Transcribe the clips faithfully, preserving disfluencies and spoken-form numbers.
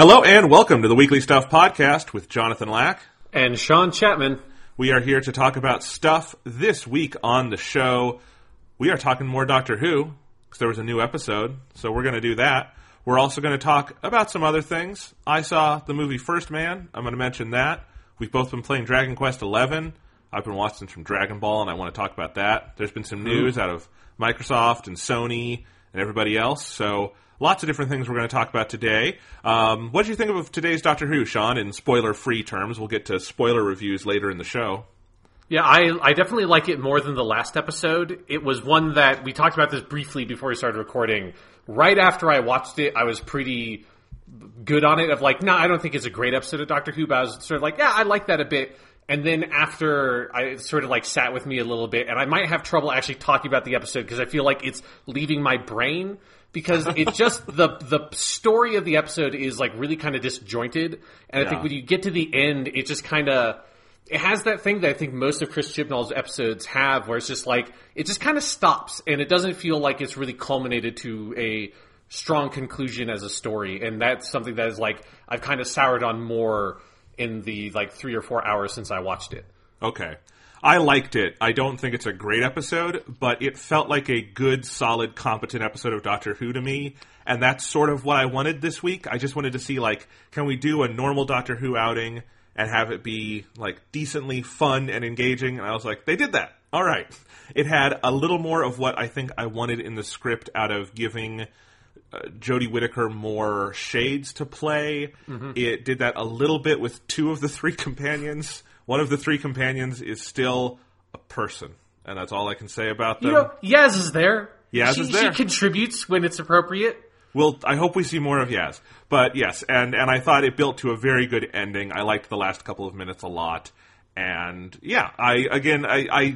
Hello and welcome to the Weekly Stuff Podcast with Jonathan Lack and Sean Chapman. We are here to talk about stuff this week on the show. We are talking more Doctor Who, because there was a new episode, so we're going to do that. We're also going to talk about some other things. I saw the movie First Man. I'm going to mention that. We've both been playing Dragon Quest eleven. I've been watching some Dragon Ball, and I want to talk about that. There's been some news out of Microsoft and Sony and everybody else, so lots of different things we're going to talk about today. Um, what did you think of today's Doctor Who, Sean, in spoiler-free terms? We'll get to spoiler reviews later in the show. Yeah, I, I definitely like it more than the last episode. It was one that, we talked about this briefly before we started recording. Right after I watched it, I was pretty good on it, of like, no, nah, I don't think it's a great episode of Doctor Who, but I was sort of like, yeah, I like that a bit. And then after, I it sort of like sat with me a little bit, and I might have trouble actually talking about the episode because I feel like it's leaving my brain. Because it's just, the the story of the episode is like really kind of disjointed. And I yeah. think when you get to the end, it just kind of, it has that thing that I think most of Chris Chibnall's episodes have, where it's just like, it just kind of stops. And it doesn't feel like it's really culminated to a strong conclusion as a story. And that's something that is like, I've kind of soured on more in the like three or four hours since I watched it. Okay. I liked it. I don't think it's a great episode, but it felt like a good, solid, competent episode of Doctor Who to me, and that's sort of what I wanted this week. I just wanted to see, like, can we do a normal Doctor Who outing and have it be, like, decently fun and engaging? And I was like, they did that. All right. It had a little more of what I think I wanted in the script out of giving uh, Jodie Whittaker more shades to play. Mm-hmm. It did that a little bit with two of the three companions. One of the three companions is still a person, and that's all I can say about them. You know, Yaz is there. Yaz she, is there. She contributes when it's appropriate. Well, I hope we see more of Yaz. But yes, and, and I thought it built to a very good ending. I liked the last couple of minutes a lot. And yeah, I again, I, I,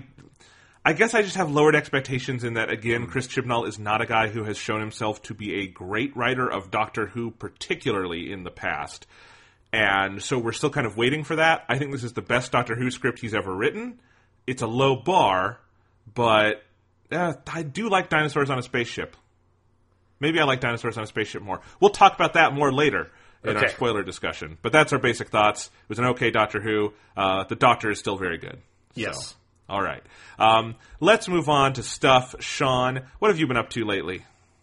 I guess I just have lowered expectations in that, again, Chris Chibnall is not a guy who has shown himself to be a great writer of Doctor Who, particularly in the past. And so we're still kind of waiting for that. I think this is the best Doctor Who script he's ever written. It's a low bar, but uh, I do like Dinosaurs on a Spaceship. Maybe I like Dinosaurs on a Spaceship more. We'll talk about that more later in okay. our spoiler discussion. But that's our basic thoughts. It was an okay Doctor Who. Uh, the Doctor is still very good. Yes. So, all right. Um, let's move on to stuff. Sean, what have you been up to lately?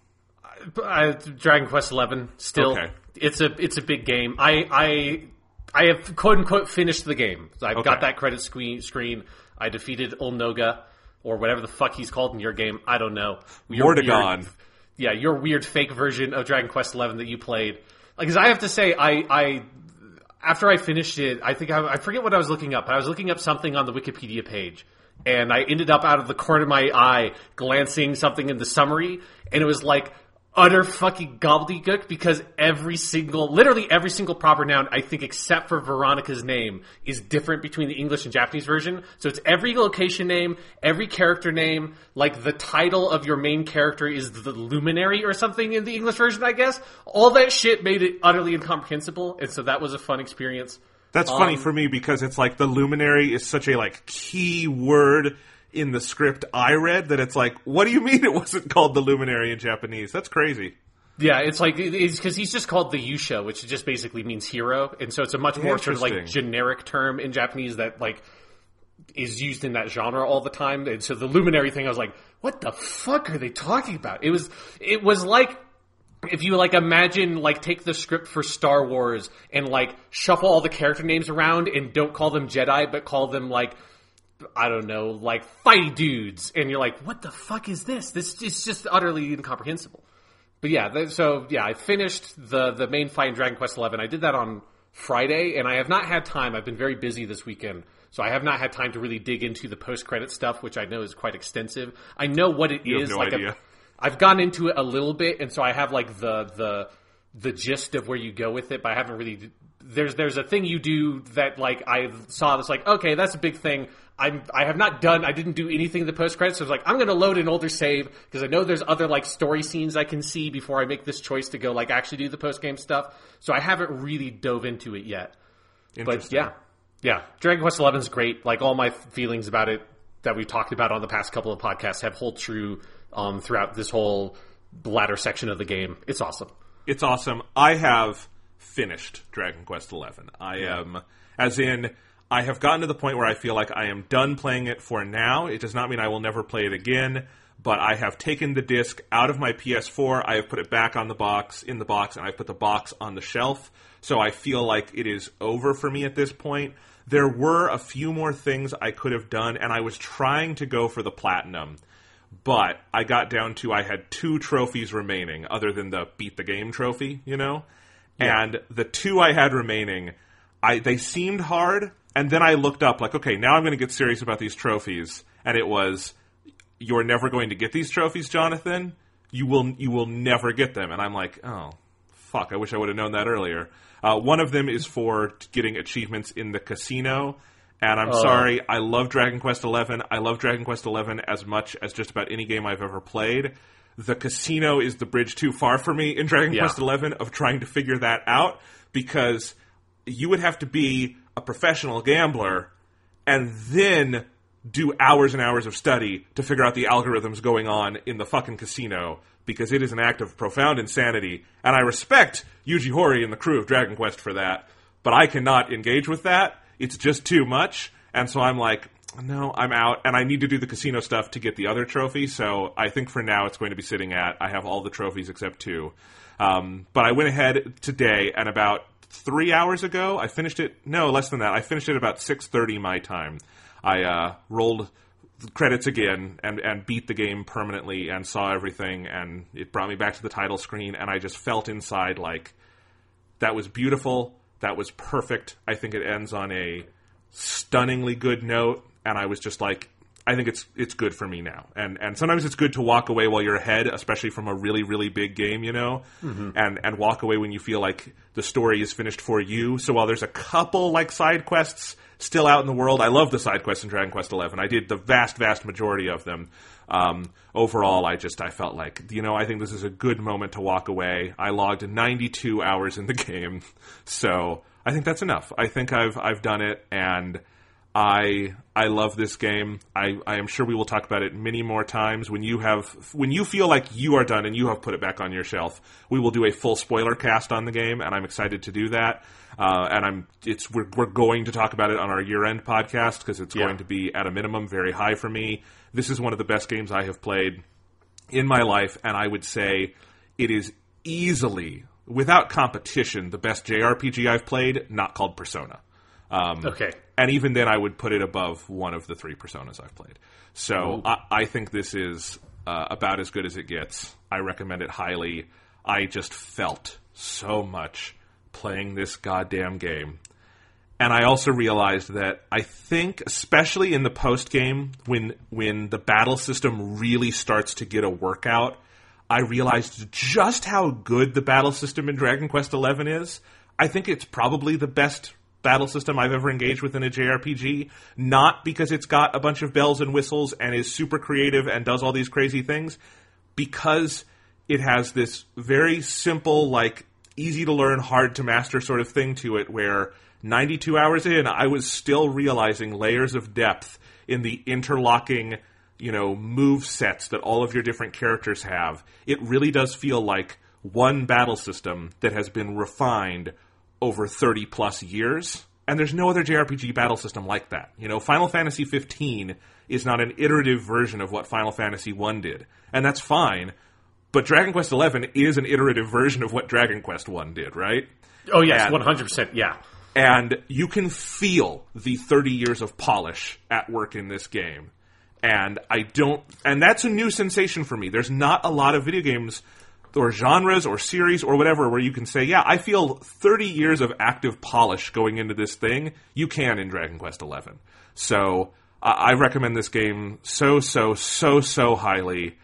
I, Dragon Quest eleven, still. Okay. It's a it's a big game. I I I have quote unquote finished the game. I've okay. got that credit screen. Screen. I defeated Olnoga, or whatever the fuck he's called in your game. I don't know. Your Mordegon. Weird, yeah, your weird fake version of Dragon Quest eleven that you played. Like, because I have to say, I I after I finished it, I think I, I forget what I was looking up. I was looking up something on the Wikipedia page, and I ended up out of the corner of my eye glancing something in the summary, and it was like utter fucking gobbledygook, because every single, literally every single proper noun, I think except for Veronica's name, is different between the English and Japanese version. So it's every location name, every character name, like the title of your main character is the Luminary or something in the English version, I guess. All that shit made it utterly incomprehensible, and so that was a fun experience. That's um, funny for me because it's like the Luminary is such a like key word in the script I read that it's like, what do you mean it wasn't called the Luminary in Japanese? That's crazy. Yeah, it's like, it's because he's just called the Yusha, which just basically means hero. And so it's a much more sort of like generic term in Japanese that like is used in that genre all the time. And so the Luminary thing, I was like, what the fuck are they talking about? It was, it was like, if you like imagine, like take the script for Star Wars and like shuffle all the character names around and don't call them Jedi, but call them like, I don't know, like fighty dudes, and you're like, what the fuck is this? This is just utterly incomprehensible. But yeah, so yeah, I finished the the main fight in Dragon Quest eleven. I did that on Friday, and I have not had time. I've been very busy this weekend, so I have not had time to really dig into the post-credit stuff, which I know is quite extensive. I know what it you is. Have no like idea. I've, I've gone into it a little bit, and so I have like the the the gist of where you go with it, but I haven't really. There's there's a thing you do that like I saw that's like, okay, that's a big thing. I'm, I have not done, I didn't do anything in the post-credits, so I was like, I'm going to load an older save, because I know there's other, like, story scenes I can see before I make this choice to go, like, actually do the post-game stuff. So I haven't really dove into it yet. But, yeah. Yeah. Dragon Quest eleven is great. Like, all my feelings about it that we've talked about on the past couple of podcasts have hold true um, throughout this whole latter section of the game. It's awesome. It's awesome. I have finished Dragon Quest eleven. I am, as in, I have gotten to the point where I feel like I am done playing it for now. It does not mean I will never play it again, but I have taken the disc out of my P S four, I have put it back on the box, in the box, and I put the box on the shelf. So I feel like it is over for me at this point. There were a few more things I could have done, and I was trying to go for the platinum. But I got down to, I had two trophies remaining, other than the beat the game trophy, you know? Yeah. And the two I had remaining, I they seemed hard, and then I looked up, like, okay, now I'm going to get serious about these trophies. And it was, you're never going to get these trophies, Jonathan. You will you will never get them. And I'm like, oh, fuck, I wish I would have known that earlier. Uh, one of them is for getting achievements in the casino. And I'm oh. sorry, I love Dragon Quest eleven. I love Dragon Quest eleven as much as just about any game I've ever played. The casino is the bridge too far for me in Dragon yeah. Quest eleven of trying to figure that out, because you would have to be a professional gambler and then do hours and hours of study to figure out the algorithms going on in the fucking casino, because it is an act of profound insanity. And I respect Yuji Horii and the crew of Dragon Quest for that, but I cannot engage with that. It's just too much, and so I'm like, no, I'm out, and I need to do the casino stuff to get the other trophy, so I think for now it's going to be sitting at, I have all the trophies except two. Um, but I went ahead today, and about three hours ago, I finished it, no, less than that, I finished it about six thirty my time. I uh, rolled credits again, and, and beat the game permanently, and saw everything, and it brought me back to the title screen, and I just felt inside like, that was beautiful. That was perfect. I think it ends on a stunningly good note, and I was just like, I think it's it's good for me now. And and sometimes it's good to walk away while you're ahead, especially from a really, really big game, you know, mm-hmm. and, and walk away when you feel like the story is finished for you. So while there's a couple, like, side quests still out in the world, I love the side quests in Dragon Quest eleven. I did the vast, vast majority of them. Um, overall, I just, I felt like, you know, I think this is a good moment to walk away. I logged ninety-two hours in the game, so I think that's enough. I think I've I've done it, and I I love this game. I, I am sure we will talk about it many more times. When you have when you feel like you are done and you have put it back on your shelf, we will do a full spoiler cast on the game, and I'm excited to do that. Uh, and I'm it's we're we're going to talk about it on our year-end podcast, because it's yeah. going to be at a minimum very high for me. This is one of the best games I have played in my life, and I would say it is easily, without competition, the best J R P G I've played, not called Persona. Um, okay. And even then, I would put it above one of the three Personas I've played. So I, I think this is uh, about as good as it gets. I recommend it highly. I just felt so much playing this goddamn game. And I also realized that I think, especially in the post-game, when when the battle system really starts to get a workout, I realized just how good the battle system in Dragon Quest eleven is. I think it's probably the best battle system I've ever engaged with in a J R P G. Not because it's got a bunch of bells and whistles and is super creative and does all these crazy things, because it has this very simple, like, easy to learn, hard to master sort of thing to it, where ninety-two hours in, I was still realizing layers of depth in the interlocking, you know, move sets that all of your different characters have. It really does feel like one battle system that has been refined over thirty plus years. And there's no other J R P G battle system like that. You know, Final Fantasy fifteen is not an iterative version of what Final Fantasy one did. And that's fine. But Dragon Quest eleven is an iterative version of what Dragon Quest one did, right? Oh, yes, and, one hundred percent, yeah. And you can feel the thirty years of polish at work in this game. And I don't... And that's a new sensation for me. There's not a lot of video games or genres or series or whatever where you can say, yeah, I feel thirty years of active polish going into this thing. You can in Dragon Quest eleven. So uh, I recommend this game so, so, so, so highly.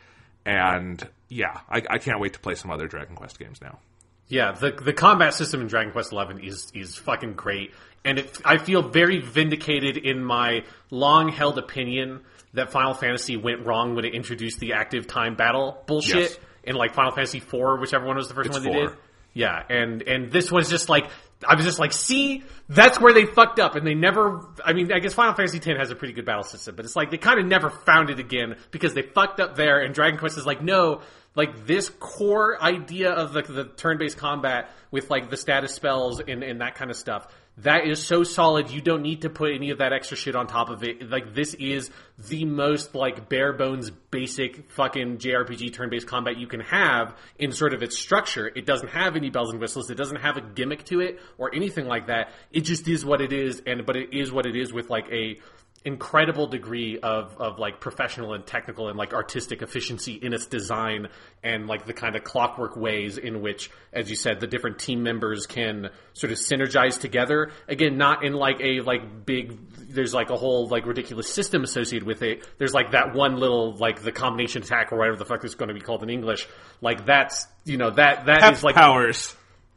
And yeah, I, I can't wait to play some other Dragon Quest games now. Yeah, the the combat system in Dragon Quest eleven is is fucking great. And it, I feel very vindicated in my long-held opinion that Final Fantasy went wrong when it introduced the active time battle bullshit. Yes. In like Final Fantasy four, whichever one was the first it's one they four. did. Yeah, and, and this was just like, I was just like, see, that's where they fucked up, and they never, I mean, I guess Final Fantasy X has a pretty good battle system, but it's like, they kind of never found it again, because they fucked up there, and Dragon Quest is like, no, like, this core idea of the, the turn-based combat with, like, the status spells and, and that kind of stuff, that is so solid, you don't need to put any of that extra shit on top of it. Like, this is the most, like, bare-bones, basic fucking J R P G turn-based combat you can have in sort of its structure. It doesn't have any bells and whistles. It doesn't have a gimmick to it or anything like that. It just is what it is, and but it is what it is with, like, a incredible degree of, of like professional and technical and like artistic efficiency in its design, and like the kind of clockwork ways in which, as you said, the different team members can sort of synergize together. Again, not in like a like big, there's like a whole like ridiculous system associated with it. There's like that one little like the combination attack or whatever the fuck it's going to be called in English. Like that's, you know, that that Pep is like powers.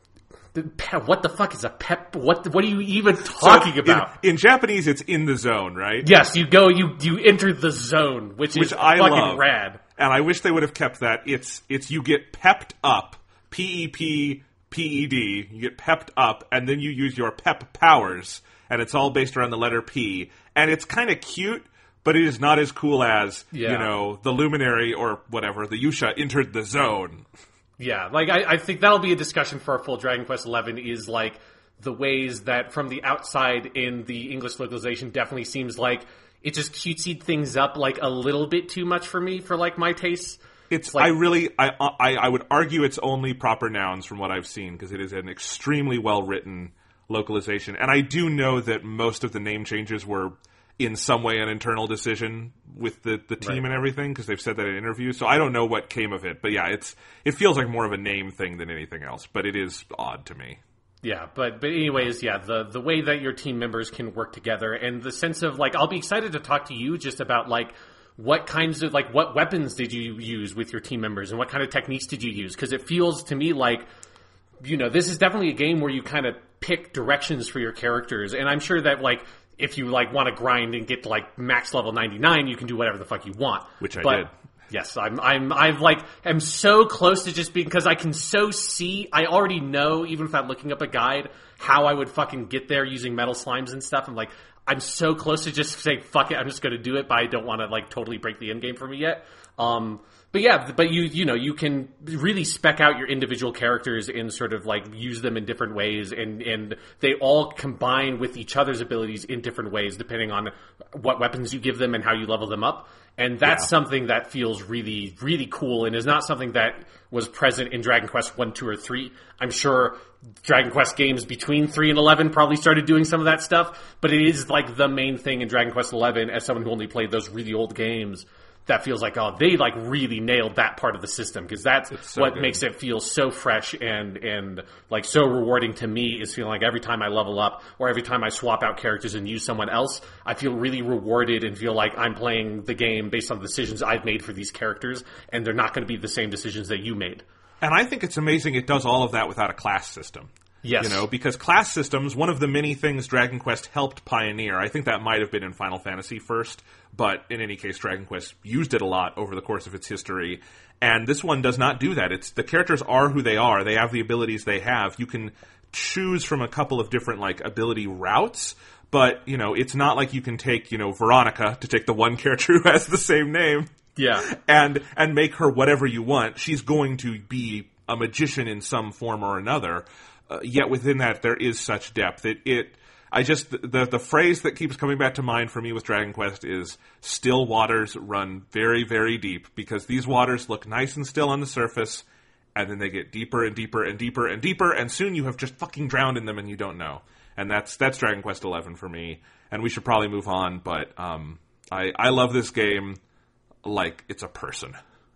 What the fuck is a pep? What what are you even talking so about? In, in Japanese, it's in the zone, right? Yes, you go, you you enter the zone, which, which is I fucking love. Rad. And I wish they would have kept that. It's it's you get pepped up, P E P P E D. You get pepped up, and then you use your pep powers, and it's all based around the letter P. And it's kind of cute, but it is not as cool as yeah. you know the Luminary or whatever. The Yusha entered the zone. Yeah, like, I, I think that'll be a discussion for a full Dragon Quest eleven, is, like, the ways that from the outside in the English localization definitely seems like it just cutesied things up, like, a little bit too much for me, for, like, my tastes. It's, like, I really, I, I, I would argue it's only proper nouns from what I've seen, because it is an extremely well-written localization. And I do know that most of the name changes were in some way an internal decision with the, the team right. and everything, because they've said that in interviews. So I don't know what came of it. But yeah, it's it feels like more of a name thing than anything else. But it is odd to me. Yeah, but but anyways, yeah, the, the way that your team members can work together, and the sense of, like, I'll be excited to talk to you just about, like, what kinds of, like, what weapons did you use with your team members, and what kind of techniques did you use? Because it feels to me like, you know, this is definitely a game where you kind of pick directions for your characters. And I'm sure that, like, if you, like, want to grind and get to, like, max level ninety-nine, you can do whatever the fuck you want. Which I but, did. Yes, I'm, I'm, I've, like, am so close to just being, because I can so see, I already know, even without looking up a guide, how I would fucking get there using metal slimes and stuff. I'm like, I'm so close to just saying, fuck it, I'm just going to do it, but I don't want to, like, totally break the endgame for me yet. Um, But yeah, but you you know, you can really spec out your individual characters and sort of like use them in different ways, and, and they all combine with each other's abilities in different ways depending on what weapons you give them and how you level them up. And that's yeah. something that feels really, really cool, and is not something that was present in Dragon Quest one, two, or three. I'm sure Dragon Quest games between three and eleven probably started doing some of that stuff, but it is like the main thing in Dragon Quest eleven, as someone who only played those really old games, that feels like, oh, they like really nailed that part of the system, because that's so what good. Makes it feel so fresh and and like so rewarding to me, is feeling like every time I level up or every time I swap out characters and use someone else, I feel really rewarded and feel like I'm playing the game based on the decisions I've made for these characters, and they're not going to be the same decisions that you made. And I think it's amazing it does all of that without a class system. Yes. You know, because class systems, one of the many things Dragon Quest helped pioneer, I think that might have been in Final Fantasy first, but in any case, Dragon Quest used it a lot over the course of its history, and this one does not do that. It's the characters are who they are. They have the abilities they have. You can choose from a couple of different, like, ability routes, but, you know, it's not like you can take, you know, Veronica, to take the one character who has the same name, yeah, and and make her whatever you want. She's going to be a magician in some form or another. Uh, yet within that, there is such depth. It, it, I just, the the phrase that keeps coming back to mind for me with Dragon Quest is, still waters run very, very deep, because these waters look nice and still on the surface, and then they get deeper and deeper and deeper and deeper, and soon you have just fucking drowned in them and you don't know. And that's that's Dragon Quest eleven for me, and we should probably move on, but um, I, I love this game like it's a person.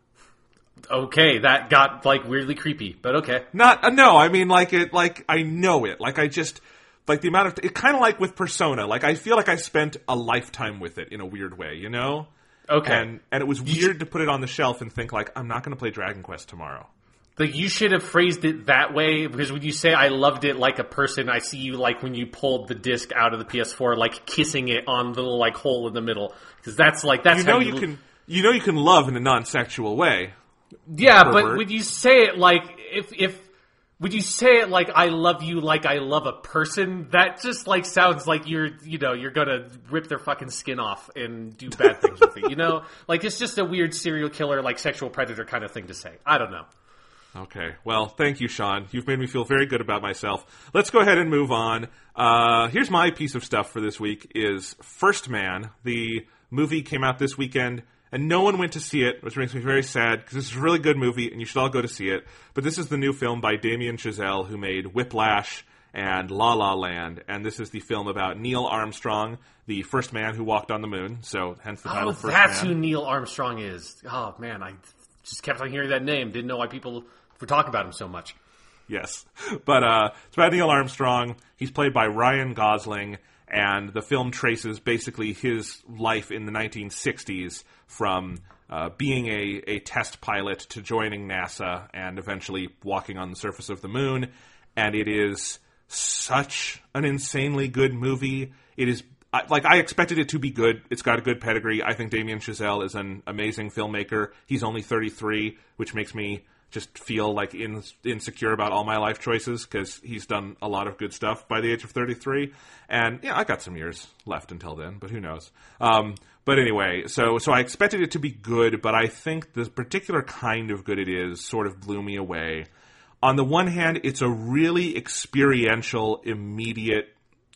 Okay, that got, like, weirdly creepy, but okay. Not, uh, no, I mean, like, it, like, I know it. Like, I just, like, the amount of, it kind of like with Persona. Like, I feel like I spent a lifetime with it in a weird way, you know? Okay. And, and it was weird to put it on the shelf and think, like, I'm not going to play Dragon Quest tomorrow. Like, you should have phrased it that way, because when you say I loved it like a person, I see you, like, when you pulled the disc out of the P S four, like, kissing it on the little, like, hole in the middle. Because that's, like, that's you know how you, you can, you know you can love in a non-sexual way. Yeah, Pervert. But when you say it, like, if if Would you say it like I love you like I love a person? That just like sounds like you're, you know, you're gonna rip their fucking skin off and do bad things with it, you know? Like it's just a weird serial killer, like sexual predator kind of thing to say. I don't know. Okay. Well, thank you, Sean. You've made me feel very good about myself. Let's go ahead and move on. Uh, here's my piece of stuff for this week is First Man. The movie came out this weekend. And no one went to see it, which makes me very sad, because this is a really good movie, and you should all go to see it. But this is the new film by Damien Chazelle, who made Whiplash and La La Land. And this is the film about Neil Armstrong, the first man who walked on the moon. So, hence the title oh, First that's Man. Who Neil Armstrong is. Oh, man, I just kept on hearing that name. Didn't know why people were talking about him so much. Yes. But uh, it's about Neil Armstrong. He's played by Ryan Gosling. And the film traces basically his life in the nineteen sixties from uh, being a, a test pilot to joining NASA and eventually walking on the surface of the moon. And it is such an insanely good movie. It is, like, I expected it to be good. It's got a good pedigree. I think Damien Chazelle is an amazing filmmaker. He's only thirty-three, which makes me just feel like in, insecure about all my life choices because he's done a lot of good stuff by the age of thirty-three. And yeah, I got some years left until then, but who knows? Um, but anyway, so so I expected it to be good, but I think the particular kind of good it is sort of blew me away. On the one hand, it's a really experiential, immediate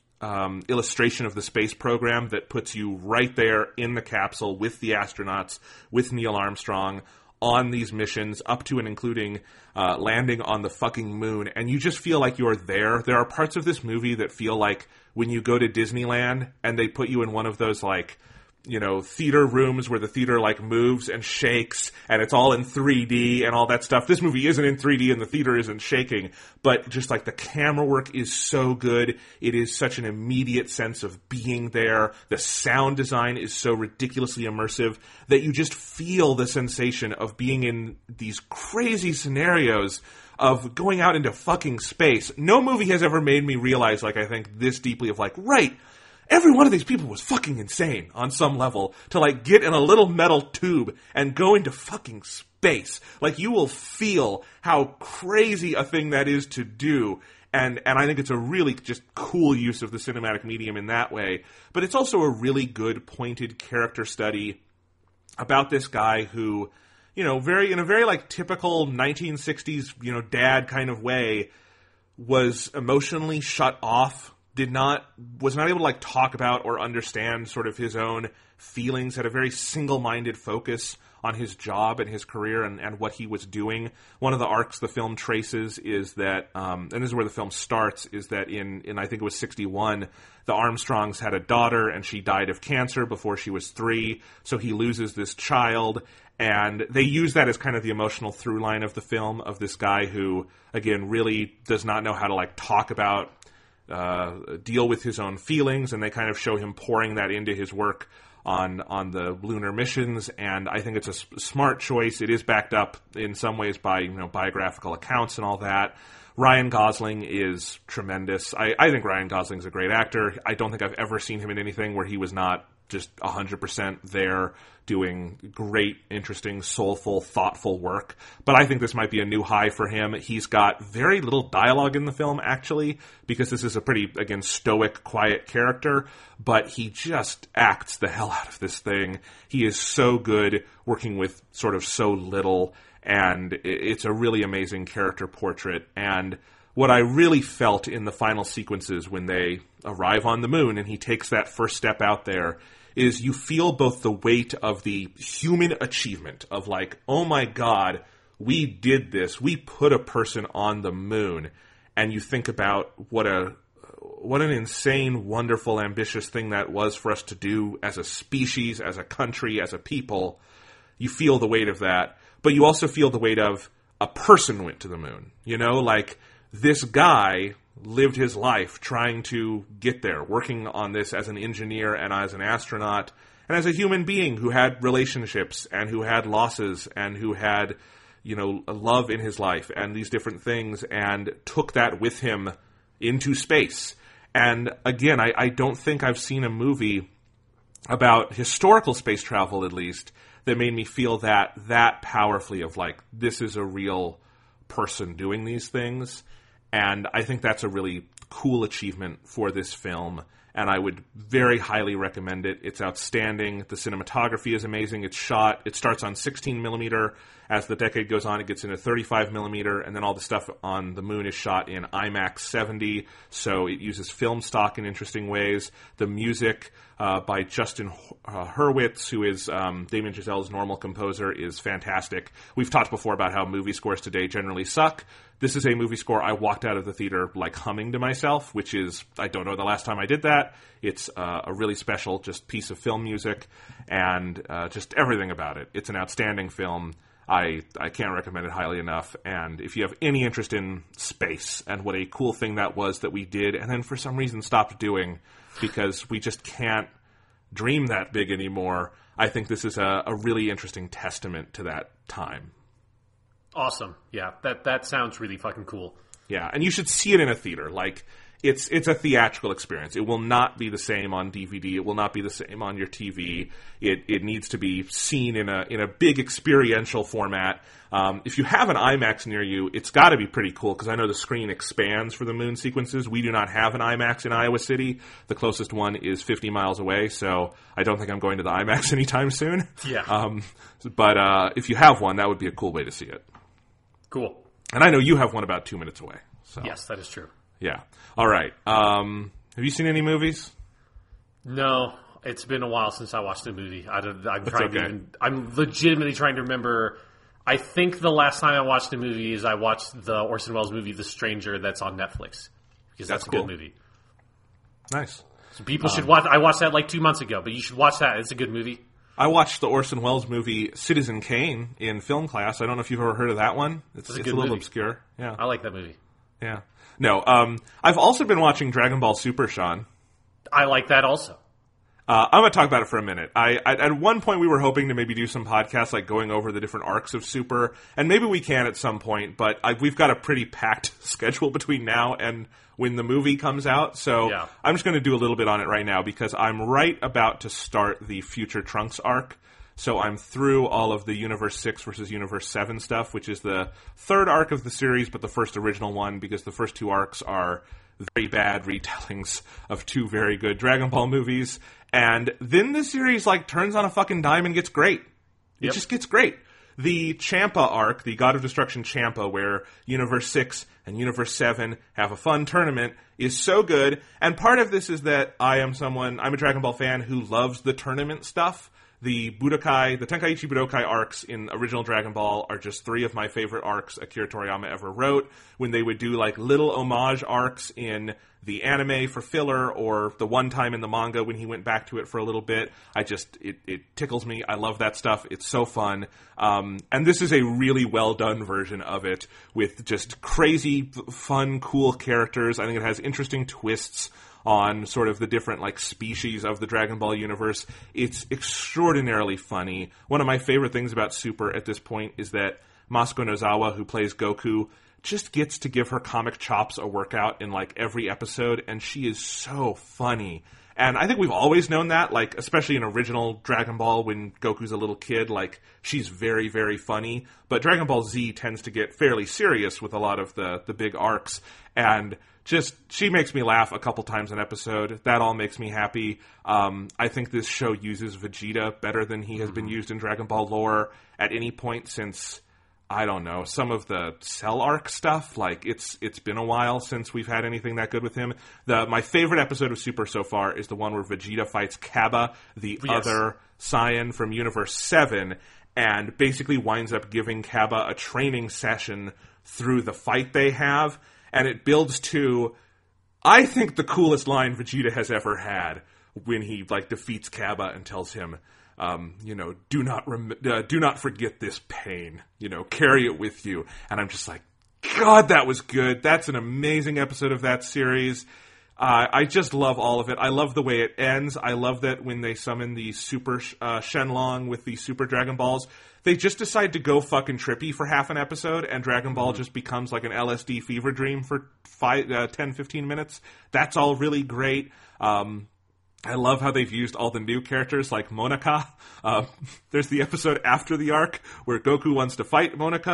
um, illustration of the space program that puts you right there in the capsule with the astronauts, with Neil Armstrong, on these missions, up to and including uh, landing on the fucking moon, and you just feel like you're there. There are parts of this movie that feel like when you go to Disneyland and they put you in one of those, like, you know, theater rooms where the theater, like, moves and shakes, and it's all in three D and all that stuff. This movie isn't in three D and the theater isn't shaking, but just, like, the camera work is so good. It is such an immediate sense of being there. The sound design is so ridiculously immersive that you just feel the sensation of being in these crazy scenarios of going out into fucking space. No movie has ever made me realize, like, I think this deeply of, like, right, every one of these people was fucking insane on some level to, like, get in a little metal tube and go into fucking space. Like, you will feel how crazy a thing that is to do. And, and I think it's a really just cool use of the cinematic medium in that way. But it's also a really good, pointed character study about this guy who, you know, very, in a very, like, typical nineteen sixties, you know, dad kind of way, was emotionally shut off. Did not, was not able to, like, talk about or understand sort of his own feelings, had a very single-minded focus on his job and his career and, and what he was doing. One of the arcs the film traces is that, um, and this is where the film starts, is that in, in I think it was sixty-one, the Armstrongs had a daughter and she died of cancer before she was three, so he loses this child. And they use that as kind of the emotional through line of the film, of this guy who, again, really does not know how to, like, talk about Uh, deal with his own feelings, and they kind of show him pouring that into his work on on the lunar missions. And I think it's a s- smart choice. It is backed up in some ways by, you know, biographical accounts and all that. Ryan Gosling is tremendous. I, I think Ryan Gosling's a great actor. I don't think I've ever seen him in anything where he was not just one hundred percent there doing great, interesting, soulful, thoughtful work. But I think this might be a new high for him. He's got very little dialogue in the film, actually, because this is a pretty, again, stoic, quiet character. But he just acts the hell out of this thing. He is so good working with sort of so little, and it's a really amazing character portrait. And what I really felt in the final sequences when they arrive on the moon and he takes that first step out there is you feel both the weight of the human achievement of, like, oh my God, we did this. We put a person on the moon. And you think about what a what an insane, wonderful, ambitious thing that was for us to do as a species, as a country, as a people. You feel the weight of that. But you also feel the weight of a person went to the moon. You know, like, this guy lived his life trying to get there, working on this as an engineer and as an astronaut, and as a human being who had relationships and who had losses and who had, you know, love in his life and these different things, and took that with him into space. And again, I, I don't think I've seen a movie about historical space travel, at least, that made me feel that that powerfully of, like, this is a real person doing these things. And I think that's a really cool achievement for this film. And I would very highly recommend it. It's outstanding. The cinematography is amazing. It's shot, it starts on sixteen millimeter. As the decade goes on, it gets into thirty-five millimeter, and then all the stuff on the moon is shot in IMAX seventy, so it uses film stock in interesting ways. The music uh, by Justin uh, Hurwitz, who is um, Damien Chazelle's normal composer, is fantastic. We've talked before about how movie scores today generally suck. This is a movie score I walked out of the theater like humming to myself, which is, I don't know the last time I did that. It's uh, a really special just piece of film music, and uh, just everything about it. It's an outstanding film. I, I can't recommend it highly enough, and if you have any interest in space and what a cool thing that was that we did and then for some reason stopped doing because we just can't dream that big anymore, I think this is a, a really interesting testament to that time. Awesome. Yeah, that that sounds really fucking cool. Yeah, and you should see it in a theater. Like, it's it's a theatrical experience. It will not be the same on D V D. It will not be the same on your T V. It it needs to be seen in a in a big experiential format. Um, if you have an IMAX near you, it's got to be pretty cool because I know the screen expands for the moon sequences. We do not have an IMAX in Iowa City. The closest one is fifty miles away, so I don't think I'm going to the IMAX anytime soon. Yeah. Um, but uh, if you have one, that would be a cool way to see it. Cool. And I know you have one about two minutes away. So. Yes, that is true. Yeah. All right. Um, have you seen any movies? No, it's been a while since I watched a movie. I don't, I'm That's trying okay. to even, I'm legitimately trying to remember. I think the last time I watched a movie is I watched the Orson Welles movie The Stranger that's on Netflix because that's, That's a cool. good movie. Nice. So people Um, should watch. I watched that like two months ago, but you should watch that. It's a good movie. I watched the Orson Welles movie Citizen Kane in film class. I don't know if you've ever heard of that one. It's, That's a it's good a little movie. obscure. Yeah. I like that movie. Yeah. No, um, I've also been watching Dragon Ball Super, Sean. I like that also. Uh, I'm going to talk about it for a minute. I, I At one point, we were hoping to maybe do some podcasts, like going over the different arcs of Super, and maybe we can at some point, but I, we've got a pretty packed schedule between now and when the movie comes out, so Yeah. I'm just going to do a little bit on it right now, because I'm right about to start the Future Trunks arc. So I'm through all of the Universe six versus Universe seven stuff, which is the third arc of the series, but the first original one, because the first two arcs are very bad retellings of two very good Dragon Ball movies. And then the series, like, turns on a fucking dime and gets great. It Yep. just gets great. The Champa arc, the God of Destruction Champa, where Universe six and Universe seven have a fun tournament, is so good. And part of this is that I am someone, I'm a Dragon Ball fan who loves the tournament stuff. The Budokai, the Tenkaichi Budokai arcs in original Dragon Ball are just three of my favorite arcs Akira Toriyama ever wrote. When they would do like little homage arcs in the anime for filler, or the one time in the manga when he went back to it for a little bit, I just, it, it tickles me. I love that stuff. It's so fun. Um, and this is a really well done version of it with just crazy, fun, cool characters. I think it has interesting twists on sort of the different like species of the Dragon Ball universe. It's extraordinarily funny. One of my favorite things about Super at this point is that Masuko Nozawa, who plays Goku, just gets to give her comic chops a workout in like every episode, and she is so funny. And I think we've always known that, like, especially in original Dragon Ball when Goku's a little kid, like, she's very, very funny. But Dragon Ball Z tends to get fairly serious with a lot of the, the big arcs. And just, she makes me laugh a couple times an episode. That all makes me happy. Um, I think this show uses Vegeta better than he has mm-hmm. been used in Dragon Ball lore at any point since, I don't know, some of the Cell arc stuff. Like, it's it's been a while since we've had anything that good with him. The My favorite episode of Super so far is the one where Vegeta fights Cabba, the yes. other Saiyan from Universe seven, and basically winds up giving Cabba a training session through the fight they have. And it builds to, I think, the coolest line Vegeta has ever had when he, like, defeats Cabba and tells him, Um, you know, do not rem- uh, do not forget this pain. You know, carry it with you. And I'm just like, God, that was good. That's an amazing episode of that series. Uh, I just love all of it. I love the way it ends. I love that when they summon the Super uh, Shenlong with the Super Dragon Balls, they just decide to go fucking trippy for half an episode, and Dragon Ball mm-hmm. just becomes like an L S D fever dream for five, uh, ten, fifteen minutes. That's all really great. Um, I love how they've used all the new characters like Monica. Uh, there's the episode after the arc where Goku wants to fight Monica,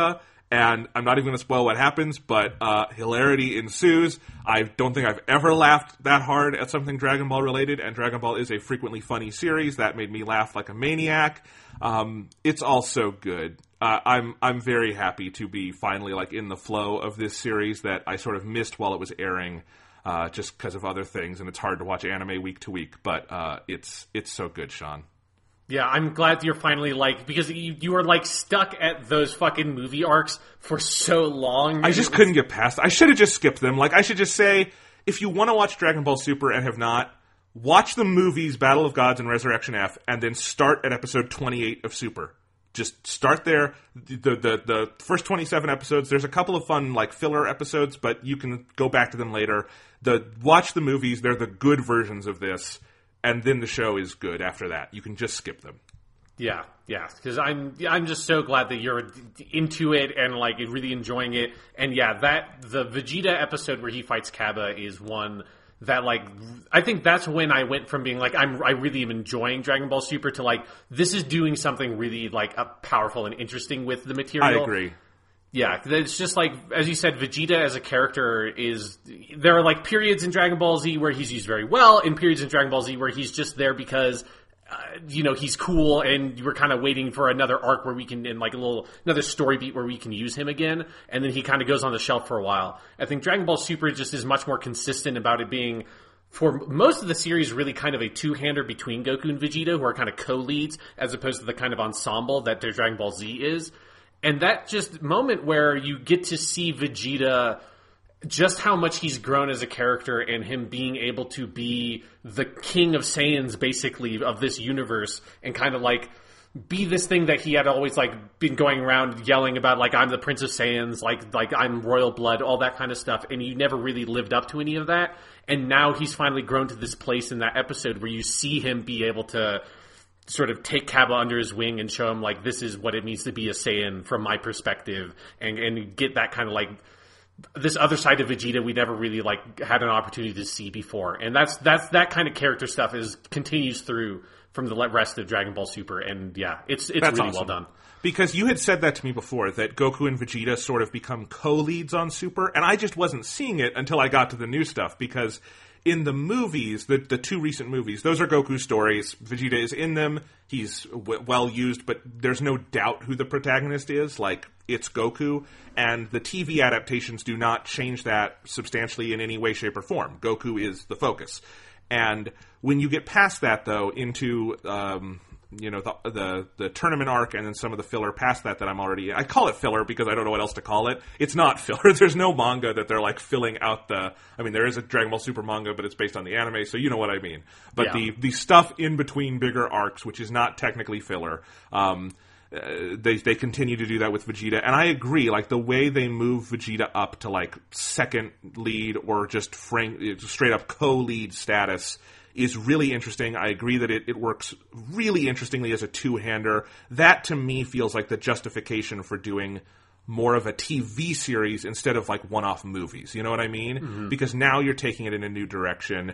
And I'm not even going to spoil what happens, but uh, hilarity ensues. I don't think I've ever laughed that hard at something Dragon Ball related, and Dragon Ball is a frequently funny series. That made me laugh like a maniac. Um, it's all so good. Uh, I'm I'm very happy to be finally like in the flow of this series that I sort of missed while it was airing, uh, just because of other things, and it's hard to watch anime week to week. But uh, it's it's so good, Sean. Yeah, I'm glad you're finally, like, because you, you were, like, stuck at those fucking movie arcs for so long. I just was... couldn't get past. I should have just skipped them. Like, I should just say, if you want to watch Dragon Ball Super and have not, watch the movies Battle of Gods and Resurrection F, and then start at episode twenty-eight of Super. Just start there. The, the, the first twenty-seven episodes, there's a couple of fun, like, filler episodes, but you can go back to them later. The Watch the movies. They're the good versions of this. And then the show is good after that. You can just skip them. Yeah, yeah. Because I'm, I'm just so glad that you're into it and like really enjoying it. And yeah, that the Vegeta episode where he fights Cabba is one that like I think that's when I went from being like I'm I really am enjoying Dragon Ball Super to like this is doing something really like uh, powerful and interesting with the material. I agree. Yeah, it's just like, as you said, Vegeta as a character is... There are, like, periods in Dragon Ball Z where he's used very well, and periods in Dragon Ball Z where he's just there because, uh, you know, he's cool, and we're kind of waiting for another arc where we can, in, like, a little... Another story beat where we can use him again, and then he kind of goes on the shelf for a while. I think Dragon Ball Super just is much more consistent about it being... For most of the series, really kind of a two-hander between Goku and Vegeta, who are kind of co-leads, as opposed to the kind of ensemble that their Dragon Ball Z is. And that just moment where you get to see Vegeta, just how much he's grown as a character and him being able to be the king of Saiyans, basically, of this universe and kind of like be this thing that he had always like been going around yelling about, like, I'm the Prince of Saiyans, like, like I'm royal blood, all that kind of stuff. And you never really lived up to any of that. And now he's finally grown to this place in that episode where you see him be able to sort of take Cabba under his wing and show him, like, this is what it means to be a Saiyan from my perspective, and, and get that kind of, like, this other side of Vegeta we never really, like, had an opportunity to see before. And that's, that's, that kind of character stuff is, continues through from the rest of Dragon Ball Super, and yeah, it's, it's that's really awesome. well done. Because you had said that to me before, that Goku and Vegeta sort of become co-leads on Super, and I just wasn't seeing it until I got to the new stuff, because in the movies, the the two recent movies, those are Goku stories. Vegeta is in them. He's w- well used, but there's no doubt who the protagonist is. Like, it's Goku. And the T V adaptations do not change that substantially in any way, shape, or form. Goku is the focus. And when you get past that, though, into... Um, you know, the, the the tournament arc and then some of the filler past that that I'm already... I call it filler because I don't know what else to call it. It's not filler. There's no manga that they're, like, filling out the... I mean, there is a Dragon Ball Super manga, but it's based on the anime, so you know what I mean. But yeah. the, the stuff in between bigger arcs, which is not technically filler, um, uh, they they continue to do that with Vegeta. And I agree, like, the way they move Vegeta up to, like, second lead or just frank, straight up co-lead status is really interesting. I agree that it, it works really interestingly as a two-hander. That, to me, feels like the justification for doing more of a T V series instead of, like, one-off movies. You know what I mean? Mm-hmm. Because now you're taking it in a new direction.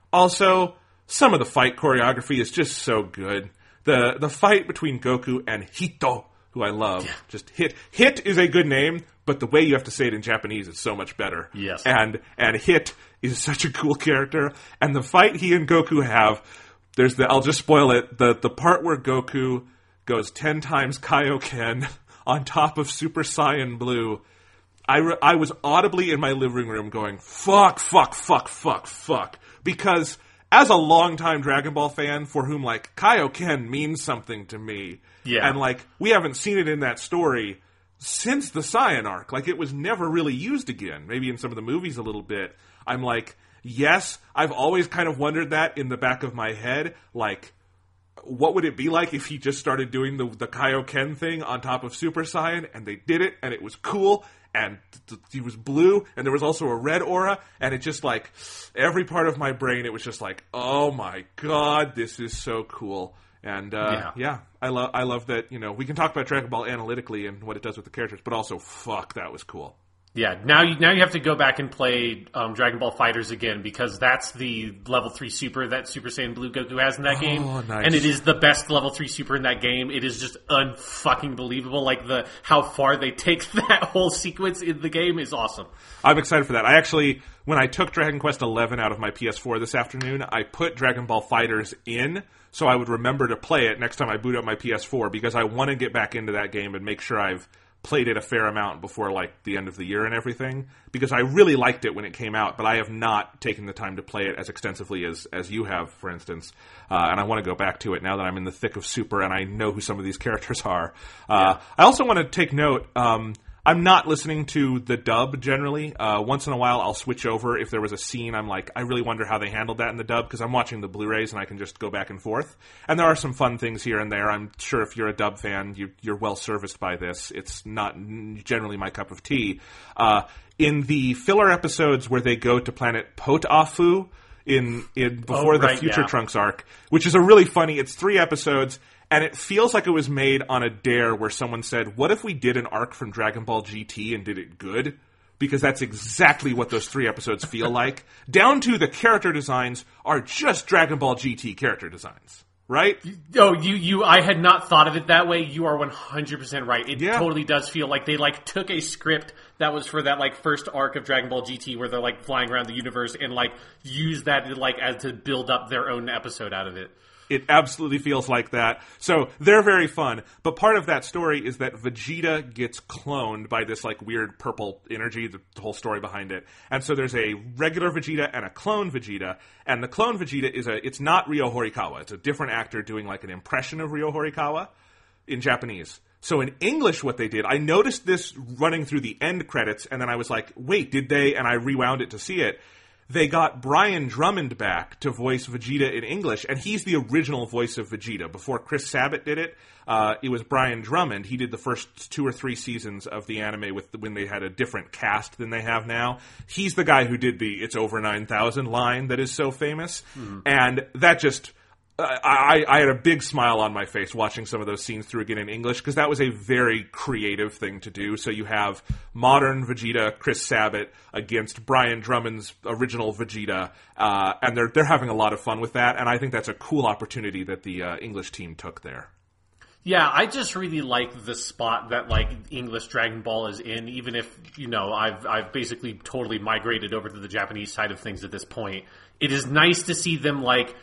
Also, some of the fight choreography is just so good. The the fight between Goku and Hito, who I love. Yeah. Just Hit. Hit is a good name, but the way you have to say it in Japanese is so much better. Yes. And, and Hit is such a cool character. And the fight he and Goku have, there's the, I'll just spoil it, the, the part where Goku goes ten times Kaioken on top of Super Saiyan Blue. I, re, I was audibly in my living room going, fuck, fuck, fuck, fuck, fuck. Because as a longtime Dragon Ball fan for whom, like, Kaioken means something to me. Yeah. And, like, we haven't seen it in that story since the Saiyan arc. Like, it was never really used again. Maybe in some of the movies a little bit. I'm like, yes, I've always kind of wondered that in the back of my head. Like, what would it be like if he just started doing the, the Kaioken thing on top of Super Saiyan, and they did it, and it was cool, and th- he was blue, and there was also a red aura, and it just, like, every part of my brain, it was just like, oh my god, this is so cool. And, uh, yeah, yeah I, lo- I love that, you know, we can talk about Dragon Ball analytically and what it does with the characters, but also, fuck, that was cool. Yeah, now you now you have to go back and play um, Dragon Ball FighterZ again, because that's the level three super that Super Saiyan Blue Goku has in that oh, game, nice. and it is the best level three super in that game. It is just unfucking believable. Like the how far they take that whole sequence in the game is awesome. I'm excited for that. I actually, when I took Dragon Quest eleven out of my P S four this afternoon, I put Dragon Ball FighterZ in so I would remember to play it next time I boot up my P S four, because I want to get back into that game and make sure I've played it a fair amount before like the end of the year and everything, because I really liked it when it came out, but I have not taken the time to play it as extensively as as you have, for instance, uh, and I want to go back to it now that I'm in the thick of Super and I know who some of these characters are. Uh, yeah. I also want to take note, um, I'm not listening to the dub generally. Uh, once in a while I'll switch over if there was a scene I'm like, I really wonder how they handled that in the dub, because I'm watching the Blu-rays and I can just go back and forth. And there are some fun things here and there. I'm sure if you're a dub fan, you, you're well serviced by this. It's not generally my cup of tea. Uh, in the filler episodes where they go to planet Potafu in, in before oh, right, the Future yeah. Trunks arc, which is a really funny, it's three episodes. And it feels like it was made on a dare where someone said, what if we did an arc from Dragon Ball G T and did it good? Because that's exactly what those three episodes feel like. Down to the character designs are just Dragon Ball G T character designs, right? Oh, you, you, I had not thought of it that way. You are one hundred percent right. It yeah. totally does feel like they like took a script that was for that like first arc of Dragon Ball G T where they're like flying around the universe and like use that like as to build up their own episode out of it. It absolutely feels like that. So they're very fun. But part of that story is that Vegeta gets cloned by this like weird purple energy, the, the whole story behind it. And so there's a regular Vegeta and a clone Vegeta. And the clone Vegeta is a, it's not Ryo Horikawa. It's a different actor doing like an impression of Ryo Horikawa in Japanese. So in English, what they did, I noticed this running through the end credits, and then I was like, wait, did they? And I rewound it to see it. They got Brian Drummond back to voice Vegeta in English, and he's the original voice of Vegeta. Before Chris Sabat did it, uh, it was Brian Drummond. He did the first two or three seasons of the anime with the, when they had a different cast than they have now. He's the guy who did the "It's over nine thousand" line that is so famous, mm-hmm. and that just... I, I had a big smile on my face watching some of those scenes through again in English, because that was a very creative thing to do. So you have modern Vegeta, Chris Sabat, against Brian Drummond's original Vegeta, uh, and they're they're having a lot of fun with that. And I think that's a cool opportunity that the uh, English team took there. Yeah, I just really like the spot that like English Dragon Ball is in, even if, you know, I've I've basically totally migrated over to the Japanese side of things at this point. It is nice to see them like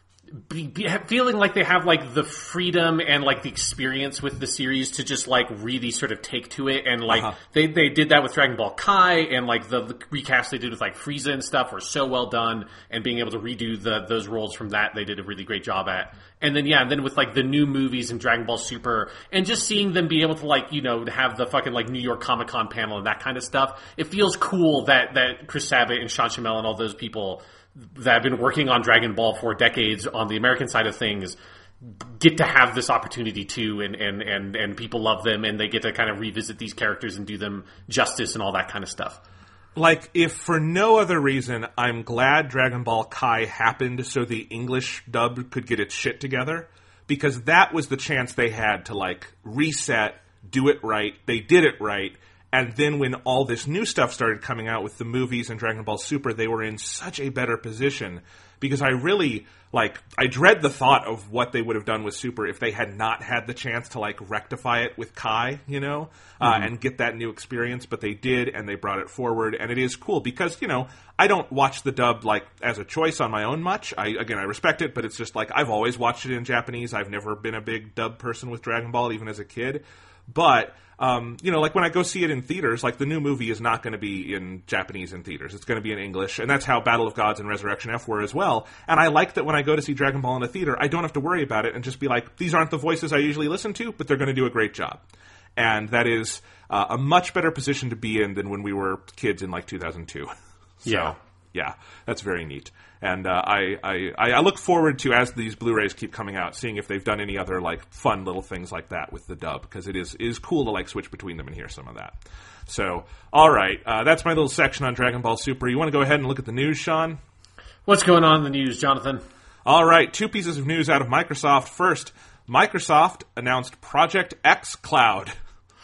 Be, be, feeling like they have like the freedom and like the experience with the series to just like really sort of take to it, and like uh-huh. they they did that with Dragon Ball Kai, and like the, the recast they did with like Frieza and stuff were so well done, and being able to redo the those roles from that they did a really great job at. And then yeah, and then with like the new movies and Dragon Ball Super, and just seeing them be able to like, you know, have the fucking like New York Comic Con panel and that kind of stuff, it feels cool that that Chris Sabat and Sean Schemmel and all those people that have been working on Dragon Ball for decades on the American side of things get to have this opportunity too, and, and, and, and people love them, and they get to kind of revisit these characters and do them justice and all that kind of stuff. Like, if for no other reason, I'm glad Dragon Ball Kai happened so the English dub could get its shit together, because that was the chance they had to, like, reset, do it right. They did it right. And then when all this new stuff started coming out with the movies and Dragon Ball Super, they were in such a better position, because I really, like, I dread the thought of what they would have done with Super if they had not had the chance to, like, rectify it with Kai, you know, mm-hmm. uh, and get that new experience. But they did, and they brought it forward, and it is cool because, you know, I don't watch the dub, like, as a choice on my own much. I, again, I respect it, but it's just, like, I've always watched it in Japanese. I've never been a big dub person with Dragon Ball, even as a kid. But, um, you know, like when I go see it in theaters, like the new movie is not going to be in Japanese in theaters. It's going to be in English. And that's how Battle of Gods and Resurrection F were as well. And I like that when I go to see Dragon Ball in a theater, I don't have to worry about it and just be like, these aren't the voices I usually listen to, but they're going to do a great job. And that is uh, a much better position to be in than when we were kids in like two thousand two. So, yeah. Yeah, that's very neat. And uh, I, I, I look forward to, as these Blu-rays keep coming out, seeing if they've done any other like fun little things like that with the dub, because it is, it is cool to like switch between them and hear some of that. So, all right, uh, that's my little section on Dragon Ball Super. You want to go ahead and look at the news, Sean? What's going on in the news, Jonathan? All right, two pieces of news out of Microsoft. First, Microsoft announced Project xCloud.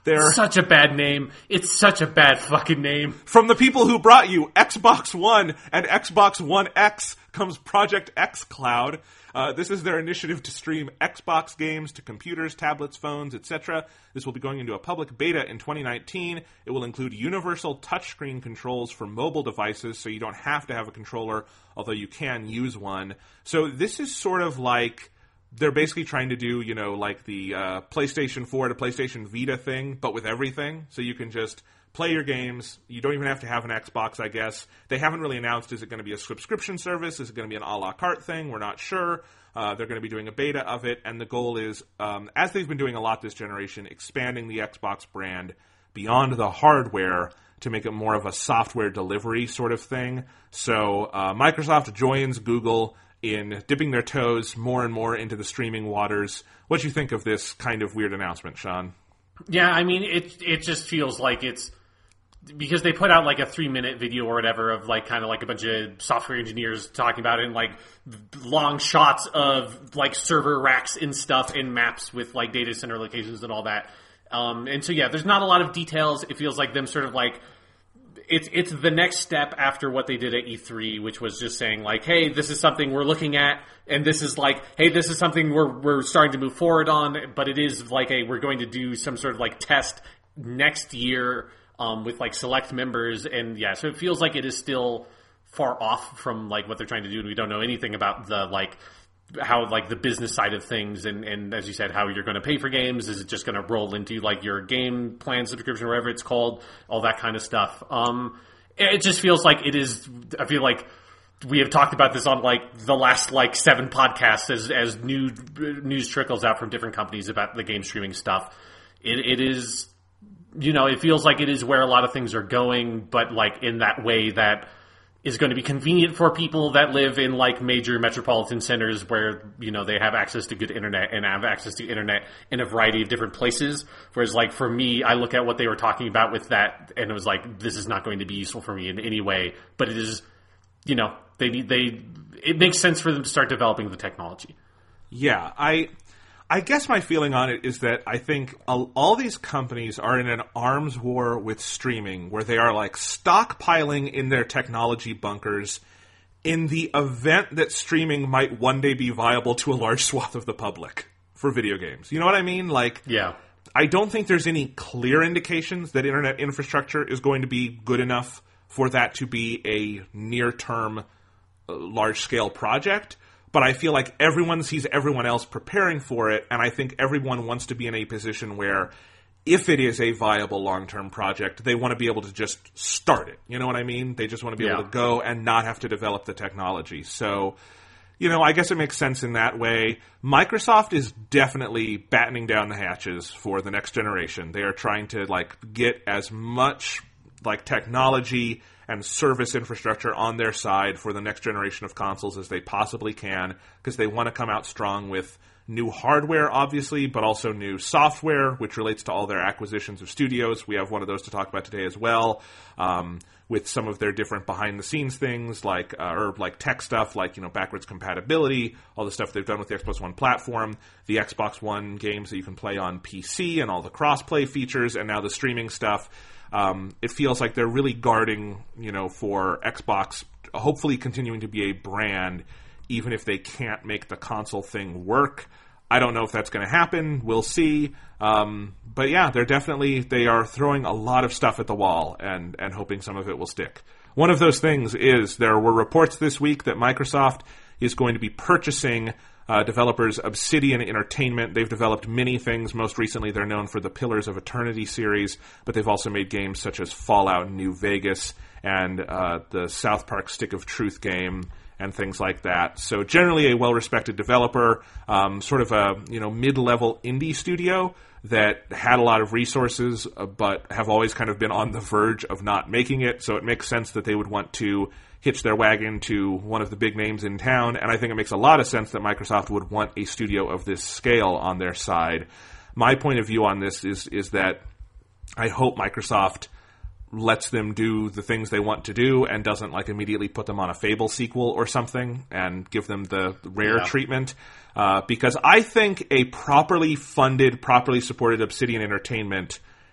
They're such a bad name. It's such a bad fucking name. From the people who brought you Xbox One and Xbox One X comes Project xCloud. Uh, this is their initiative to stream Xbox games to computers, tablets, phones, et cetera. This will be going into a public beta in twenty nineteen. It will include universal touchscreen controls for mobile devices, so you don't have to have a controller, although you can use one. So this is sort of like they're basically trying to do, you know, like the uh, PlayStation four to PlayStation Vita thing, but with everything. So you can just play your games. You don't even have to have an Xbox, I guess. They haven't really announced, is it going to be a subscription service? Is it going to be an a la carte thing? We're not sure. Uh, they're going to be doing a beta of it, and the goal is, um, as they've been doing a lot this generation, expanding the Xbox brand beyond the hardware to make it more of a software delivery sort of thing. So uh, Microsoft joins Google in dipping their toes more and more into the streaming waters. What do you think of this kind of weird announcement, Sean? Yeah, I mean, it it just feels like it's because they put out like a three minute video or whatever of like kind of like a bunch of software engineers talking about it and like long shots of like server racks and stuff and maps with like data center locations and all that. Um, and so, yeah, there's not a lot of details. It feels like them sort of like it's it's the next step after what they did at E three, which was just saying like, hey, this is something we're looking at, and this is like, hey, this is something we're we're starting to move forward on, but it is like a we're going to do some sort of like test next year um, with like select members, and yeah, so it feels like it is still far off from like what they're trying to do, and we don't know anything about the like how like the business side of things, and, and as you said, how you're going to pay for games. Is it just going to roll into like your game plan subscription, whatever it's called, all that kind of stuff. Um, it just feels like it is. I feel like we have talked about this on like the last like seven podcasts as as new news trickles out from different companies about the game streaming stuff. It it is, you know, it feels like it is where a lot of things are going, but like in that way that is going to be convenient for people that live in like major metropolitan centers where, you know, they have access to good internet and have access to internet in a variety of different places. Whereas like for me, I look at what they were talking about with that and it was like, this is not going to be useful for me in any way, but it is, you know, they need, they, it makes sense for them to start developing the technology. Yeah. I, I guess my feeling on it is that I think all, all these companies are in an arms war with streaming where they are like stockpiling in their technology bunkers in the event that streaming might one day be viable to a large swath of the public for video games. You know what I mean? Like, yeah. I don't think there's any clear indications that internet infrastructure is going to be good enough for that to be a near-term, uh, large-scale project. But I feel like everyone sees everyone else preparing for it, and I think everyone wants to be in a position where if it is a viable long-term project, they want to be able to just start it. You know what I mean? They just want to be yeah. able to go and not have to develop the technology. So, you know, I guess it makes sense in that way. Microsoft is definitely battening down the hatches for the next generation. They are trying to, like, get as much, like, technology and service infrastructure on their side for the next generation of consoles as they possibly can, because they want to come out strong with new hardware, obviously, but also new software, which relates to all their acquisitions of studios. We have one of those to talk about today as well, um, with some of their different behind-the-scenes things, like uh, or like tech stuff, like, you know, backwards compatibility, all the stuff they've done with the Xbox One platform, the Xbox One games that you can play on P C, and all the cross-play features, and now the streaming stuff. Um, it feels like they're really guarding, you know, for Xbox, hopefully continuing to be a brand, even if they can't make the console thing work. I don't know if that's going to happen. We'll see. Um, but yeah, they're definitely, they are throwing a lot of stuff at the wall and, and hoping some of it will stick. One of those things is there were reports this week that Microsoft is going to be purchasing Uh, developers Obsidian Entertainment. They've developed many things. Most recently, they're known for the Pillars of Eternity series, but they've also made games such as Fallout New Vegas and uh, the South Park Stick of Truth game and things like that. So generally a well-respected developer, um, sort of a, you know, mid-level indie studio that had a lot of resources, uh, but have always kind of been on the verge of not making it. So it makes sense that they would want to hitch their wagon to one of the big names in town, and I think it makes a lot of sense that Microsoft would want a studio of this scale on their side. My point of view on this is is that I hope Microsoft lets them do the things they want to do and doesn't like immediately put them on a Fable sequel or something and give them the rare yeah. treatment. Uh, because I think a properly funded, properly supported Obsidian Entertainment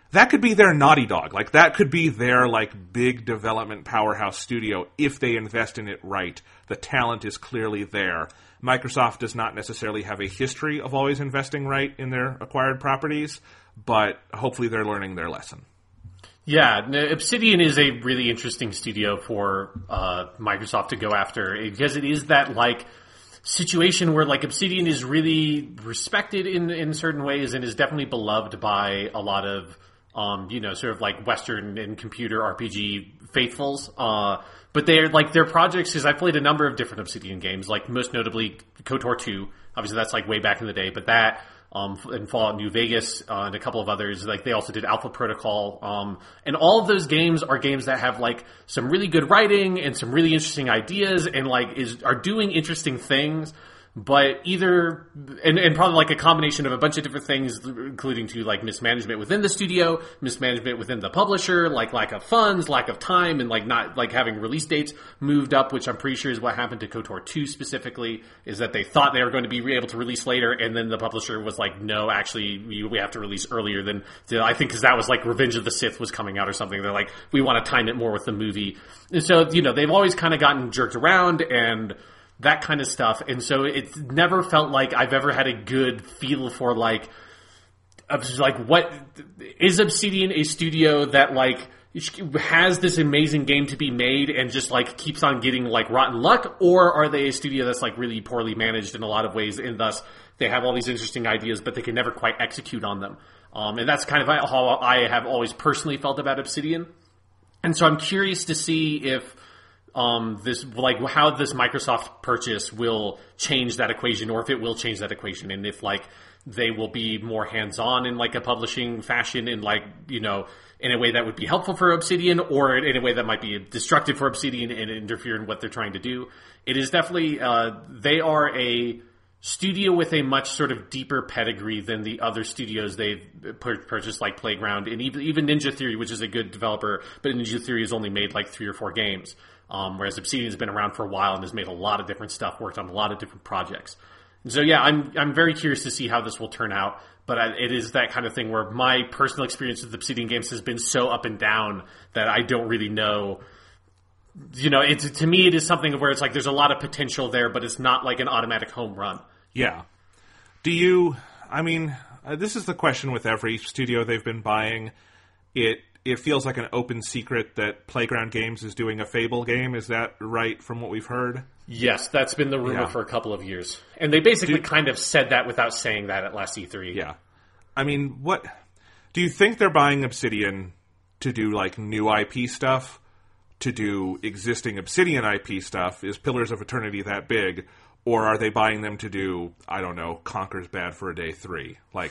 that could be their Naughty Dog. Like, that could be their, like, big development powerhouse studio if they invest in it right. The talent is clearly there. Microsoft does not necessarily have a history of always investing right in their acquired properties, but hopefully they're learning their lesson. Yeah, Obsidian is a really interesting studio for uh, Microsoft to go after, because it is that, like, situation where, like, Obsidian is really respected in in certain ways and is definitely beloved by a lot of Um, you know, sort of like Western and computer R P G faithfuls. Uh, but they're like their projects, because I've played a number of different Obsidian games, like most notably KOTOR two. Obviously, that's like way back in the day, but that, um, and Fallout New Vegas, uh, and a couple of others. Like they also did Alpha Protocol. Um, and all of those games are games that have like some really good writing and some really interesting ideas and like is, are doing interesting things. But either, and, and probably like a combination of a bunch of different things, including to like mismanagement within the studio, mismanagement within the publisher, like lack of funds, lack of time, and like not like having release dates moved up, which I'm pretty sure is what happened to KOTOR two specifically, is that they thought they were going to be able to release later, and then the publisher was like, no, actually, we, we have to release earlier than, I think because that was like Revenge of the Sith was coming out or something. They're like, we want to time it more with the movie. And so, you know, they've always kind of gotten jerked around and that kind of stuff. And so it's never felt like I've ever had a good feel for like, like what is Obsidian a studio that like has this amazing game to be made and just like keeps on getting like rotten luck, or are they a studio that's like really poorly managed in a lot of ways, and thus they have all these interesting ideas but they can never quite execute on them. Um, and that's kind of how I have always personally felt about Obsidian. And so I'm curious to see if Um, this, like, how this Microsoft purchase will change that equation, or if it will change that equation, and if, like, they will be more hands-on in, like, a publishing fashion, in, like, you know, in a way that would be helpful for Obsidian, or in a way that might be destructive for Obsidian and interfere in what they're trying to do. It is definitely, uh, they are a studio with a much sort of deeper pedigree than the other studios they've pur- purchased, like Playground, and even, even Ninja Theory, which is a good developer, but Ninja Theory has only made, like, three or four games. Um, whereas Obsidian's been around for a while and has made a lot of different stuff, worked on a lot of different projects. And so, yeah, I'm I'm very curious to see how this will turn out. But I, it is that kind of thing where my personal experience with Obsidian games has been so up and down that I don't really know. You know, it's, to me, it is something where it's like there's a lot of potential there, but it's not like an automatic home run. Yeah. Do you, I mean, uh, this is the question with every studio they've been buying. It It feels like an open secret that Playground Games is doing a Fable game. Is that right from what we've heard? Yes, that's been the rumor yeah. for a couple of years. And they basically do, kind of said that without saying that at last E three. Yeah. I mean, what do you think they're buying Obsidian to do, like, new I P stuff? To do existing Obsidian I P stuff? Is Pillars of Eternity that big? Or are they buying them to do, I don't know, Conker's Bad for a Day three? Like...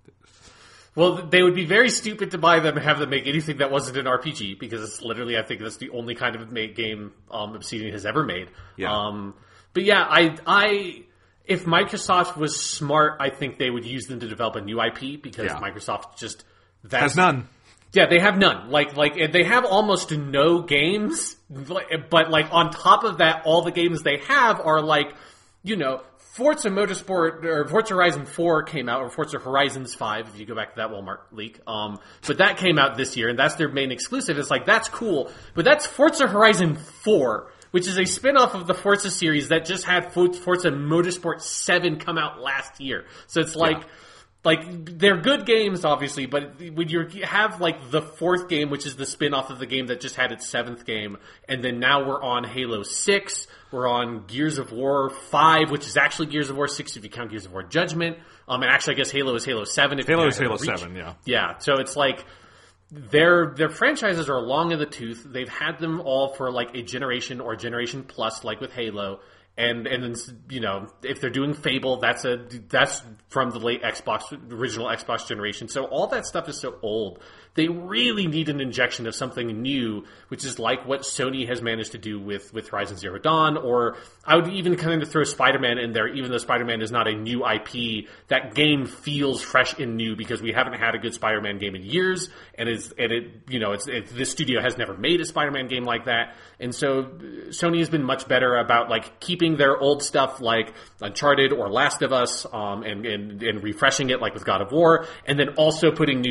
Well, they would be very stupid to buy them and have them make anything that wasn't an R P G, because it's literally, I think that's the only kind of game um, Obsidian has ever made. Yeah. Um, but yeah, I, I, if Microsoft was smart, I think they would use them to develop a new I P, because yeah. Microsoft just that's, has none. Yeah, they have none. Like, like they have almost no games, but like on top of that, all the games they have are like, you know, Forza Motorsport, or Forza Horizon four came out, or Forza Horizons five, if you go back to that Walmart leak. Um, but that came out this year, and that's their main exclusive. It's like, that's cool. But that's Forza Horizon four, which is a spin-off of the Forza series that just had Forza Motorsport seven come out last year. So it's like... Yeah. Like, they're good games, obviously, but when you have, like, the fourth game, which is the spin-off of the game that just had its seventh game, and then now we're on Halo six, we're on Gears of War five, which is actually Gears of War six if you count Gears of War Judgment, um, and actually I guess Halo is Halo seven. If Halo you is Halo Reach. seven, yeah. Yeah, so it's like, their their franchises are long in the tooth. They've had them all for, like, a generation or generation plus, like with Halo. And, and then, you know, if they're doing Fable, that's a, that's from the late Xbox, original Xbox generation. So all that stuff is so old. They really need an injection of something new, which is like what Sony has managed to do with, with Horizon Zero Dawn, or I would even kind of throw Spider-Man in there, even though Spider-Man is not a new I P. That game feels fresh and new because we haven't had a good Spider-Man game in years, and it's, and it, you know, it's, it's, this studio has never made a Spider-Man game like that. And so Sony has been much better about, like, keeping their old stuff like Uncharted or Last of Us, um, and, and, and refreshing it like with God of War, and then also putting new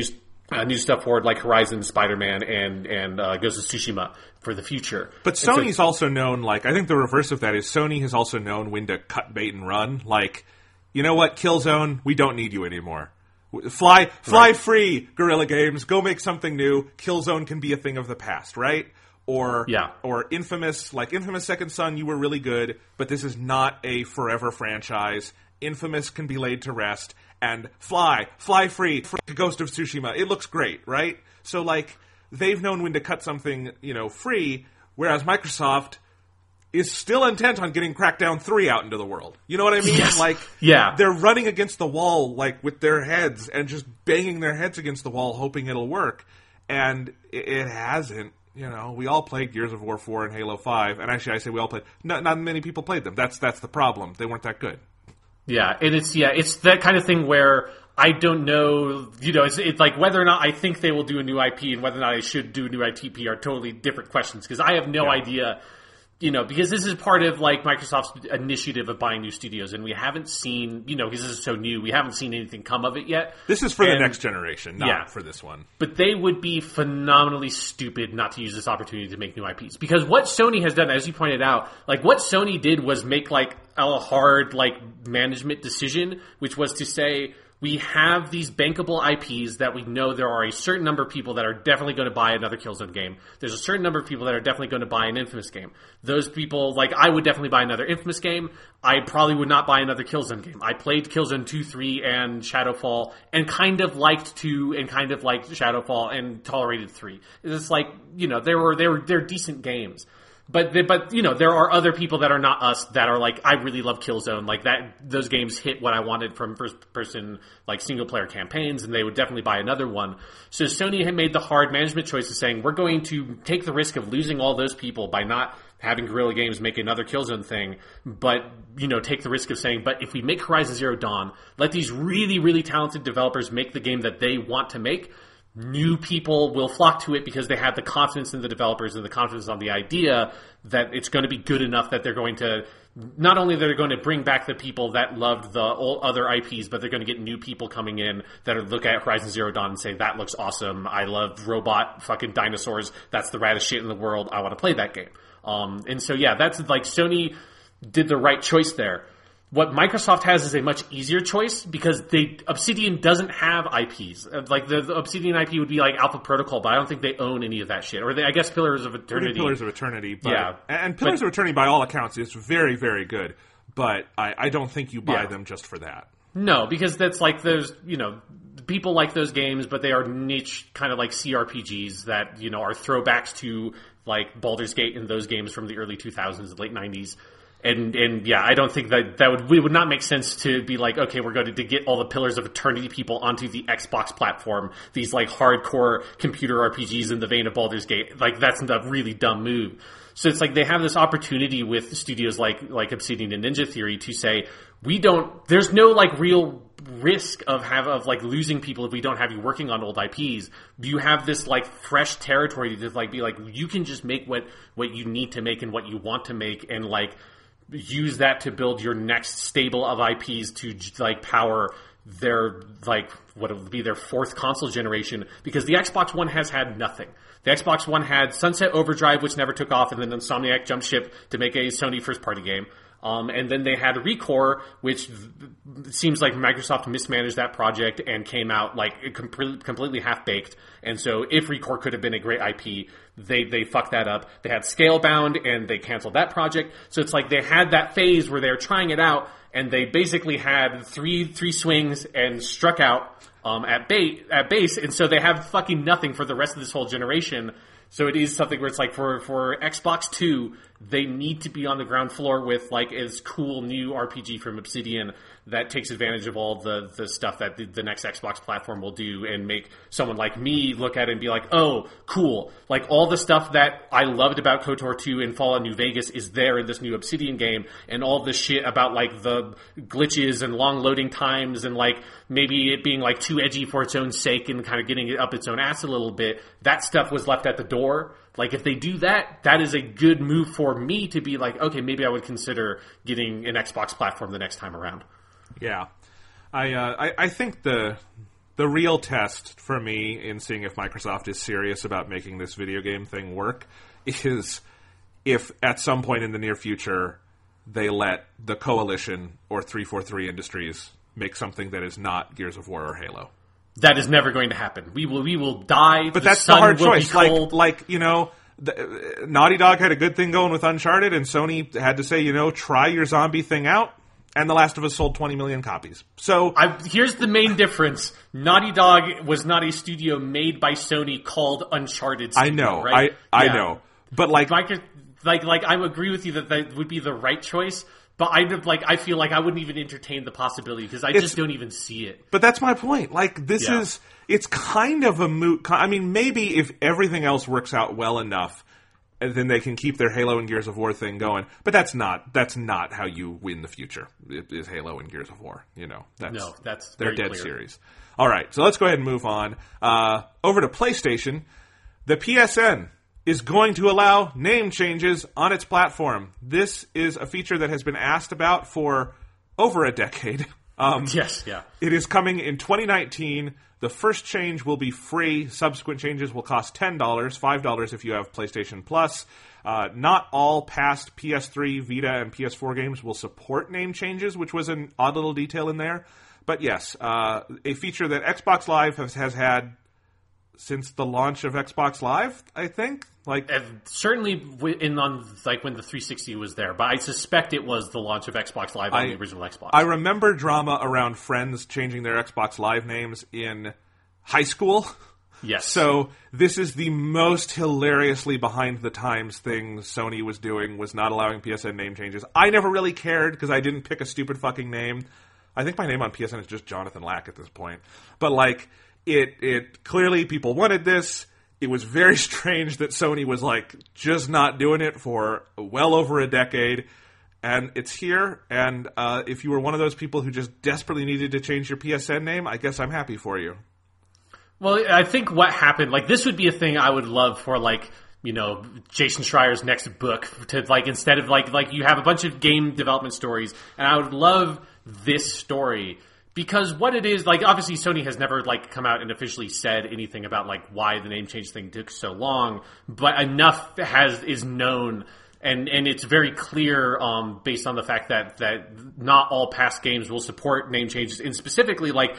uh, new stuff forward like Horizon, Spider-Man, and and uh, Ghost of Tsushima for the future. But Sony's so, also known, like, I think the reverse of that is Sony has also known when to cut bait and run. Like, you know what, Killzone, we don't need you anymore. Fly, fly right. free, Guerrilla Games. Go make something new. Killzone can be a thing of the past, right? Or, yeah. or Infamous, like Infamous Second Son, you were really good, but this is not a forever franchise. Infamous can be laid to rest. And fly, fly free, Ghost of Tsushima. It looks great, right? So, like, they've known when to cut something, you know, free, whereas Microsoft is still intent on getting Crackdown three out into the world. You know what I mean? Yes. Like, yeah. they're running against the wall, like, with their heads and just banging their heads against the wall, hoping it'll work. And it, it hasn't. You know, we all played Gears of War four and Halo five, and actually I say we all played. Not, not many people played them. That's that's the problem. They weren't that good. Yeah, and it's yeah, it's that kind of thing where I don't know, you know, it's, it's like whether or not I think they will do a new I P and whether or not I should do a new I P are totally different questions because I have no yeah. idea, you know, because this is part of like Microsoft's initiative of buying new studios and we haven't seen, you know, because this is so new, we haven't seen anything come of it yet. This is for and, the next generation, not yeah, for this one. But they would be phenomenally stupid not to use this opportunity to make new I Ps because what Sony has done, as you pointed out, like what Sony did was make like a hard like management decision, which was to say we have these bankable I Ps that we know there are a certain number of people that are definitely going to buy another Killzone game. There's a certain number of people that are definitely going to buy an Infamous game. Those people, like I would definitely buy another Infamous game. I probably would not buy another Killzone game. I played Killzone two, three, and Shadowfall and kind of liked two and kind of liked Shadowfall and tolerated three. It's like, you know, there were, they were, they're decent games. But, but you know, there are other people that are not us that are like, I really love Killzone. Like that, those games hit what I wanted from first person, like single player campaigns, and they would definitely buy another one. So Sony had made the hard management choice of saying, we're going to take the risk of losing all those people by not having Guerrilla Games make another Killzone thing, but, you know, take the risk of saying, but if we make Horizon Zero Dawn, let these really, really talented developers make the game that they want to make, new people will flock to it because they have the confidence in the developers and the confidence on the idea that it's going to be good enough that they're going to, not only they're going to bring back the people that loved the old other I Ps, but they're going to get new people coming in that are look at Horizon Zero Dawn and say, that looks awesome. I love robot fucking dinosaurs. That's the raddest shit in the world. I want to play that game. Um, and so, yeah, that's like Sony did the right choice there. What Microsoft has is a much easier choice because they Obsidian doesn't have I Ps. Like the, the Obsidian I P would be like Alpha Protocol, but I don't think they own any of that shit. Or they, I guess Pillars of Eternity. Pillars of Eternity, but, yeah, and Pillars but, of Eternity, by all accounts, is very, very good. But I, I don't think you buy yeah. them just for that. No, because that's like those, you know, people like those games, but they are niche kind of like C R P Gs that, you know, are throwbacks to like Baldur's Gate and those games from the early two thousands, late nineties. And, and yeah, I don't think that that would, it would not make sense to be like, okay, we're going to, to get all the Pillars of Eternity people onto the Xbox platform, these like hardcore computer R P Gs in the vein of Baldur's Gate. Like that's a really dumb move. So it's like they have this opportunity with studios like, like Obsidian and Ninja Theory to say, we don't, there's no like real risk of have, of like losing people if we don't have you working on old I Ps. You have this like fresh territory to like be like, you can just make what, what you need to make and what you want to make and like, use that to build your next stable of I Ps to like power their like what would be their fourth console generation because the Xbox One has had nothing. The Xbox One had Sunset Overdrive, which never took off, and then Insomniac jumped ship to make a Sony first party game. Um, and then they had ReCore, which it seems like Microsoft mismanaged that project and came out like com- completely half-baked. And so if ReCore could have been a great I P, they, they fucked that up. They had Scalebound and they canceled that project. So it's like they had that phase where they were trying it out and they basically had three, three swings and struck out, um, at bait, at base. And so they have fucking nothing for the rest of this whole generation. So it is something where it's like for, for Xbox Two, they need to be on the ground floor with like this cool new R P G from Obsidian that takes advantage of all the, the stuff that the, the next Xbox platform will do and make someone like me look at it and be like, oh, cool. Like all the stuff that I loved about KOTOR two and Fallout New Vegas is there in this new Obsidian game and all the shit about like the glitches and long loading times and like maybe it being like too edgy for its own sake and kind of getting it up its own ass a little bit. That stuff was left at the door. Like, if they do that, that is a good move for me to be like, okay, maybe I would consider getting an Xbox platform the next time around. Yeah. I uh, I, I think the the real test for me in seeing if Microsoft is serious about making this video game thing work is if at some point in the near future they let the Coalition or three forty-three Industries make something that is not Gears of War or Halo. That is never going to happen. We will we will die. But the that's the hard choice. Like, like, you know, the, Naughty Dog had a good thing going with Uncharted, and Sony had to say, you know, try your zombie thing out. And The Last of Us sold twenty million copies. So I, here's the main difference. Naughty Dog was not a studio made by Sony called Uncharted Studio, I know. right? I, I yeah. know. But like, like, like, like, I agree with you that that would be the right choice. But I like, I feel like I wouldn't even entertain the possibility because I just don't even see it. But that's my point. Like, this yeah. is, it's kind of a moot. I mean, maybe if everything else works out well enough, then they can keep their Halo and Gears of War thing going. But that's not that's not how you win the future. It is Halo and Gears of War. You know, that's, no, that's they're very dead clear. series. All right, so let's go ahead and move on uh, over to PlayStation. The P S N is going to allow name changes on its platform. This is a feature that has been asked about for over a decade. Um, yes, yeah. It is coming in twenty nineteen. The first change will be free. Subsequent changes will cost ten dollars, five dollars if you have PlayStation Plus. Uh, not all past P S three, Vita, and P S four games will support name changes, which was an odd little detail in there. But yes, uh, a feature that Xbox Live has, has had since the launch of Xbox Live, I think. Like, and certainly in on like when the three sixty was there, but I suspect it was the launch of Xbox Live on I, the original Xbox. I remember drama around friends changing their Xbox Live names in high school. Yes. So this is the most hilariously behind the times thing Sony was doing, was not allowing P S N name changes. I never really cared because I didn't pick a stupid fucking name. I think my name on P S N is just Jonathan Lack at this point. But like, it it clearly people wanted this. It was very strange that Sony was like just not doing it for well over a decade. And it's here, and uh, if you were one of those people who just desperately needed to change your P S N name, I guess I'm happy for you. Well, I think what happened, like, this would be a thing I would love for, like, you know, Jason Schreier's next book to, like, instead of, like, like you have a bunch of game development stories, and I would love this story. Because what it is, like, obviously Sony has never, like, come out and officially said anything about, like, why the name change thing took so long, but enough has is known, and, and it's very clear, um, based on the fact that, that not all past games will support name changes, and specifically, like,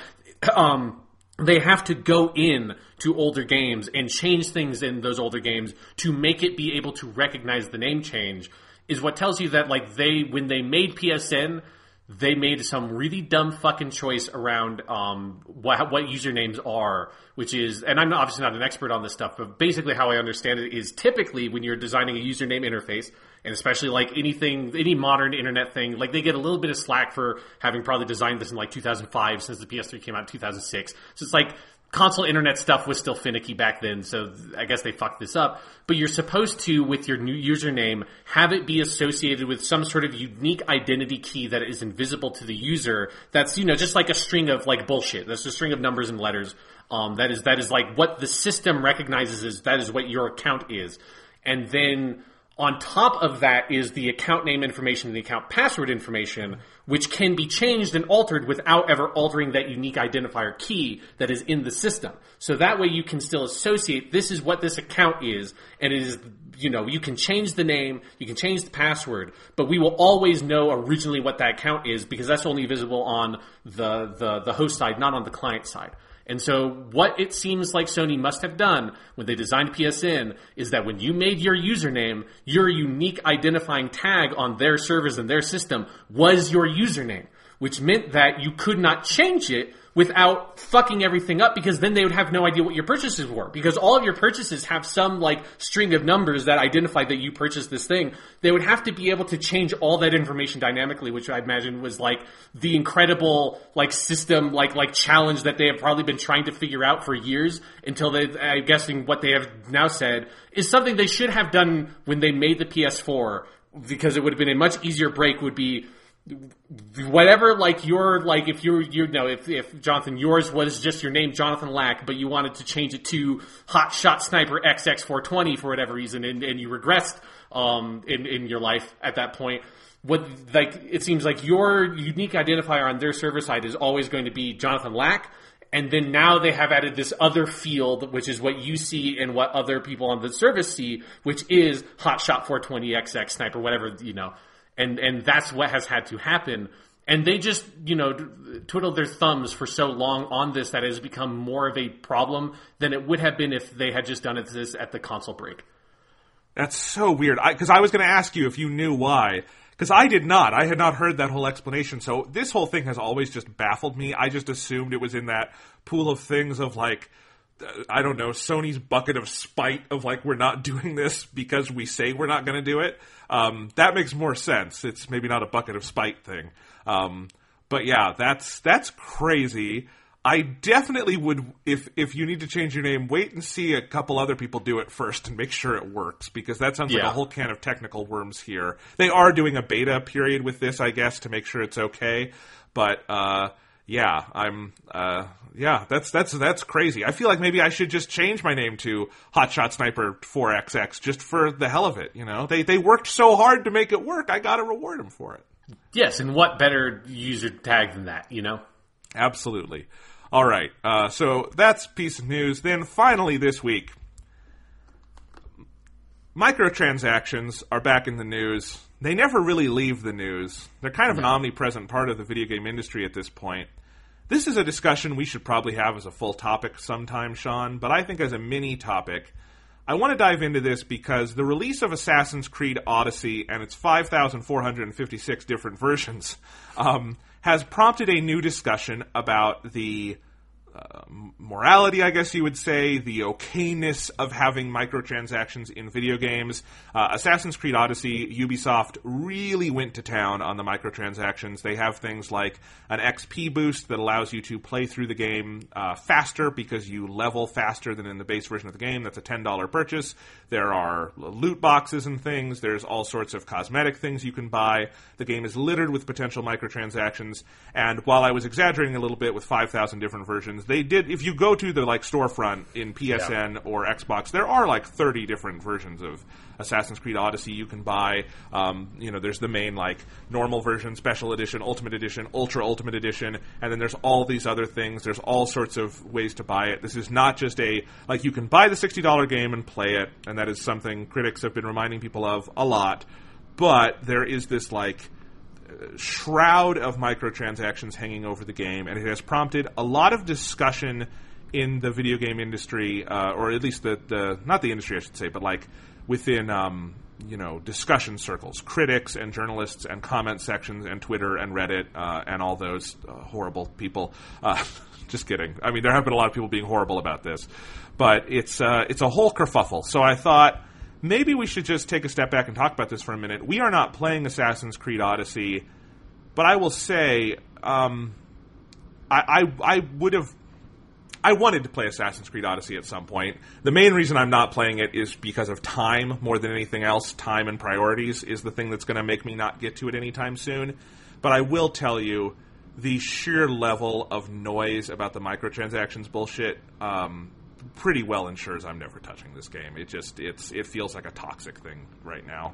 um, they have to go in to older games and change things in those older games to make it be able to recognize the name change, is what tells you that, like, they, when they made P S N, they made some really dumb fucking choice around um, what, what usernames are, which is, and I'm obviously not an expert on this stuff, but basically how I understand it is typically when you're designing a username interface, and especially like anything, any modern internet thing, like they get a little bit of slack for having probably designed this in like two thousand five since the P S three came out in two thousand six. So it's like console internet stuff was still finicky back then, so I guess they fucked this up. But you're supposed to, with your new username, have it be associated with some sort of unique identity key that is invisible to the user. That's, you know, just like a string of like bullshit. That's a string of numbers and letters. Um, that is that is like what the system recognizes as that is what your account is. And then on top of that is the account name information and the account password information, which can be changed and altered without ever altering that unique identifier key that is in the system. So that way you can still associate this is what this account is, and it is, you know, you can change the name, you can change the password, but we will always know originally what that account is because that's only visible on the, the, the host side, not on the client side. And so what it seems like Sony must have done when they designed P S N is that when you made your username, your unique identifying tag on their servers and their system was your username, which meant that you could not change it without fucking everything up, because then they would have no idea what your purchases were. Because all of your purchases have some like string of numbers that identify that you purchased this thing. They would have to be able to change all that information dynamically, which I imagine was like the incredible like system like like challenge that they have probably been trying to figure out for years until they, I'm guessing what they have now said is something they should have done when they made the P S four, because it would have been a much easier break. Would be whatever, like your, like if you're, you know, if, if Jonathan, yours was just your name, Jonathan Lack, but you wanted to change it to Hot Shot Sniper X X four twenty for whatever reason, and, and you regressed, um, in, in your life at that point. What, like, it seems like your unique identifier on their server side is always going to be Jonathan Lack, And then now they have added this other field, which is what you see and what other people on the service see, which is Hotshot four twenty X X Sniper, whatever, you know. And and that's what has had to happen. And they just, you know, twiddled their thumbs for so long on this that it has become more of a problem than it would have been if they had just done it this at the console break. That's so weird. Because I, I was going to ask you if you knew why. Because I did not. I had not heard that whole explanation. So this whole thing has always just baffled me. I just assumed it was in that pool of things of like, I don't know, Sony's bucket of spite of like, we're not doing this because we say we're not going to do it. Um, that makes more sense. It's maybe not a bucket of spite thing. Um, but yeah, that's, that's crazy. I definitely would, if if you need to change your name, wait and see a couple other people do it first and make sure it works, because that sounds yeah. like a whole can of technical worms here. They are doing a beta period with this, I guess, to make sure it's okay. But uh, yeah, I'm uh, yeah, that's that's that's crazy. I feel like maybe I should just change my name to Hotshot Sniper four X X just for the hell of it. You know, they they worked so hard to make it work. I got to reward them for it. Yes, and what better user tag than that? You know, absolutely. All right, uh, so that's a piece of news. Then finally this week, microtransactions are back in the news. They never really leave the news. They're kind of no. an omnipresent part of the video game industry at this point. This is a discussion we should probably have as a full topic sometime, Sean, but I think as a mini topic, I want to dive into this because the release of Assassin's Creed Odyssey and its five thousand four hundred fifty-six different versions um, has prompted a new discussion about the uh, morality, I guess you would say, the okayness of having microtransactions in video games. Uh, Assassin's Creed Odyssey, Ubisoft really went to town on the microtransactions. They have things like an X P boost that allows you to play through the game uh, faster because you level faster than in the base version of the game. That's a ten dollars purchase. There are loot boxes and things. There's all sorts of cosmetic things you can buy. The game is littered with potential microtransactions. And while I was exaggerating a little bit with five thousand different versions, they did, if you go to the like storefront in P S N yeah. or Xbox, there are like thirty different versions of Assassin's Creed Odyssey you can buy. Um, you know, there's the main like normal version, special edition, ultimate edition, ultra ultimate edition, and then there's all these other things. There's all sorts of ways to buy it. This is not just a, like, you can buy the sixty dollars game and play it, and that is something critics have been reminding people of a lot, but there is this like shroud of microtransactions hanging over the game, and it has prompted a lot of discussion in the video game industry, uh, or at least the, the, not the industry I should say, but like within, um, you know, discussion circles, critics and journalists and comment sections and Twitter and Reddit uh, and all those uh, horrible people. Uh, just kidding. I mean, there have been a lot of people being horrible about this, but it's uh, it's a whole kerfuffle. So I thought maybe we should just take a step back and talk about this for a minute. We are not playing Assassin's Creed Odyssey, but I will say um, I, I I would have. I wanted to play Assassin's Creed Odyssey at some point. The main reason I'm not playing it is because of time more than anything else. Time and priorities is the thing that's going to make me not get to it anytime soon. But I will tell you, the sheer level of noise about the microtransactions bullshit um, pretty well ensures I'm never touching this game. It just it's it feels like a toxic thing right now.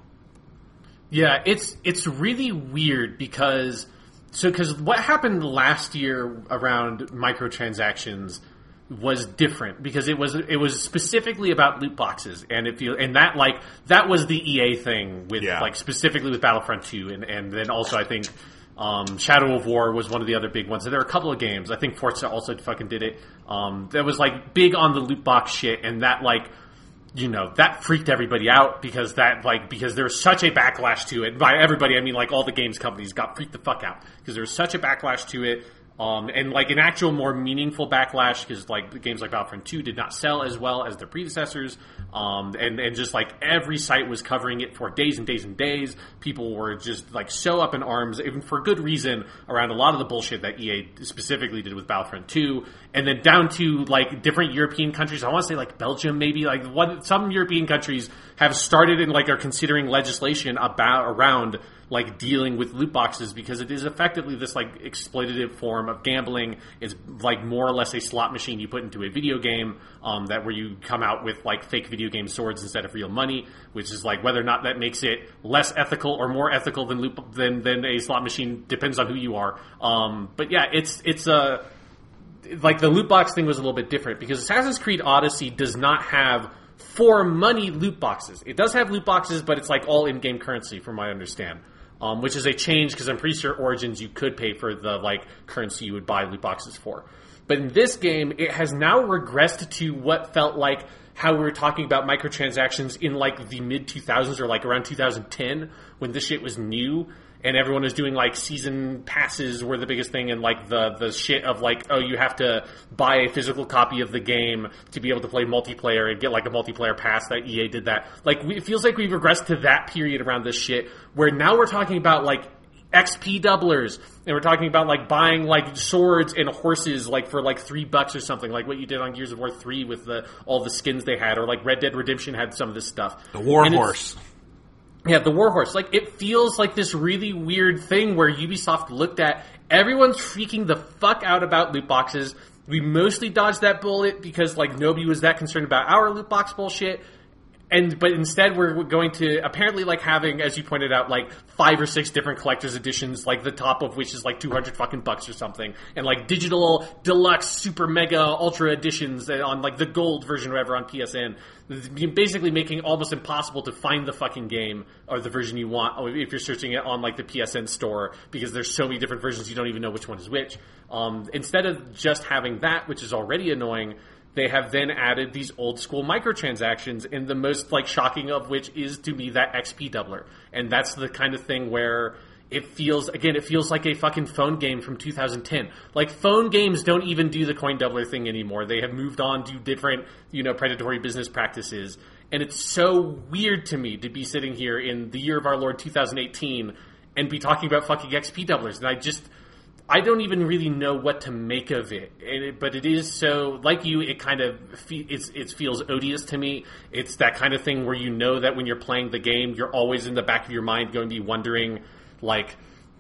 Yeah, it's it's really weird because so because what happened last year around microtransactions was different because it was it was specifically about loot boxes, and if you and that like that was the E A thing with yeah. like specifically with Battlefront two, and and then also I think um, Shadow of War was one of the other big ones. And there were a couple of games. I think Forza also fucking did it. Um, that was like big on the loot box shit, and that like. You know, that freaked everybody out because that, like, because there was such a backlash to it. By everybody, I mean, like, all the games companies got freaked the fuck out because there was such a backlash to it. Um, and, like, an actual more meaningful backlash because, like, games like Battlefront two did not sell as well as their predecessors. Um, and, and just, like, every site was covering it for days and days and days. People were just, like, so up in arms, even for good reason, around a lot of the bullshit that E A specifically did with Battlefront two. And then down to, like, different European countries. I want to say, like, Belgium, maybe. Like, what, some European countries have started and, like, are considering legislation about, around, like, dealing with loot boxes because it is effectively this, like, exploitative form of gambling. It's, like, more or less a slot machine you put into a video game um, that where you come out with, like, fake video game swords instead of real money, which is, like, whether or not that makes it less ethical or more ethical than loot, than, than a slot machine depends on who you are. Um, but, yeah, it's, it's a... like the loot box thing was a little bit different because Assassin's Creed Odyssey does not have for money loot boxes. It does have loot boxes, but it's like all in-game currency from what I understand. Um, which is a change because I'm pretty sure Origins you could pay for the like currency you would buy loot boxes for. But in this game, it has now regressed to what felt like how we were talking about microtransactions in like the mid two thousands or like around two thousand ten when this shit was new. And everyone was doing, like, season passes were the biggest thing, and, like, the, the shit of, like, oh, you have to buy a physical copy of the game to be able to play multiplayer and get, like, a multiplayer pass that E A did that. Like, we, it feels like we've regressed to that period around this shit, where now we're talking about, like, X P doublers, and we're talking about, like, buying, like, swords and horses, like, for, like, three bucks or something, like what you did on Gears of War three with the all the skins they had, or, like, Red Dead Redemption had some of this stuff. The War Horse. Yeah, the Warhorse. Like, it feels like this really weird thing where Ubisoft looked at, everyone's freaking the fuck out about loot boxes. We mostly dodged that bullet because, like, nobody was that concerned about our loot box bullshit. And, but instead we're going to, apparently, like, having, as you pointed out, like, five or six different collector's editions, like, the top of which is, like, two hundred fucking bucks or something. And, like, digital, deluxe, super mega, ultra editions on, like, the gold version or whatever on P S N. Basically making it almost impossible to find the fucking game or the version you want if you're searching it on, like, the P S N store because there's so many different versions you don't even know which one is which. Um, instead of just having that, which is already annoying, they have then added these old school microtransactions, and the most, like, shocking of which is, to me, that X P doubler. And that's the kind of thing where it feels, again, it feels like a fucking phone game from two thousand ten. Like, phone games don't even do the coin doubler thing anymore. They have moved on to different, you know, predatory business practices. And it's so weird to me to be sitting here in the year of our Lord two thousand eighteen and be talking about fucking X P doublers. And I just... I don't even really know what to make of it, it but it is so, like you, it kind of fe- it's, it feels odious to me. It's that kind of thing where you know that when you're playing the game, you're always in the back of your mind going to be wondering, like,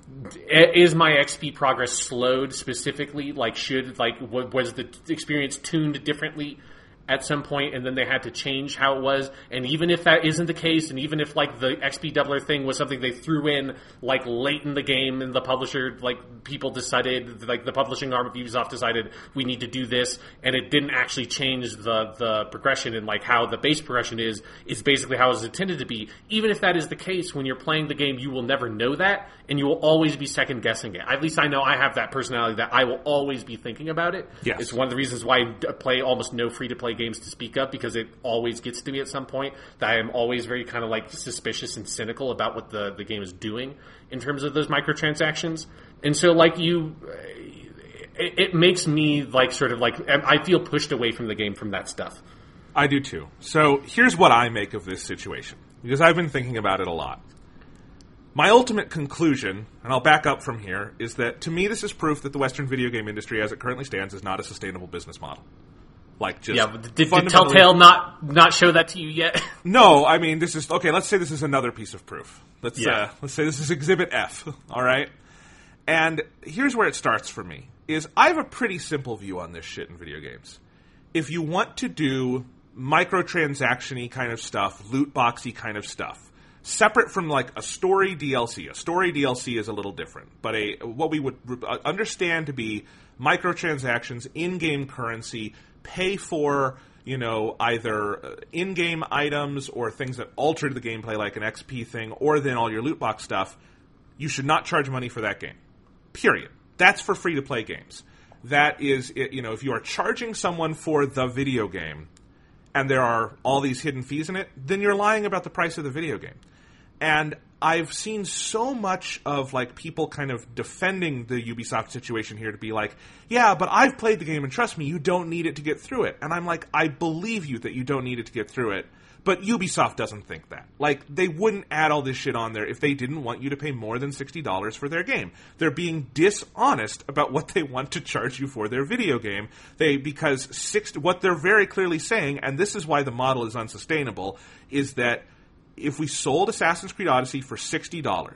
is my X P progress slowed specifically? Like, should, like, was the experience tuned differently at some point, and then they had to change how it was? And even if that isn't the case, and even if, like, the X P doubler thing was something they threw in, like, late in the game, and the publisher, like, people decided, like, the publishing arm of Ubisoft decided we need to do this, and it didn't actually change the, the progression and, like, how the base progression is, is basically how it was intended to be. Even if that is the case, when you're playing the game, you will never know that, and you will always be second-guessing it. At least I know I have that personality that I will always be thinking about it. Yes. It's one of the reasons why I play almost no free-to-play games to speak of, because it always gets to me at some point that I am always very kind of like suspicious and cynical about what the, the game is doing in terms of those microtransactions. And so, like, you, it, it makes me like sort of like, I feel pushed away from the game from that stuff. I do too. So here's what I make of this situation, because I've been thinking about it a lot. My ultimate conclusion, and I'll back up from here, is that to me this is proof that the Western video game industry as it currently stands is not a sustainable business model. Like, just yeah, but did, did Telltale not not show that to you yet? No, I mean, this is okay. Let's say this is another piece of proof. Let's yeah. uh, let's say this is Exhibit F. All right, and here's where it starts for me: is I have a pretty simple view on this shit in video games. If you want to do microtransaction-y kind of stuff, loot boxy kind of stuff, separate from like a story D L C, a story D L C is a little different, but a what we would understand to be microtransactions, in-game currency. Pay for, you know, either in-game items or things that alter the gameplay, like an X P thing, or then all your loot box stuff. You should not charge money for that game. Period. That's for free-to-play games. That is, you know, if you are charging someone for the video game and there are all these hidden fees in it, then you're lying about the price of the video game. And I've seen so much of, like, people kind of defending the Ubisoft situation here to be like, yeah, but I've played the game and trust me, you don't need it to get through it. And I'm like, I believe you that you don't need it to get through it. But Ubisoft doesn't think that. Like, they wouldn't add all this shit on there if they didn't want you to pay more than sixty dollars for their game. They're being dishonest about what they want to charge you for their video game. They, because six, what they're very clearly saying, and this is why the model is unsustainable, is that if we sold Assassin's Creed Odyssey for sixty dollars,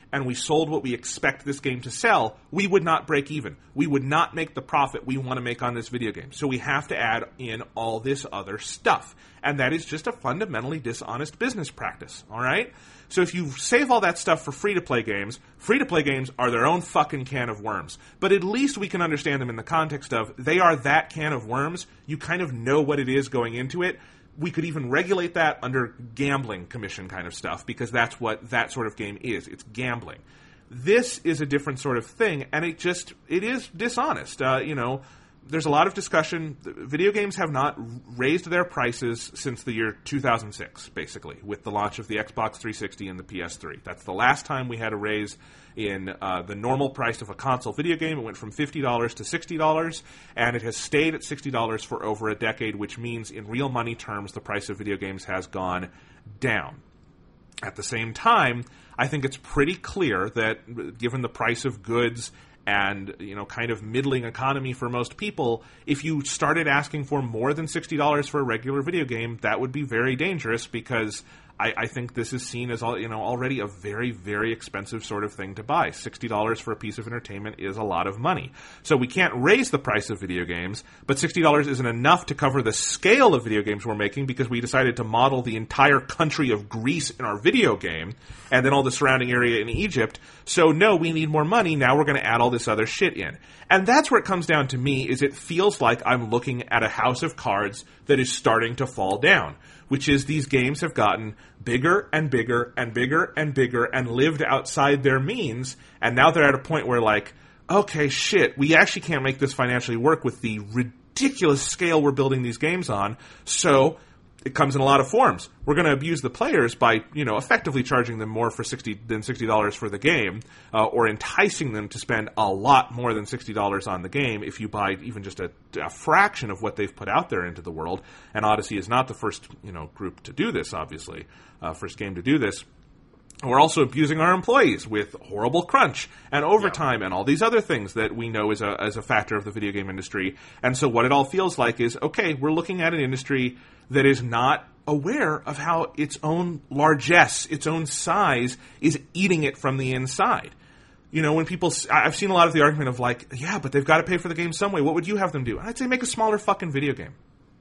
and we sold what we expect this game to sell, we would not break even. We would not make the profit we want to make on this video game. So we have to add in all this other stuff. And that is just a fundamentally dishonest business practice, all right? So if you save all that stuff for free-to-play games, free-to-play games are their own fucking can of worms. But at least we can understand them in the context of they are that can of worms. You kind of know what it is going into it. We could even regulate that under gambling commission kind of stuff, because that's what that sort of game is. It's gambling. This is a different sort of thing, and it just, it is dishonest. Uh, you know, there's a lot of discussion. Video games have not raised their prices since the year two thousand six, basically, with the launch of the Xbox three sixty and the P S three. That's the last time we had a raise in uh, the normal price of a console video game. It went from fifty dollars to sixty dollars, and it has stayed at sixty dollars for over a decade, which means in real money terms, the price of video games has gone down. At the same time, I think it's pretty clear that given the price of goods and, you know, kind of middling economy for most people, if you started asking for more than sixty dollars for a regular video game, that would be very dangerous, because I, I think this is seen as, you know, already a very, very expensive sort of thing to buy. sixty dollars for a piece of entertainment is a lot of money. So we can't raise the price of video games, but sixty dollars isn't enough to cover the scale of video games we're making, because we decided to model the entire country of Greece in our video game, and then all the surrounding area in Egypt. So no, we need more money. Now we're going to add all this other shit in. And that's where it comes down to me, is it feels like I'm looking at a house of cards that is starting to fall down, which is these games have gotten bigger and bigger and bigger and bigger and lived outside their means, and now they're at a point where, like, okay, shit, we actually can't make this financially work with the ridiculous scale we're building these games on, so it comes in a lot of forms. We're going to abuse the players by, you know, effectively charging them more for sixty than sixty dollars for the game, uh, or enticing them to spend a lot more than sixty dollars on the game if you buy even just a, a fraction of what they've put out there into the world. And Odyssey is not the first, you know, group to do this, obviously, uh, first game to do this. We're also abusing our employees with horrible crunch and overtime, yeah, and all these other things that we know is a, as a factor of the video game industry. And so what it all feels like is, okay, we're looking at an industry that is not aware of how its own largesse, its own size, is eating it from the inside. You know, when people, I've seen a lot of the argument of like, yeah, but they've got to pay for the game some way. What would you have them do? And I'd say make a smaller fucking video game.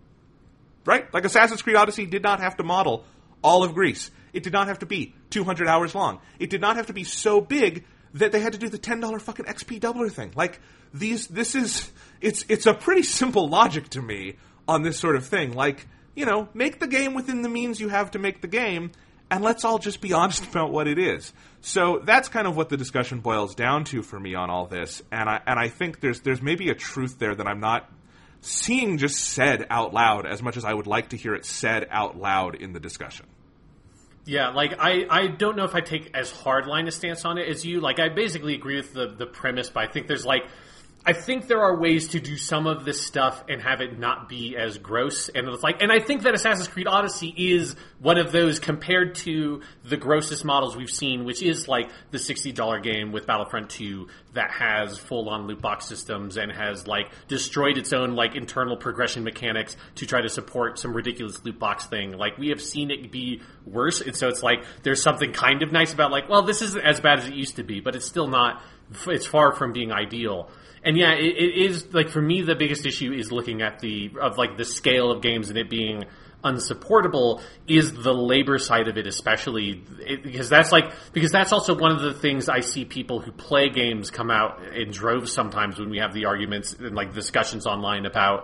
Right? Like Assassin's Creed Odyssey did not have to model all of Greece. It did not have to be two hundred hours long. It did not have to be so big that they had to do the ten dollars fucking X P doubler thing. Like, these, this is, it's, it's a pretty simple logic to me on this sort of thing. Like, you know, make the game within the means you have to make the game, and let's all just be honest about what it is. So that's kind of what the discussion boils down to for me on all this, and I, and I think there's, there's maybe a truth there that I'm not seeing just said out loud as much as I would like to hear it said out loud in the discussion. Yeah, like, I, I don't know if I take as hardline a stance on it as you. Like, I basically agree with the, the premise, but I think there's, like, I think there are ways to do some of this stuff and have it not be as gross. And it's like, and I think that Assassin's Creed Odyssey is one of those compared to the grossest models we've seen, which is like the sixty dollars game with Battlefront two that has full-on loot box systems and has like destroyed its own like internal progression mechanics to try to support some ridiculous loot box thing. Like, we have seen it be worse. And so it's like, there's something kind of nice about like, well, this isn't as bad as it used to be, but it's still not, it's far from being ideal. And yeah, it, it is, like, for me, the biggest issue is looking at the, of like the scale of games and it being unsupportable is the labor side of it, especially it, because that's like, because that's also one of the things I see people who play games come out in droves sometimes when we have the arguments and like discussions online about,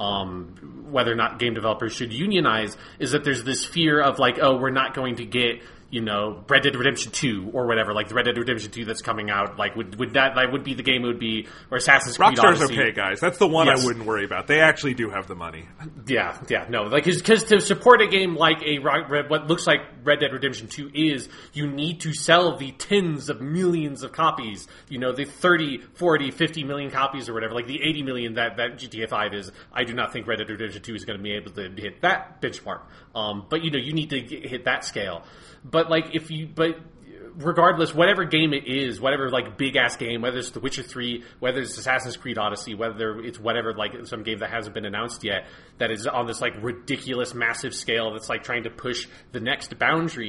um, whether or not game developers should unionize, is that there's this fear of like, oh, we're not going to get, you know, Red Dead Redemption two or whatever, like the Red Dead Redemption two that's coming out, like would would that like would be the game it would be, or Assassin's Creed Rockstar's Odyssey. Okay, guys. That's the one Yes. I wouldn't worry about. They actually do have the money. Yeah, yeah, no, like because to support a game like a what looks like Red Dead Redemption two is, you need to sell the tens of millions of copies, you know, the thirty, forty, fifty million copies or whatever, like the eighty million that, that G T A five is. I do not think Red Dead Redemption two is going to be able to hit that benchmark. Um, but you know, you need to get, hit that scale. But like if you, but regardless, whatever game it is, whatever like big ass game, whether it's The Witcher three, whether it's Assassin's Creed Odyssey, whether it's whatever like some game that hasn't been announced yet, that is on this like ridiculous massive scale that's like trying to push the next boundary,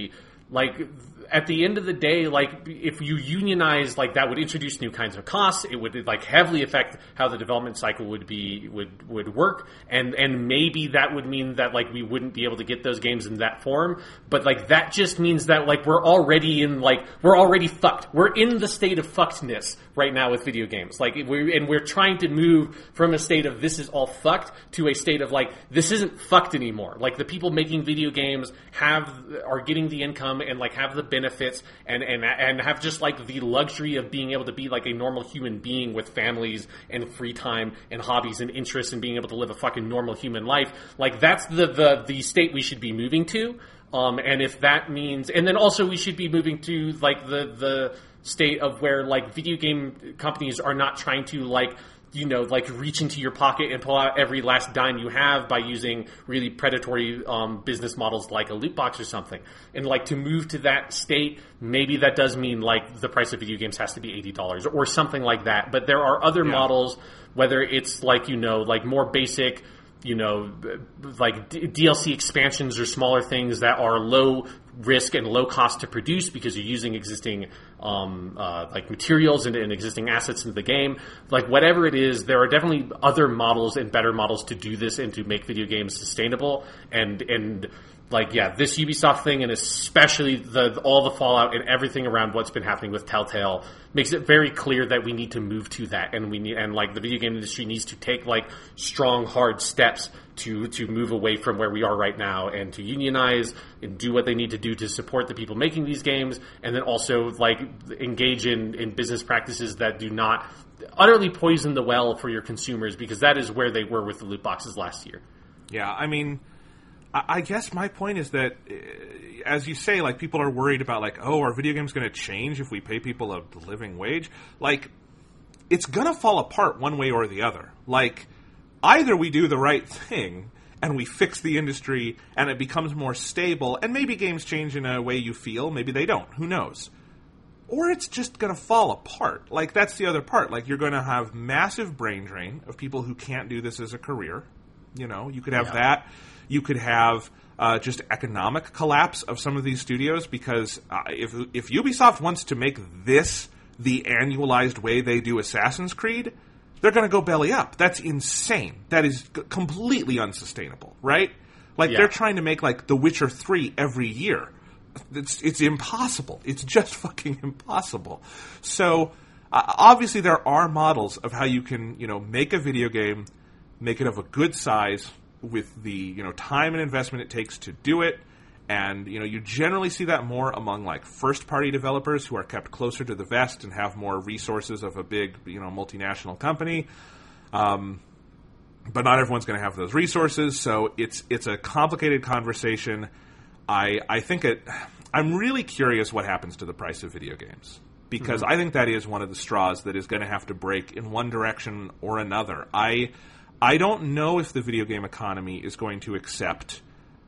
like, at the end of the day, like, if you unionize, like, that would introduce new kinds of costs. It would, like, heavily affect how the development cycle would be, would, would work. And, and maybe that would mean that, like, we wouldn't be able to get those games in that form. But, like, that just means that, like, we're already in, like, we're already fucked. We're in the state of fuckedness right now with video games. Like, we're, and we're trying to move from a state of this is all fucked to a state of, like, this isn't fucked anymore. Like, the people making video games have, are getting the income and, like, have the benefits and, and and have just like the luxury of being able to be like a normal human being with families and free time and hobbies and interests and being able to live a fucking normal human life. Like that's the the, the state we should be moving to. Um, and if that means, and then also we should be moving to like the the state of where like video game companies are not trying to like, you know, like reach into your pocket and pull out every last dime you have by using really predatory um, business models like a loot box or something. And like to move to that state, maybe that does mean like the price of video games has to be eighty dollars or something like that. But there are other yeah. models, whether it's like, you know, like more basic, you know, like D L C expansions or smaller things that are low risk and low cost to produce because you're using existing um, uh, like materials and, and existing assets into the game. Like whatever it is, there are definitely other models and better models to do this and to make video games sustainable. And and like yeah, this Ubisoft thing and especially the all the fallout and everything around what's been happening with Telltale makes it very clear that we need to move to that, and we need and like the video game industry needs to take like strong, hard steps to to move away from where we are right now and to unionize and do what they need to do to support the people making these games, and then also like engage in, in business practices that do not utterly poison the well for your consumers, because that is where they were with the loot boxes last year. Yeah, I mean, I guess my point is that, as you say, like people are worried about like, oh, are video games going to change if we pay people a living wage? Like, it's going to fall apart one way or the other. Like, either we do the right thing and we fix the industry and it becomes more stable, and maybe games change in a way you feel, maybe they don't, who knows? Or it's just going to fall apart. Like, that's the other part. Like, you're going to have massive brain drain of people who can't do this as a career. You know, you could have yeah. that. You could have uh, just economic collapse of some of these studios, because uh, if if Ubisoft wants to make this the annualized way they do Assassin's Creed, they're going to go belly up. That's insane. That is c- completely unsustainable, right? Like, yeah. they're trying to make, like, The Witcher three every year. It's, it's impossible. It's just fucking impossible. So, uh, obviously there are models of how you can, you know, make a video game, make it of a good size, with the, you know, time and investment it takes to do it. And, you know, you generally see that more among, like, first-party developers who are kept closer to the vest and have more resources of a big, you know, multinational company. Um, but not everyone's going to have those resources, so it's it's a complicated conversation. I I think it... I'm really curious what happens to the price of video games, because mm-hmm. I think that is one of the straws that is going to have to break in one direction or another. I... I don't know if the video game economy is going to accept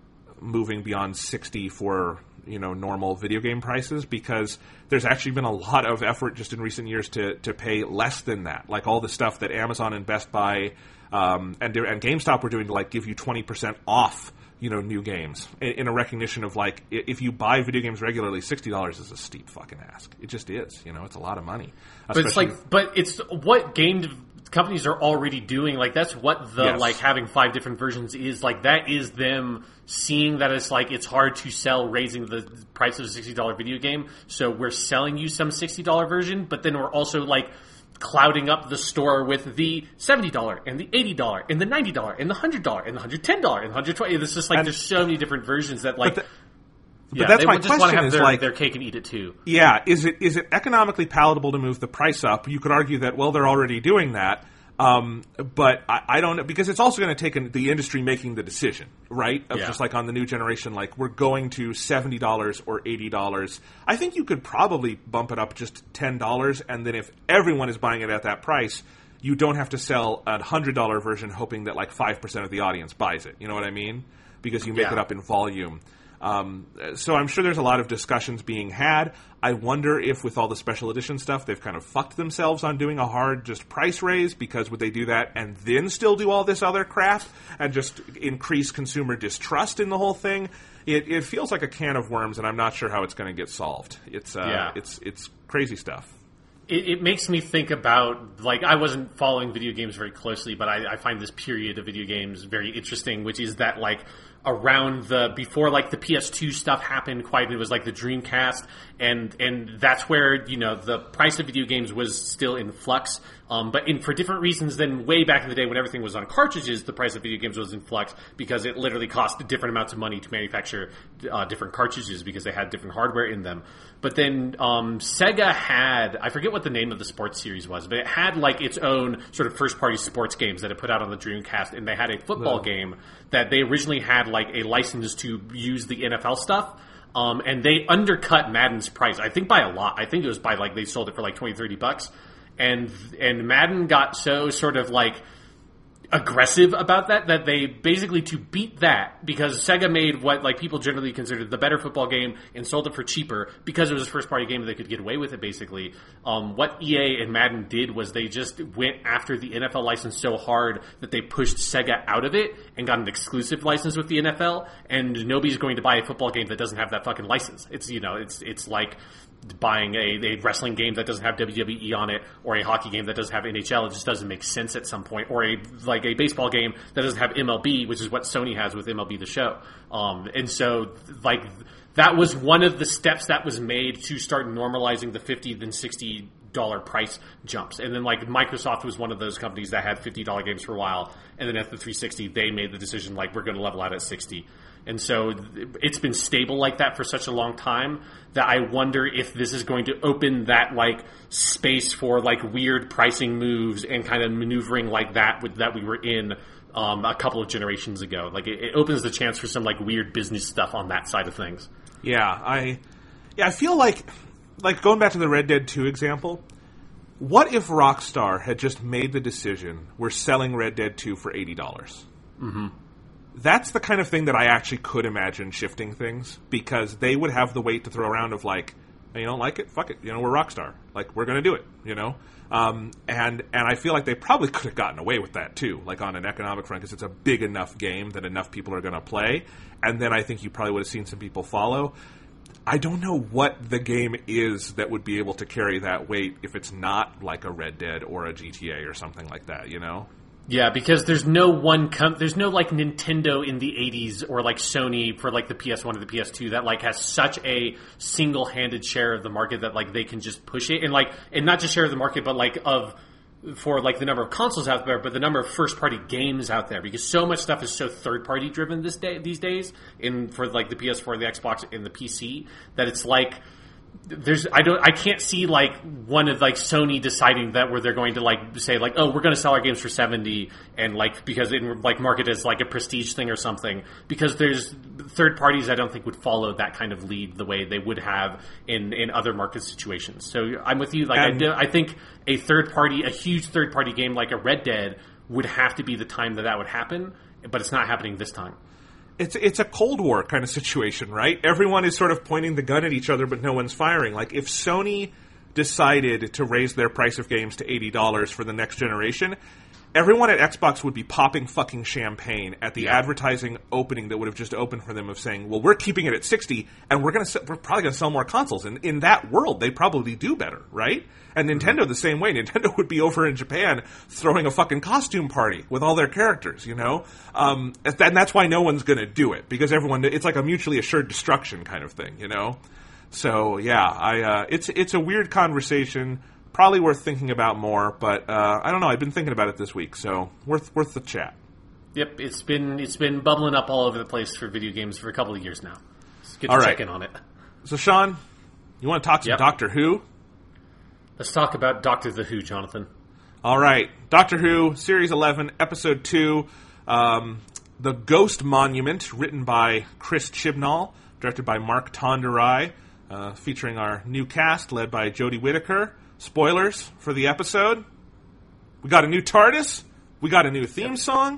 moving beyond sixty for, you know, normal video game prices, because there's actually been a lot of effort just in recent years to to pay less than that. Like all the stuff that Amazon and Best Buy um, and and GameStop were doing to like give you twenty percent off, you know, new games in, in a recognition of like, if you buy video games regularly, sixty dollars is a steep fucking ask. It just is. You know, it's a lot of money. But it's like, but it's what game companies are already doing. Like, that's what the yes. like having five different versions is. Like, that is them seeing that it's like it's hard to sell raising the price of a sixty dollars video game, so we're selling you some sixty dollars version, but then we're also like clouding up the store with the seventy dollars and the eighty dollars and the ninety dollars and the one hundred dollars and the one hundred ten dollars and the one hundred twenty dollars. It's just like and, there's so many different versions that like... But, the, but yeah, that's they my just question want to have is their, like... their cake and eat it too. Yeah, is it is it economically palatable to move the price up? You could argue that, well, they're already doing that. Um, but I, I don't know, because it's also going to take an, the industry making the decision, right? Of yeah. just like on the new generation, like we're going to seventy dollars or eighty dollars. I think you could probably bump it up just ten dollars, and then if everyone is buying it at that price, you don't have to sell a one hundred dollars version hoping that like five percent of the audience buys it. You know what I mean? Because you make yeah. it up in volume. Um, so I'm sure there's a lot of discussions being had. I wonder if with all the special edition stuff, they've kind of fucked themselves on doing a hard just price raise, because would they do that and then still do all this other crap and just increase consumer distrust in the whole thing? it, it feels like a can of worms, and I'm not sure how it's going to get solved. It's uh, yeah. it's it's crazy stuff. It, it makes me think about, like, I wasn't following video games very closely, but I, I find this period of video games very interesting, which is that, like, around the, before, like, the P S two stuff happened quite, it was, like, the Dreamcast, and and that's where, you know, the price of video games was still in flux, um, but in for different reasons than way back in the day when everything was on cartridges, the price of video games was in flux, because it literally cost different amounts of money to manufacture uh, different cartridges, because they had different hardware in them. But then um, Sega had, I forget what the name of the sports series was, but it had like its own sort of first-party sports games that it put out on the Dreamcast, and they had a football yeah. game that they originally had like a license to use the N F L stuff, um, and they undercut Madden's price, I think by a lot. I think it was by like, they sold it for like twenty, thirty bucks, and and Madden got so sort of like aggressive about that that they basically, to beat that, because Sega made what like people generally considered the better football game and sold it for cheaper because it was a first party game and they could get away with it basically. Um, what E A and Madden did was they just went after the N F L license so hard that they pushed Sega out of it and got an exclusive license with the N F L, and nobody's going to buy a football game that doesn't have that fucking license. It's, you know, it's it's like buying a, a wrestling game that doesn't have W W E on it, or a hockey game that doesn't have N H L. It just doesn't make sense at some point. Or a like a baseball game that doesn't have M L B, which is what Sony has with M L B The Show. Um, and so, like, that was one of the steps that was made to start normalizing the fifty then sixty dollar price jumps. And then, like, Microsoft was one of those companies that had fifty dollar games for a while, and then at the three sixty, they made the decision, like, we're going to level out at sixty. And so it's been stable like that for such a long time that I wonder if this is going to open that, like, space for, like, weird pricing moves and kind of maneuvering like that with, that we were in um, a couple of generations ago. Like, it, it opens the chance for some, like, weird business stuff on that side of things. Yeah, I yeah, I feel like, like, going back to the Red Dead two example, what if Rockstar had just made the decision, we're selling Red Dead two for eighty dollars? Mm-hmm. That's the kind of thing that I actually could imagine shifting things, because they would have the weight to throw around of, like, you don't like it? Fuck it. You know, we're Rockstar. Like, we're going to do it, you know? Um, and and I feel like they probably could have gotten away with that, too, like on an economic front, because it's a big enough game that enough people are going to play. And then I think you probably would have seen some people follow. I don't know what the game is that would be able to carry that weight if it's not like a Red Dead or a G T A or something like that, you know? Yeah, because there's no one, com- there's no like Nintendo in the eighties or like Sony for like the P S one or the P S two that like has such a single-handed share of the market that like they can just push it, and like, and not just share of the market, but like of, for like the number of consoles out there, but the number of first-party games out there, because so much stuff is so third-party driven this day, these days, in for like the P S four, the Xbox, and the P C, that it's like, There's I don't I can't see like one of like Sony deciding that where they're going to like say like, oh, we're going to sell our games for seventy, and like because it like market as like a prestige thing or something, because there's third parties I don't think would follow that kind of lead the way they would have in, in other market situations. So I'm with you. Like I, do, I think a third party, a huge third party game like a Red Dead would have to be the time that that would happen, but it's not happening this time. It's it's a Cold War kind of situation, right? Everyone is sort of pointing the gun at each other, but no one's firing. Like, if Sony decided to raise their price of games to eighty dollars for the next generation, everyone at Xbox would be popping fucking champagne at the yeah. advertising opening that would have just opened for them of saying, well, we're keeping it at sixty, and we're gonna we're probably going to sell more consoles. And in that world, they probably do better, right? And Nintendo the same way. Nintendo would be over in Japan throwing a fucking costume party with all their characters, you know? Um, and that's why no one's going to do it, because everyone, it's like a mutually assured destruction kind of thing, you know? So, yeah, I uh, it's it's a weird conversation, probably worth thinking about more, but uh, I don't know, I've been thinking about it this week, so worth worth the chat. Yep, it's been it's been bubbling up all over the place for video games for a couple of years now. It's good to all check right. in on it. So, Sean, you want to talk some yep. Doctor Who? Let's talk about Doctor the Who, Jonathan. All right. Doctor Who, Series eleven, Episode two, um, The Ghost Monument, written by Chris Chibnall, directed by Mark Tonderai, uh, featuring our new cast, led by Jodie Whittaker. Spoilers for the episode. We got a new TARDIS. We got a new theme yep. song.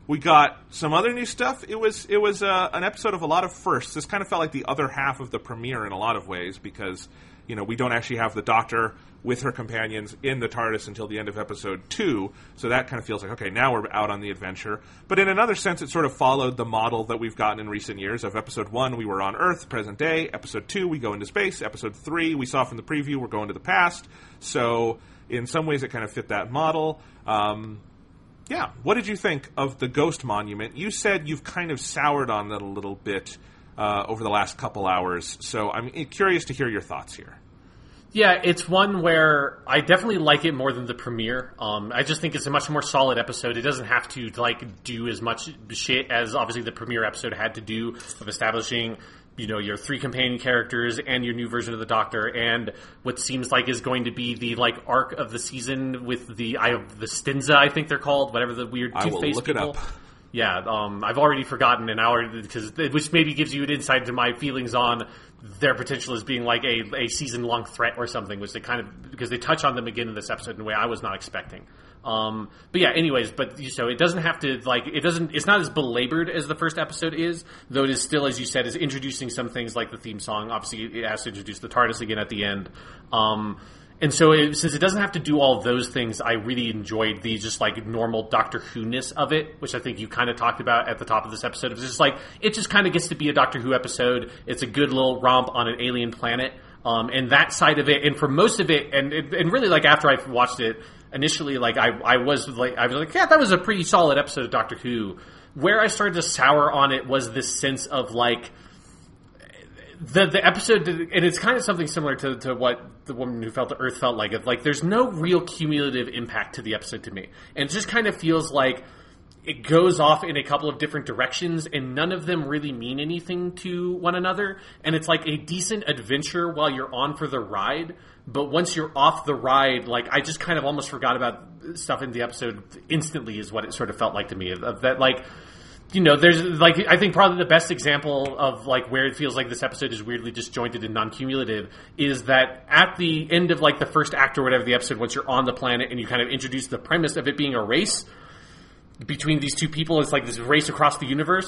We got some other new stuff. It was it was uh, an episode of a lot of firsts. This kind of felt like the other half of the premiere in a lot of ways because, you know, we don't actually have the Doctor with her companions in the TARDIS until the end of episode two. So that kind of feels like, okay, now we're out on the adventure. But in another sense, it sort of followed the model that we've gotten in recent years. Of episode one, we were on Earth, present day. Episode two, we go into space. Episode three, we saw from the preview, we're going to the past. So in some ways, it kind of fit that model. Um... Yeah. What did you think of the Ghost Monument? You said you've kind of soured on that a little bit uh, over the last couple hours, so I'm curious to hear your thoughts here. Yeah, it's one where I definitely like it more than the premiere. Um, I just think it's a much more solid episode. It doesn't have to like do as much shit as obviously the premiere episode had to do of establishing, you know, your three companion characters and your new version of the Doctor, and what seems like is going to be the like arc of the season with the I the Stinza, I think they're called, whatever the weird I toothpaste will look people. It up. Yeah, um, I've already forgotten an hour because which maybe gives you an insight into my feelings on their potential as being like a, a season long threat or something, which they kind of because they touch on them again in this episode in a way I was not expecting. Um, but yeah, anyways, but so it doesn't have to like it doesn't. It's not as belabored as the first episode is, though it is still, as you said, is introducing some things like the theme song. Obviously, it has to introduce the TARDIS again at the end. Um, and so, it, since it doesn't have to do all of those things, I really enjoyed the just like normal Doctor Who-ness of it, which I think you kind of talked about at the top of this episode. It's just like it just kind of gets to be a Doctor Who episode. It's a good little romp on an alien planet, um, and that side of it, and for most of it, and and really like after I watched it. Initially, like I, I was like, I was like, yeah, that was a pretty solid episode of Doctor Who. Where I started to sour on it was this sense of like the the episode, and it's kind of something similar to, to what the Woman Who Felt the Earth felt like. Of like, there's no real cumulative impact to the episode to me, and it just kind of feels like it goes off in a couple of different directions, and none of them really mean anything to one another. And it's like a decent adventure while you're on for the ride. But once you're off the ride, like, I just kind of almost forgot about stuff in the episode instantly is what it sort of felt like to me. Of that, like, you know, there's, like, I think probably the best example of, like, where it feels like this episode is weirdly disjointed and non-cumulative is that at the end of, like, the first act or whatever the episode, once you're on the planet and you kind of introduce the premise of it being a race between these two people, it's like this race across the universe.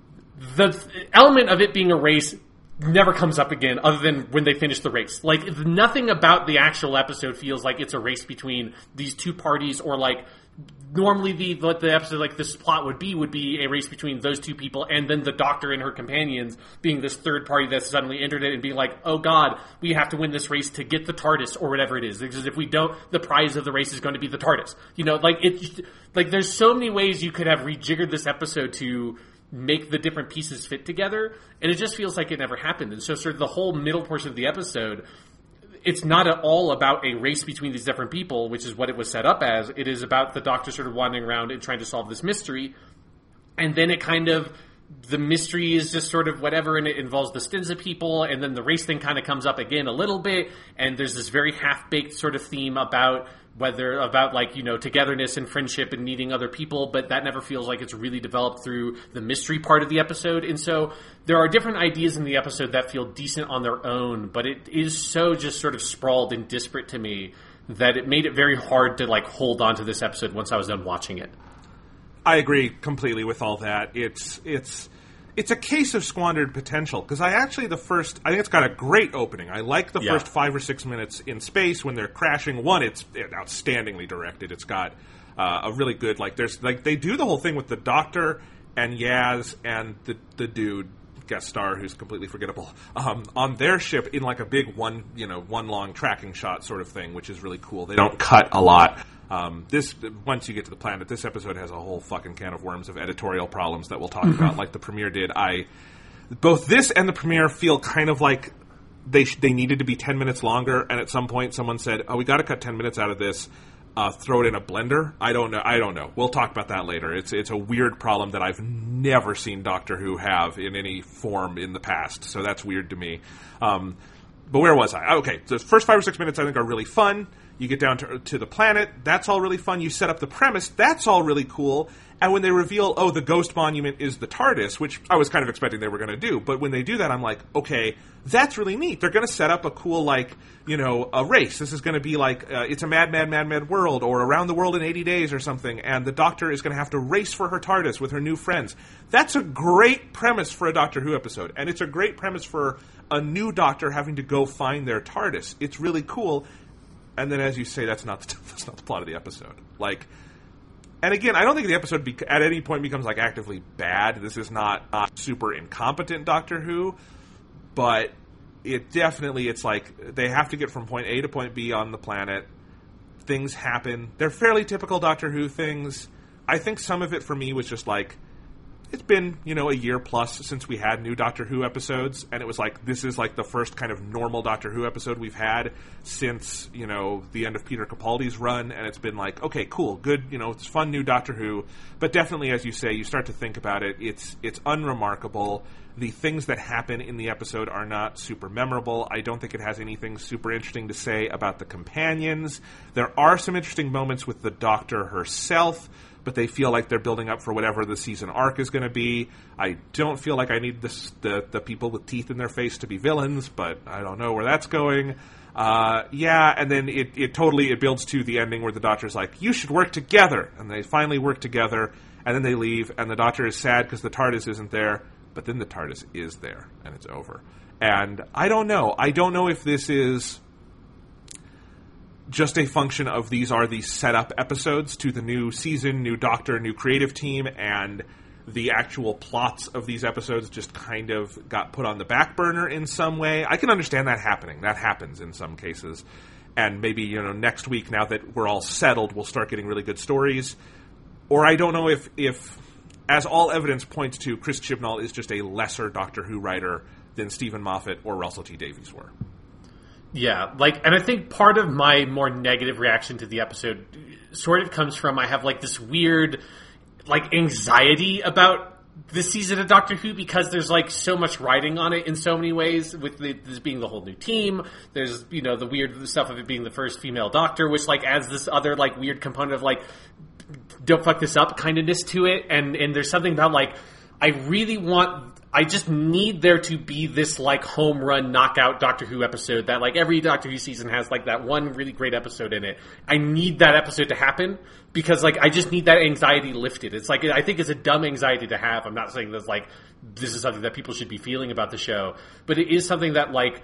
The th- element of it being a race never comes up again other than when they finish the race. Like, nothing about the actual episode feels like it's a race between these two parties, or like normally the what the episode like this plot would be would be a race between those two people and then the Doctor and her companions being this third party that's suddenly entered it and being like, oh god, we have to win this race to get the TARDIS or whatever it is, because if we don't, the prize of the race is going to be the TARDIS. You know, like it like there's so many ways you could have rejiggered this episode to make the different pieces fit together, and it just feels like it never happened. And so sort of the whole middle portion of the episode, it's not at all about a race between these different people, which is what it was set up as. It is about the Doctor sort of wandering around and trying to solve this mystery, and then it kind of, the mystery is just sort of whatever, and it involves the Stinza people, and then the race thing kind of comes up again a little bit, and there's this very half-baked sort of theme about whether, about like, you know, togetherness and friendship and needing other people, but that never feels like it's really developed through the mystery part of the episode. And so there are different ideas in the episode that feel decent on their own, but it is so just sort of sprawled and disparate to me that it made it very hard to like hold on to this episode once I was done watching it. I agree completely with all that. It's it's it's a case of squandered potential, because I actually the first I think it's got a great opening. I like the yeah. first five or six minutes in space when they're crashing. One, it's outstandingly directed. It's got uh, a really good like there's like they do the whole thing with the Doctor and Yaz and the the dude guest star who's completely forgettable um, on their ship in like a big one you know one long tracking shot sort of thing, which is really cool. They don't cut a lot. Um, this once you get to the planet, this episode has a whole fucking can of worms of editorial problems that we'll talk mm-hmm. about, like the premiere did. I both this and the premiere feel kind of like they sh- they needed to be ten minutes longer, and at some point someone said, "Oh, we got to cut ten minutes out of this. Uh, throw it in a blender." I don't know. I don't know. We'll talk about that later. It's it's a weird problem that I've never seen Doctor Who have in any form in the past, so that's weird to me. Um, but where was I? Okay, the first five or six minutes I think are really fun. You get down to, to the planet. That's all really fun. You set up the premise. That's all really cool. And when they reveal, oh, the Ghost Monument is the TARDIS, which I was kind of expecting they were going to do, but when they do that, I'm like, okay, that's really neat. They're going to set up a cool, like, you know, a race. This is going to be like, uh, it's a Mad, Mad, Mad, Mad World, or Around the World in eighty days or something, and the Doctor is going to have to race for her TARDIS with her new friends. That's a great premise for a Doctor Who episode, and it's a great premise for a new Doctor having to go find their TARDIS. It's really cool. And then, as you say, that's not the, that's not the plot of the episode. Like, and again, I don't think the episode be, at any point becomes like actively bad. This is not, not super incompetent Doctor Who, but it definitely, it's like they have to get from point A to point B on the planet. Things happen. They're fairly typical Doctor Who things. I think some of it for me was just like, it's been, you know, a year plus since we had new Doctor Who episodes, and it was like, this is like the first kind of normal Doctor Who episode we've had since, you know, the end of Peter Capaldi's run, and it's been like, okay, cool, good, you know, it's fun new Doctor Who, but definitely, as you say, you start to think about it, it's it's unremarkable. The things that happen in the episode are not super memorable. I don't think it has anything super interesting to say about the companions. There are some interesting moments with the Doctor herself, but they feel like they're building up for whatever the season arc is going to be. I don't feel like I need this, the the people with teeth in their face to be villains, but I don't know where that's going. Uh, yeah, and then it, it totally it builds to the ending where the Doctor's like, you should work together, and they finally work together, and then they leave, and the Doctor is sad because the TARDIS isn't there, but then the TARDIS is there, and it's over. And I don't know. I don't know if this is just a function of these are the setup episodes to the new season, new Doctor, new creative team, and the actual plots of these episodes just kind of got put on the back burner in some way. I can understand that happening. That happens in some cases. And maybe, you know, next week, now that we're all settled, we'll start getting really good stories. Or I don't know if, if as all evidence points to, Chris Chibnall is just a lesser Doctor Who writer than Stephen Moffat or Russell T Davies were. Yeah, like, and I think part of my more negative reaction to the episode sort of comes from I have, like, this weird, like, anxiety about this season of Doctor Who because there's, like, so much writing on it in so many ways, with the, this being the whole new team. There's, you know, the weird stuff of it being the first female Doctor, which, like, adds this other, like, weird component of, like, don't fuck this up kindness to it. And, and there's something about, like, I really want... I just need there to be this, like, home run knockout Doctor Who episode that, like, every Doctor Who season has, like, that one really great episode in it. I need that episode to happen because, like, I just need that anxiety lifted. It's like, I think it's a dumb anxiety to have. I'm not saying that's, like, this is something that people should be feeling about the show, but it is something that, like,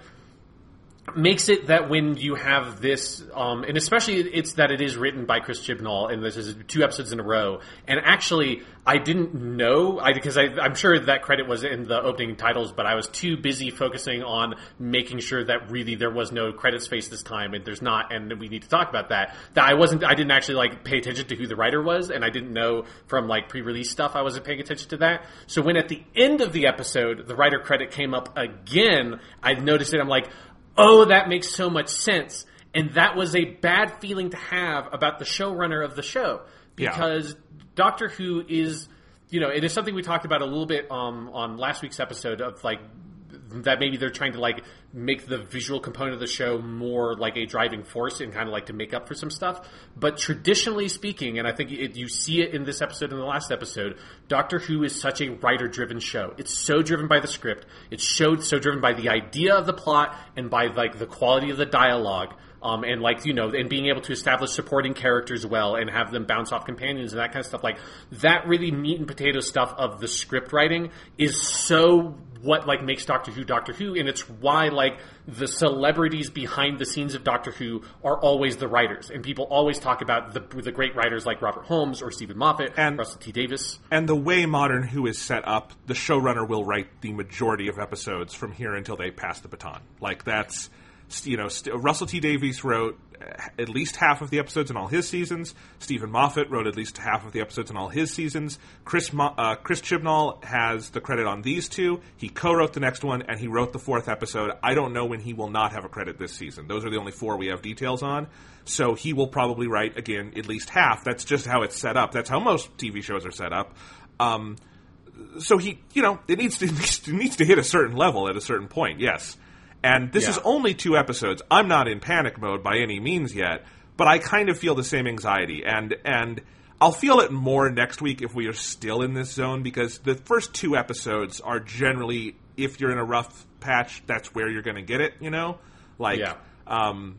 makes it that when you have this, um, and especially it's that it is written by Chris Chibnall, and this is two episodes in a row. And actually, I didn't know, I, because I, I'm sure that credit was in the opening titles, but I was too busy focusing on making sure that really there was no credit space this time, and there's not, and we need to talk about that. That I wasn't, I didn't actually like pay attention to who the writer was, and I didn't know from like pre-release stuff I wasn't paying attention to that. So when at the end of the episode the writer credit came up again, I noticed it. I'm like, oh, that makes so much sense. And that was a bad feeling to have about the showrunner of the show. Because yeah. Doctor Who is, you know, it is something we talked about a little bit um, on last week's episode of, like, that maybe they're trying to, like, make the visual component of the show more like a driving force and kind of like to make up for some stuff. But traditionally speaking, and I think it, you see it in this episode and the last episode, Doctor Who is such a writer-driven show. It's so driven by the script. It's so, so driven by the idea of the plot and by, like, the quality of the dialogue. Um, and, like, you know, and being able to establish supporting characters well and have them bounce off companions and that kind of stuff. Like, that really meat and potato stuff of the script writing is so what, like, makes Doctor Who Doctor Who. And it's why, like, the celebrities behind the scenes of Doctor Who are always the writers. And people always talk about the the great writers like Robert Holmes or Stephen Moffat and Russell T Davies. And the way Modern Who is set up, the showrunner will write the majority of episodes from here until they pass the baton. Like, that's... You know, Russell T Davies wrote at least half of the episodes in all his seasons. Stephen Moffat wrote at least half of the episodes in all his seasons. Chris Mo- uh, Chris Chibnall has the credit on these two. He co-wrote the next one, and he wrote the fourth episode. I don't know when he will not have a credit this season. Those are the only four we have details on. So he will probably write, again, at least half. That's just how it's set up. That's how most T V shows are set up. Um, so he, you know, it needs to it needs to hit a certain level at a certain point, yes. And this yeah. is only two episodes. I'm not in panic mode by any means yet, but I kind of feel the same anxiety, and and I'll feel it more next week if we are still in this zone, because the first two episodes are generally, if you're in a rough patch, that's where you're going to get it, you know? Like, yeah. um,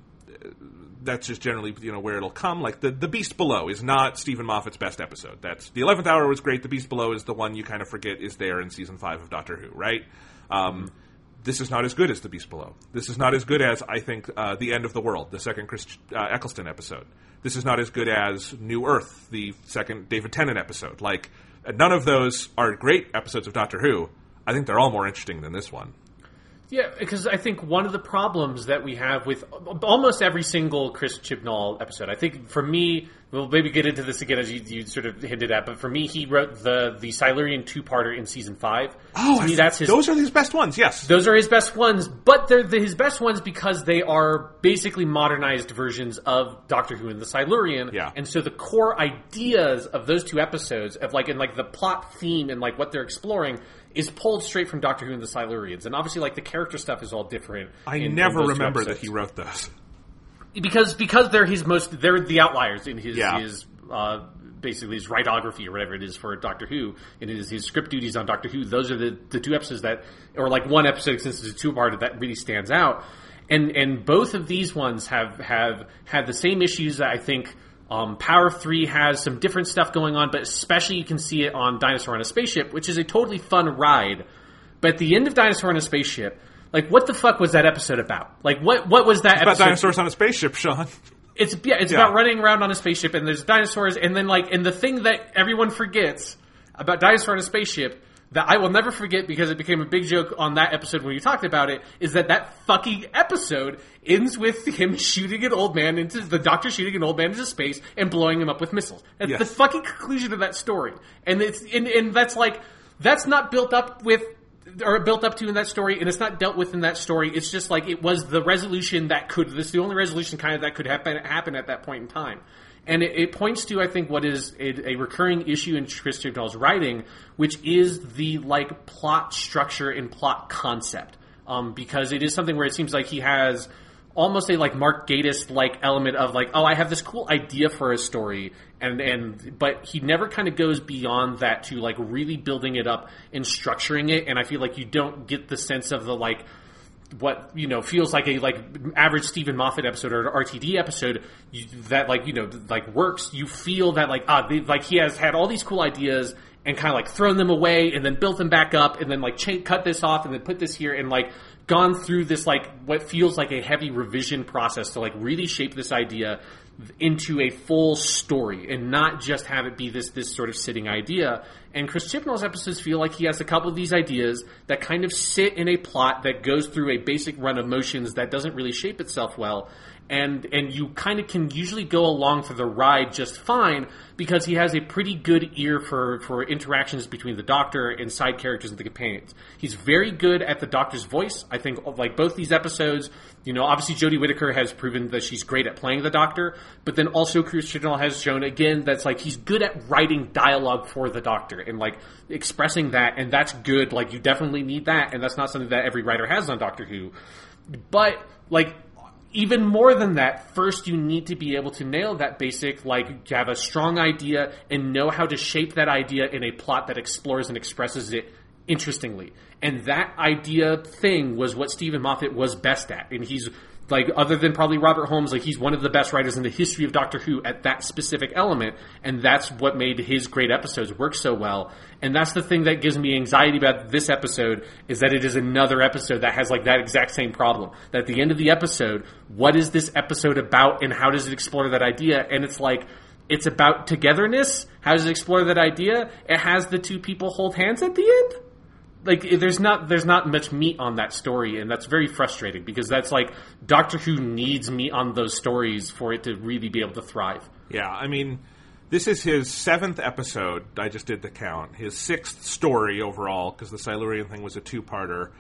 that's just generally, you know, where it'll come. Like, the, the Beast Below is not Stephen Moffat's best episode. That's the eleventh Hour was great. The Beast Below is the one you kind of forget is there in season five of Doctor Who, right? Um, mm-hmm. This is not as good as The Beast Below. This is not as good as, I think, uh, The End of the World, the second Chris uh, Eccleston episode. This is not as good as New Earth, the second David Tennant episode. Like, none of those are great episodes of Doctor Who. I think they're all more interesting than this one. Yeah, because I think one of the problems that we have with almost every single Chris Chibnall episode, I think for me, we'll maybe get into this again as you, you sort of hinted at, but for me, he wrote the the Silurian two-parter in season five. Oh, to me, that's his, those are his best ones, yes. Those are his best ones, but they're the, his best ones because they are basically modernized versions of Doctor Who and the Silurian. Yeah. And so the core ideas of those two episodes, of like, and like the plot theme and like what they're exploring, is pulled straight from Doctor Who and the Silurians. And obviously, like, the character stuff is all different. I in, never in remember that he wrote those. Because because they're his most, they're the outliers in his, yeah. his uh, basically his writography or whatever it is for Doctor Who, and his, his script duties on Doctor Who. Those are the, the two episodes that, or like one episode since it's a two-parter that really stands out. And and both of these ones have, have had the same issues that I think Um, Power of Three has some different stuff going on, but especially you can see it on Dinosaur on a Spaceship, which is a totally fun ride. But at the end of Dinosaur on a Spaceship, like, what the fuck was that episode about? Like, what what was that it's episode? About dinosaurs on a spaceship, Sean. It's yeah, it's yeah. about running around on a spaceship, and there's dinosaurs, and then like, and the thing that everyone forgets about Dinosaur on a Spaceship that I will never forget because it became a big joke on that episode when you talked about it, is that that fucking episode ends with him shooting an old man into, the Doctor shooting an old man into space and blowing him up with missiles. That's yes. the fucking conclusion of that story. And it's, and, and that's like, that's not built up with, or built up to in that story, and it's not dealt with in that story. It's just like, it was the resolution that could, this is the only resolution kind of that could happen, happen at that point in time. And it, it points to, I think, what is a, a recurring issue in Chris Chibnall's writing, which is the, like, plot structure and plot concept. Um, because it is something where it seems like he has almost a, like, Mark Gatiss-like element of, like, oh, I have this cool idea for a story, and, and but he never kind of goes beyond that to, like, really building it up and structuring it, and I feel like you don't get the sense of the, like, what, you know, feels like a, like, average Stephen Moffat episode or an R T D episode you, that, like, you know, like, works. You feel that, like, ah, they, like, he has had all these cool ideas and kind of, like, thrown them away and then built them back up and then, like, cha- cut this off and then put this here and, like, gone through this, like, what feels like a heavy revision process to, like, really shape this idea into a full story and not just have it be this this sort of sitting idea. And Chris Chibnall's episodes feel like he has a couple of these ideas that kind of sit in a plot that goes through a basic run of motions that doesn't really shape itself well. And and you kind of can usually go along for the ride just fine because he has a pretty good ear for, for interactions between the Doctor and side characters and the companions. He's very good at the Doctor's voice. I think, like, both these episodes, you know, obviously Jodie Whittaker has proven that she's great at playing the Doctor, but then also Chris Chibnall has shown, again, that's, like, he's good at writing dialogue for the Doctor and, like, expressing that, and that's good. Like, you definitely need that, and that's not something that every writer has on Doctor Who. But, like, even more than that, first you need to be able to nail that basic, like, have a strong idea and know how to shape that idea in a plot that explores and expresses it interestingly. And that idea thing was what Stephen Moffat was best at. And he's, like, other than probably Robert Holmes, like, he's one of the best writers in the history of Doctor Who at that specific element, and that's what made his great episodes work so well. And that's the thing that gives me anxiety about this episode, is that it is another episode that has, like, that exact same problem. That at the end of the episode, what is this episode about, and how does it explore that idea? And it's like, it's about togetherness. How does it explore that idea? It has the two people hold hands at the end? Like, there's not there's not much meat on that story, and that's very frustrating because that's like Doctor Who needs meat on those stories for it to really be able to thrive. Yeah, I mean, this is his seventh episode. I just did the count. His sixth story overall, because the Silurian thing was a two-parter.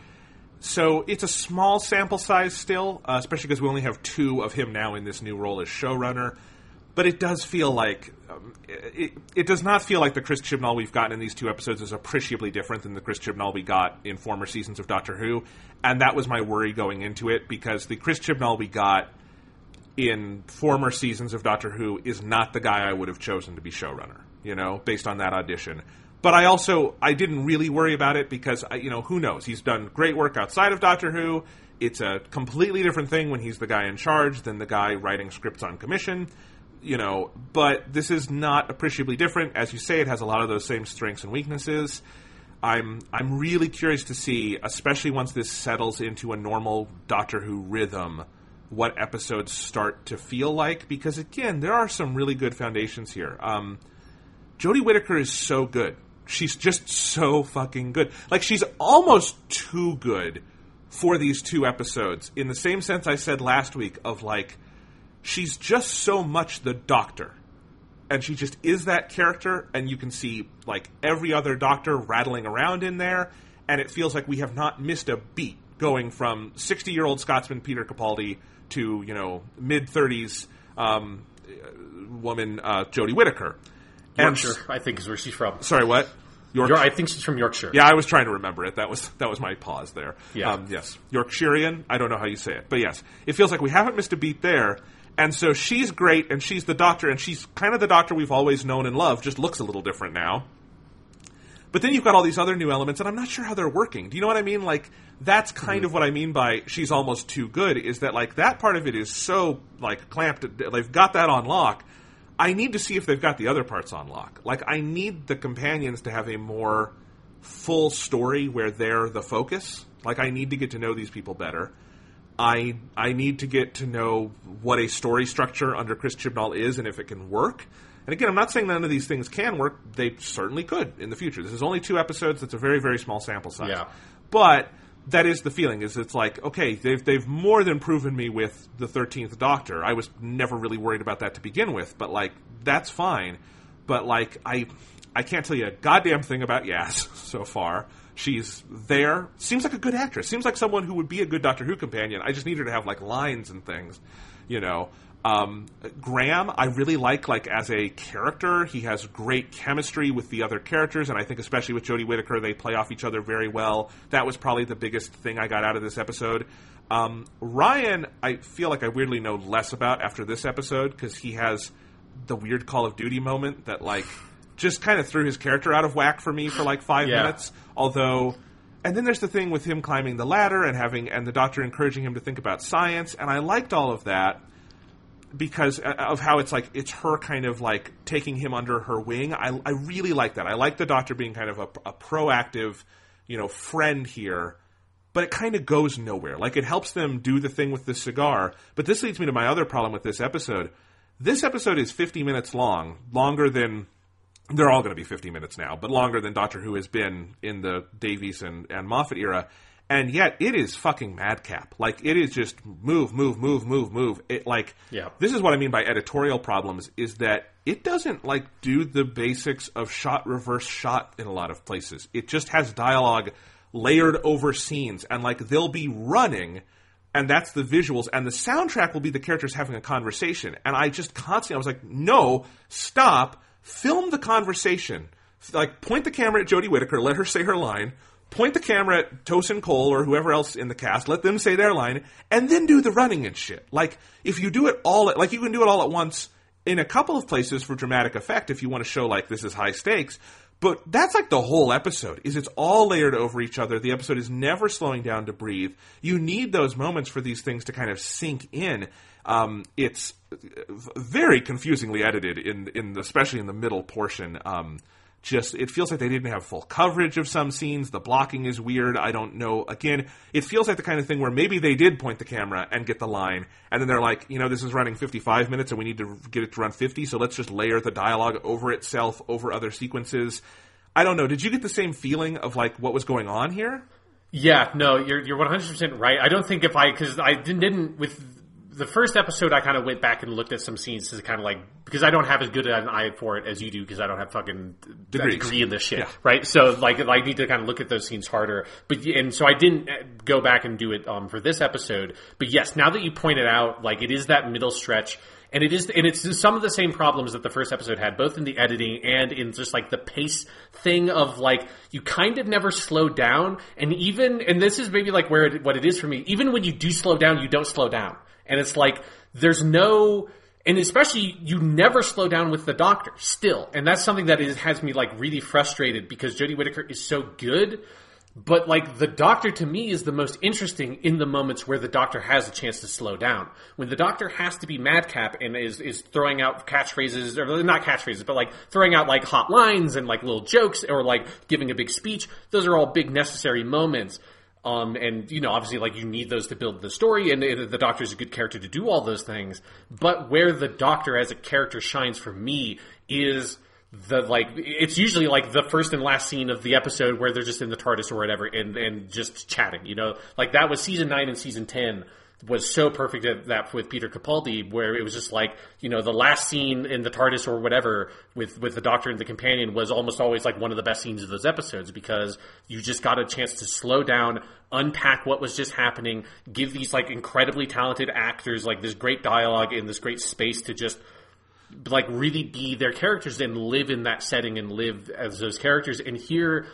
So it's a small sample size still, uh, especially because we only have two of him now in this new role as showrunner. But it does feel like um, it, it does not feel like the Chris Chibnall we've gotten in these two episodes is appreciably different than the Chris Chibnall we got in former seasons of Doctor Who, and that was my worry going into it because the Chris Chibnall we got, in former seasons of Doctor Who is not the guy I would have chosen to be showrunner, you know, based on that audition. But I also, I didn't really worry about it because, you know, who knows? He's done great work outside of Doctor Who. It's a completely different thing when he's the guy in charge than the guy writing scripts on commission, you know. But this is not appreciably different. As you say, it has a lot of those same strengths and weaknesses. I'm I'm really curious to see, especially once this settles into a normal Doctor Who rhythm, what episodes start to feel like, because again, there are some really good foundations here. Um, Jodie Whittaker is so good. She's just so fucking good. Like, she's almost too good for these two episodes, in the same sense I said last week of, like, she's just so much the Doctor. And she just is that character, and you can see, like, every other Doctor rattling around in there, and it feels like we have not missed a beat going from sixty-year-old Scotsman Peter Capaldi to, you know, mid-thirties um, woman uh, Jodie Whittaker. Yorkshire, and, I think, is where she's from. Sorry, what? Yorkshire. I think she's from Yorkshire. Yeah, I was trying to remember it. That was that was my pause there. Yeah. Um, yes. Yorkshirean? I don't know how you say it. But yes, it feels like we haven't missed a beat there. And so she's great, and she's the Doctor, and she's kind of the Doctor we've always known and loved, just looks a little different now. But then you've got all these other new elements, and I'm not sure how they're working. Do you know what I mean? Like, that's kind mm-hmm. of what I mean by she's almost too good, is that, like, that part of it is so, like, clamped. They've got that on lock. I need to see if they've got the other parts on lock. Like, I need the companions to have a more full story where they're the focus. Like, I need to get to know these people better. I I need to get to know what a story structure under Chris Chibnall is and if it can work. And again, I'm not saying none of these things can work. They certainly could in the future. This is only two episodes. That's a very, very small sample size. Yeah. But that is the feeling, is it's like, okay, they've they've more than proven me with the thirteenth Doctor. I was never really worried about that to begin with, but, like, that's fine. But, like, I I can't tell you a goddamn thing about Yaz so far. She's there. Seems like a good actress. Seems like someone who would be a good Doctor Who companion. I just need her to have, like, lines and things, you know. Um, Graham, I really like, like, as a character. He has great chemistry with the other characters, and I think especially with Jodie Whittaker, they play off each other very well. That was probably the biggest thing I got out of this episode. Um, Ryan, I feel like I weirdly know less about after this episode, because he has the weird Call of Duty moment that, like, just kind of threw his character out of whack for me for, like, five yeah. minutes. Although, and then there's the thing with him climbing the ladder and having, and the Doctor encouraging him to think about science, and I liked all of that, because of how it's like, it's her kind of like taking him under her wing. I, I really like that. I like the Doctor being kind of a, a proactive, you know, friend here, but it kind of goes nowhere. Like, it helps them do the thing with the cigar, but this leads me to my other problem with this episode. This episode is fifty minutes long, longer than, they're all going to be fifty minutes now, but longer than Doctor Who has been in the Davies and, and Moffat era. And yet, it is fucking madcap. Like, it is just move, move, move, move, move. It, like, yeah. This is what I mean by editorial problems, is that it doesn't, like, do the basics of shot, reverse shot in a lot of places. It just has dialogue layered over scenes, and, like, they'll be running, and that's the visuals, and the soundtrack will be the characters having a conversation. And I just constantly, I was like, no, stop, film the conversation. Like, point the camera at Jodie Whittaker, let her say her line, point the camera at Tosin Cole or whoever else in the cast, let them say their line, and then do the running and shit. Like, if you do it all, at, like, you can do it all at once in a couple of places for dramatic effect if you want to show, like, this is high stakes, but that's like the whole episode, is it's all layered over each other. The episode is never slowing down to breathe. You need those moments for these things to kind of sink in. Um, it's very confusingly edited, in, in especially in the middle portion. Um, Just, it feels like they didn't have full coverage of some scenes. The blocking is weird. I don't know. Again, it feels like the kind of thing where maybe they did point the camera and get the line, and then they're like, you know, this is running fifty-five minutes and we need to get it to run fifty, so let's just layer the dialogue over itself, over other sequences. I don't know. Did you get the same feeling of, like, what was going on here? Yeah, no, you're you're one hundred percent right. I don't think if I, because I didn't, didn't, with the first episode, I kind of went back and looked at some scenes to kind of like, because I don't have as good an eye for it as you do, because I don't have fucking Degrees. a degree in this shit, yeah. right? So like, I need to kind of look at those scenes harder. But and so I didn't go back and do it um, for this episode. But yes, now that you pointed out, like, it is that middle stretch. And it is, and it's some of the same problems that the first episode had, both in the editing and in just like the pace thing of like, you kind of never slow down. And even, and this is maybe like where it, what it is for me, even when you do slow down, you don't slow down. And it's like, there's no... And especially, you never slow down with the Doctor, still. And that's something that is, has me, like, really frustrated, because Jodie Whittaker is so good, but, like, the Doctor, to me, is the most interesting in the moments where the Doctor has a chance to slow down. When the Doctor has to be madcap and is, is throwing out catchphrases, or not catchphrases, but, like, throwing out, like, hot lines and, like, little jokes, or, like, giving a big speech, those are all big necessary moments. Um, and, you know, obviously, like, you need those to build the story, and the, the Doctor's a good character to do all those things. But where the Doctor as a character shines for me is the, like, it's usually, like, the first and last scene of the episode where they're just in the TARDIS or whatever and, and just chatting, you know? Like, that was season nine and season ten was so perfect at that with Peter Capaldi, where it was just like, you know, the last scene in the TARDIS or whatever with, with the Doctor and the companion was almost always like one of the best scenes of those episodes, because you just got a chance to slow down, unpack what was just happening, give these like incredibly talented actors like this great dialogue and this great space to just like really be their characters and live in that setting and live as those characters. And here,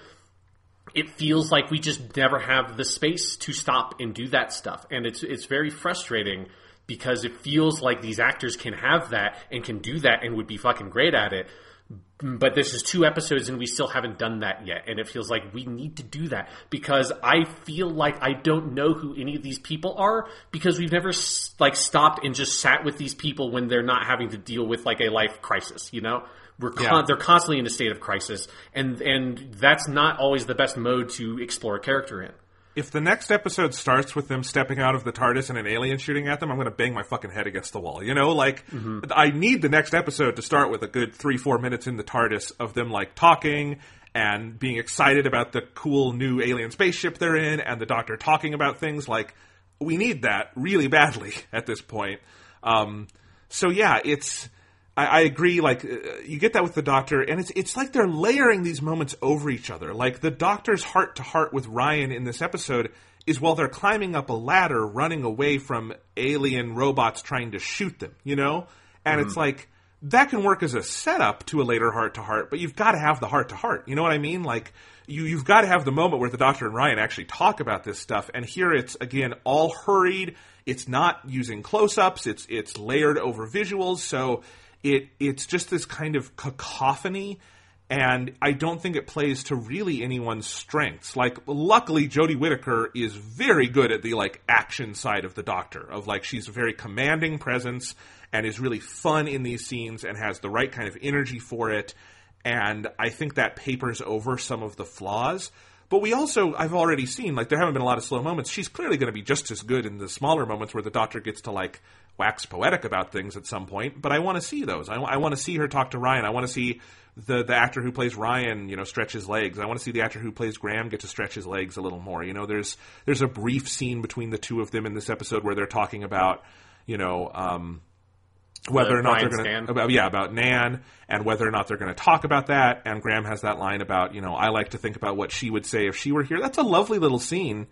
it feels like we just never have the space to stop and do that stuff. And it's it's very frustrating, because it feels like these actors can have that and can do that and would be fucking great at it. But this is two episodes and we still haven't done that yet. And it feels like we need to do that, because I feel like I don't know who any of these people are, because we've never like stopped and just sat with these people when they're not having to deal with like a life crisis, you know? We're con- yeah. They're constantly in a state of crisis, and and that's not always the best mode to explore a character in. If the next episode starts with them stepping out of the TARDIS and an alien shooting at them, I'm going to bang my fucking head against the wall. You know, like, mm-hmm. I need the next episode to start with a good three, four minutes in the TARDIS of them, like, talking and being excited about the cool new alien spaceship they're in, and the Doctor talking about things. Like, we need that really badly at this point. Um, so, yeah, it's... I agree, like, uh, you get that with the Doctor, and it's it's like they're layering these moments over each other. Like, the Doctor's heart-to-heart with Ryan in this episode is while they're climbing up a ladder, running away from alien robots trying to shoot them, you know? And mm-hmm. it's like, that can work as a setup to a later heart-to-heart, but you've got to have the heart-to-heart, you know what I mean? Like, you, you've got to have the moment where the Doctor and Ryan actually talk about this stuff, and here it's, again, all hurried. It's not using close-ups. It's, it's layered over visuals, so... It it's just this kind of cacophony, and I don't think it plays to really anyone's strengths. Like, luckily, Jodie Whittaker is very good at the, like, action side of the Doctor. Of, like, she's a very commanding presence and is really fun in these scenes and has the right kind of energy for it. And I think that papers over some of the flaws. But we also, I've already seen, like, there haven't been a lot of slow moments. She's clearly going to be just as good in the smaller moments where the Doctor gets to, like, wax poetic about things at some point. But I want to see those. I, I want to see her talk to Ryan. I want to see the, the actor who plays Ryan, you know, stretch his legs. I want to see the actor who plays Graham get to stretch his legs a little more. You know, there's there's a brief scene between the two of them in this episode where they're talking about, you know, um, whether or not they're going to, about, yeah, about Nan, and whether or not they're going to talk about that. And Graham has that line about, you know, I like to think about what she would say if she were here. That's a lovely little scene.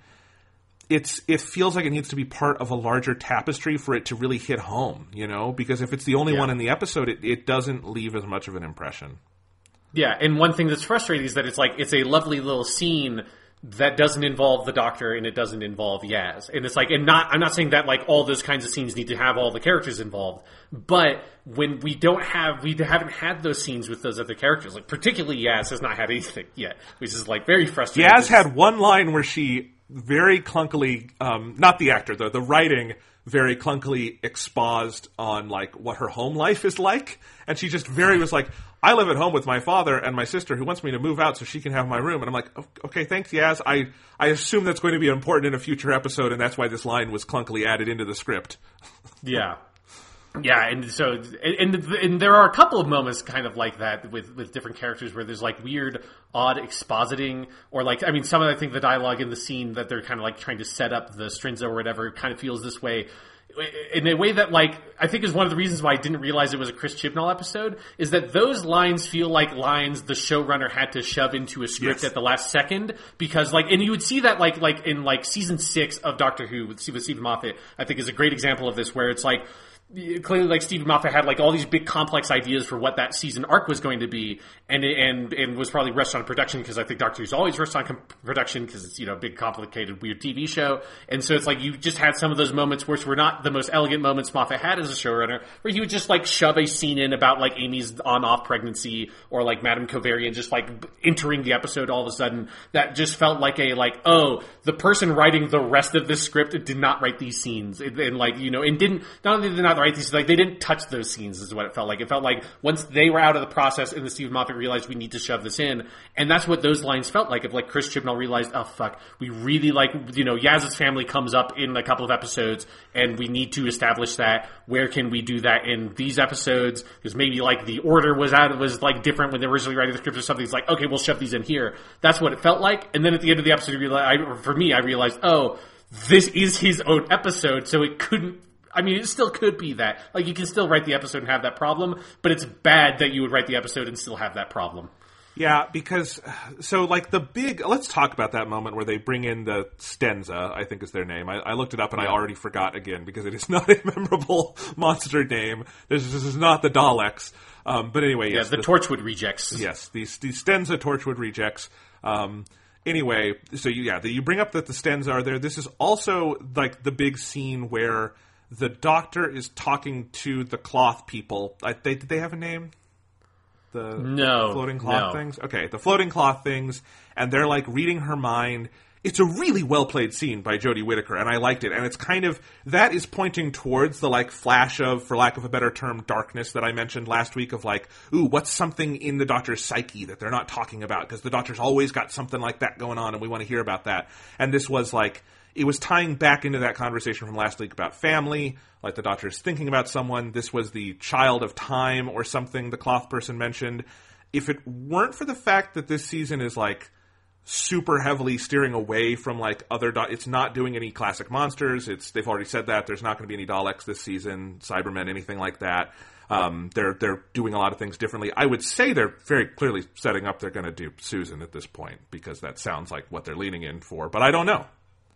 It's it feels like it needs to be part of a larger tapestry for it to really hit home, you know, because if it's the only yeah. one in the episode, it, it doesn't leave as much of an impression. Yeah, and one thing that's frustrating is that it's like, it's a lovely little scene that doesn't involve the Doctor and it doesn't involve Yaz. And it's like, and not, I'm not saying that like all those kinds of scenes need to have all the characters involved, but when we don't have, we haven't had those scenes with those other characters, like particularly Yaz has not had anything yet, which is like very frustrating. Yaz had one line where she very clunkily, um, not the actor though, the writing very clunkily exposed on like what her home life is like. And she just very was like, I live at home with my father and my sister who wants me to move out so she can have my room. And I'm like, okay, thanks, Yaz. I, I assume that's going to be important in a future episode, and that's why this line was clunkily added into the script. Yeah. Yeah, and so, and, and there are a couple of moments kind of like that with, with different characters where there's like weird, odd expositing, or like, I mean, some of, I think the dialogue in the scene that they're kind of like trying to set up the Strinza or whatever kind of feels this way. In a way that, like, I think is one of the reasons why I didn't realize it was a Chris Chibnall episode, is that those lines feel like lines the showrunner had to shove into a script yes. at the last second, because, like, and you would see that, like, like in, like, season six of Doctor Who with, with Stephen Moffat, I think is a great example of this, where it's like, clearly, like, Stephen Moffat had, like, all these big complex ideas for what that season arc was going to be, and and and was probably rushed on production, because I think Doctor Who's always rushed on com- production, because it's, you know, a big, complicated, weird T V show, and so it's like, you just had some of those moments where we're not, the most elegant moments Moffat had as a showrunner, where he would just like shove a scene in about like Amy's on-off pregnancy or like Madame Kovarian just like entering the episode all of a sudden. That just felt like a like, oh, the person writing the rest of this script did not write these scenes, and, and like you know, and didn't not only did they not write these, like they didn't touch those scenes. Is what it felt like. It felt like once they were out of the process, and the Stephen Moffat realized we need to shove this in, and that's what those lines felt like. If like Chris Chibnall realized, oh fuck, we really like you know Yaz's family comes up in a couple of episodes, and we need to establish that. Where can we do that in these episodes? Because maybe like the order was out was like different when they were originally writing the script or something. It's like, okay, we'll shove these in here. That's what it felt like. And then at the end of the episode, you realize, I, for me, I realized, oh, this is his own episode, so it couldn't. I mean, it still could be that. Like, you can still write the episode and have that problem, but it's bad that you would write the episode and still have that problem. Yeah, because, so, like, the big, let's talk about that moment where they bring in the Stenza, I think is their name. I, I looked it up and I already forgot again, because it is not a memorable monster name. This, this is not the Daleks. Um, but anyway, yeah, yes. the, the Torchwood rejects. Yes, these, these Stenza Torchwood rejects. Um, anyway, so you, yeah, the, you bring up that the Stenza are there. This is also, like, the big scene where the Doctor is talking to the cloth people. I, they, did they have a name? The no, floating cloth no. things? Okay, the floating cloth things, and they're, like, reading her mind. It's a really well-played scene by Jodie Whittaker, and I liked it. And it's kind of, that is pointing towards the, like, flash of, for lack of a better term, darkness that I mentioned last week of, like, ooh, what's something in the Doctor's psyche that they're not talking about? Because the Doctor's always got something like that going on, and we want to hear about that. And this was, like, it was tying back into that conversation from last week about family, like the Doctor's thinking about someone. This was the child of time or something the cloth person mentioned. If it weren't for the fact that this season is, like, super heavily steering away from like other do- it's not doing any classic monsters. It's they've already said that there's not going to be any Daleks this season, Cybermen, anything like that. Um, they're they're doing a lot of things differently. I would say they're very clearly setting up they're going to do Susan at this point, because that sounds like what they're leaning in for. But I don't know.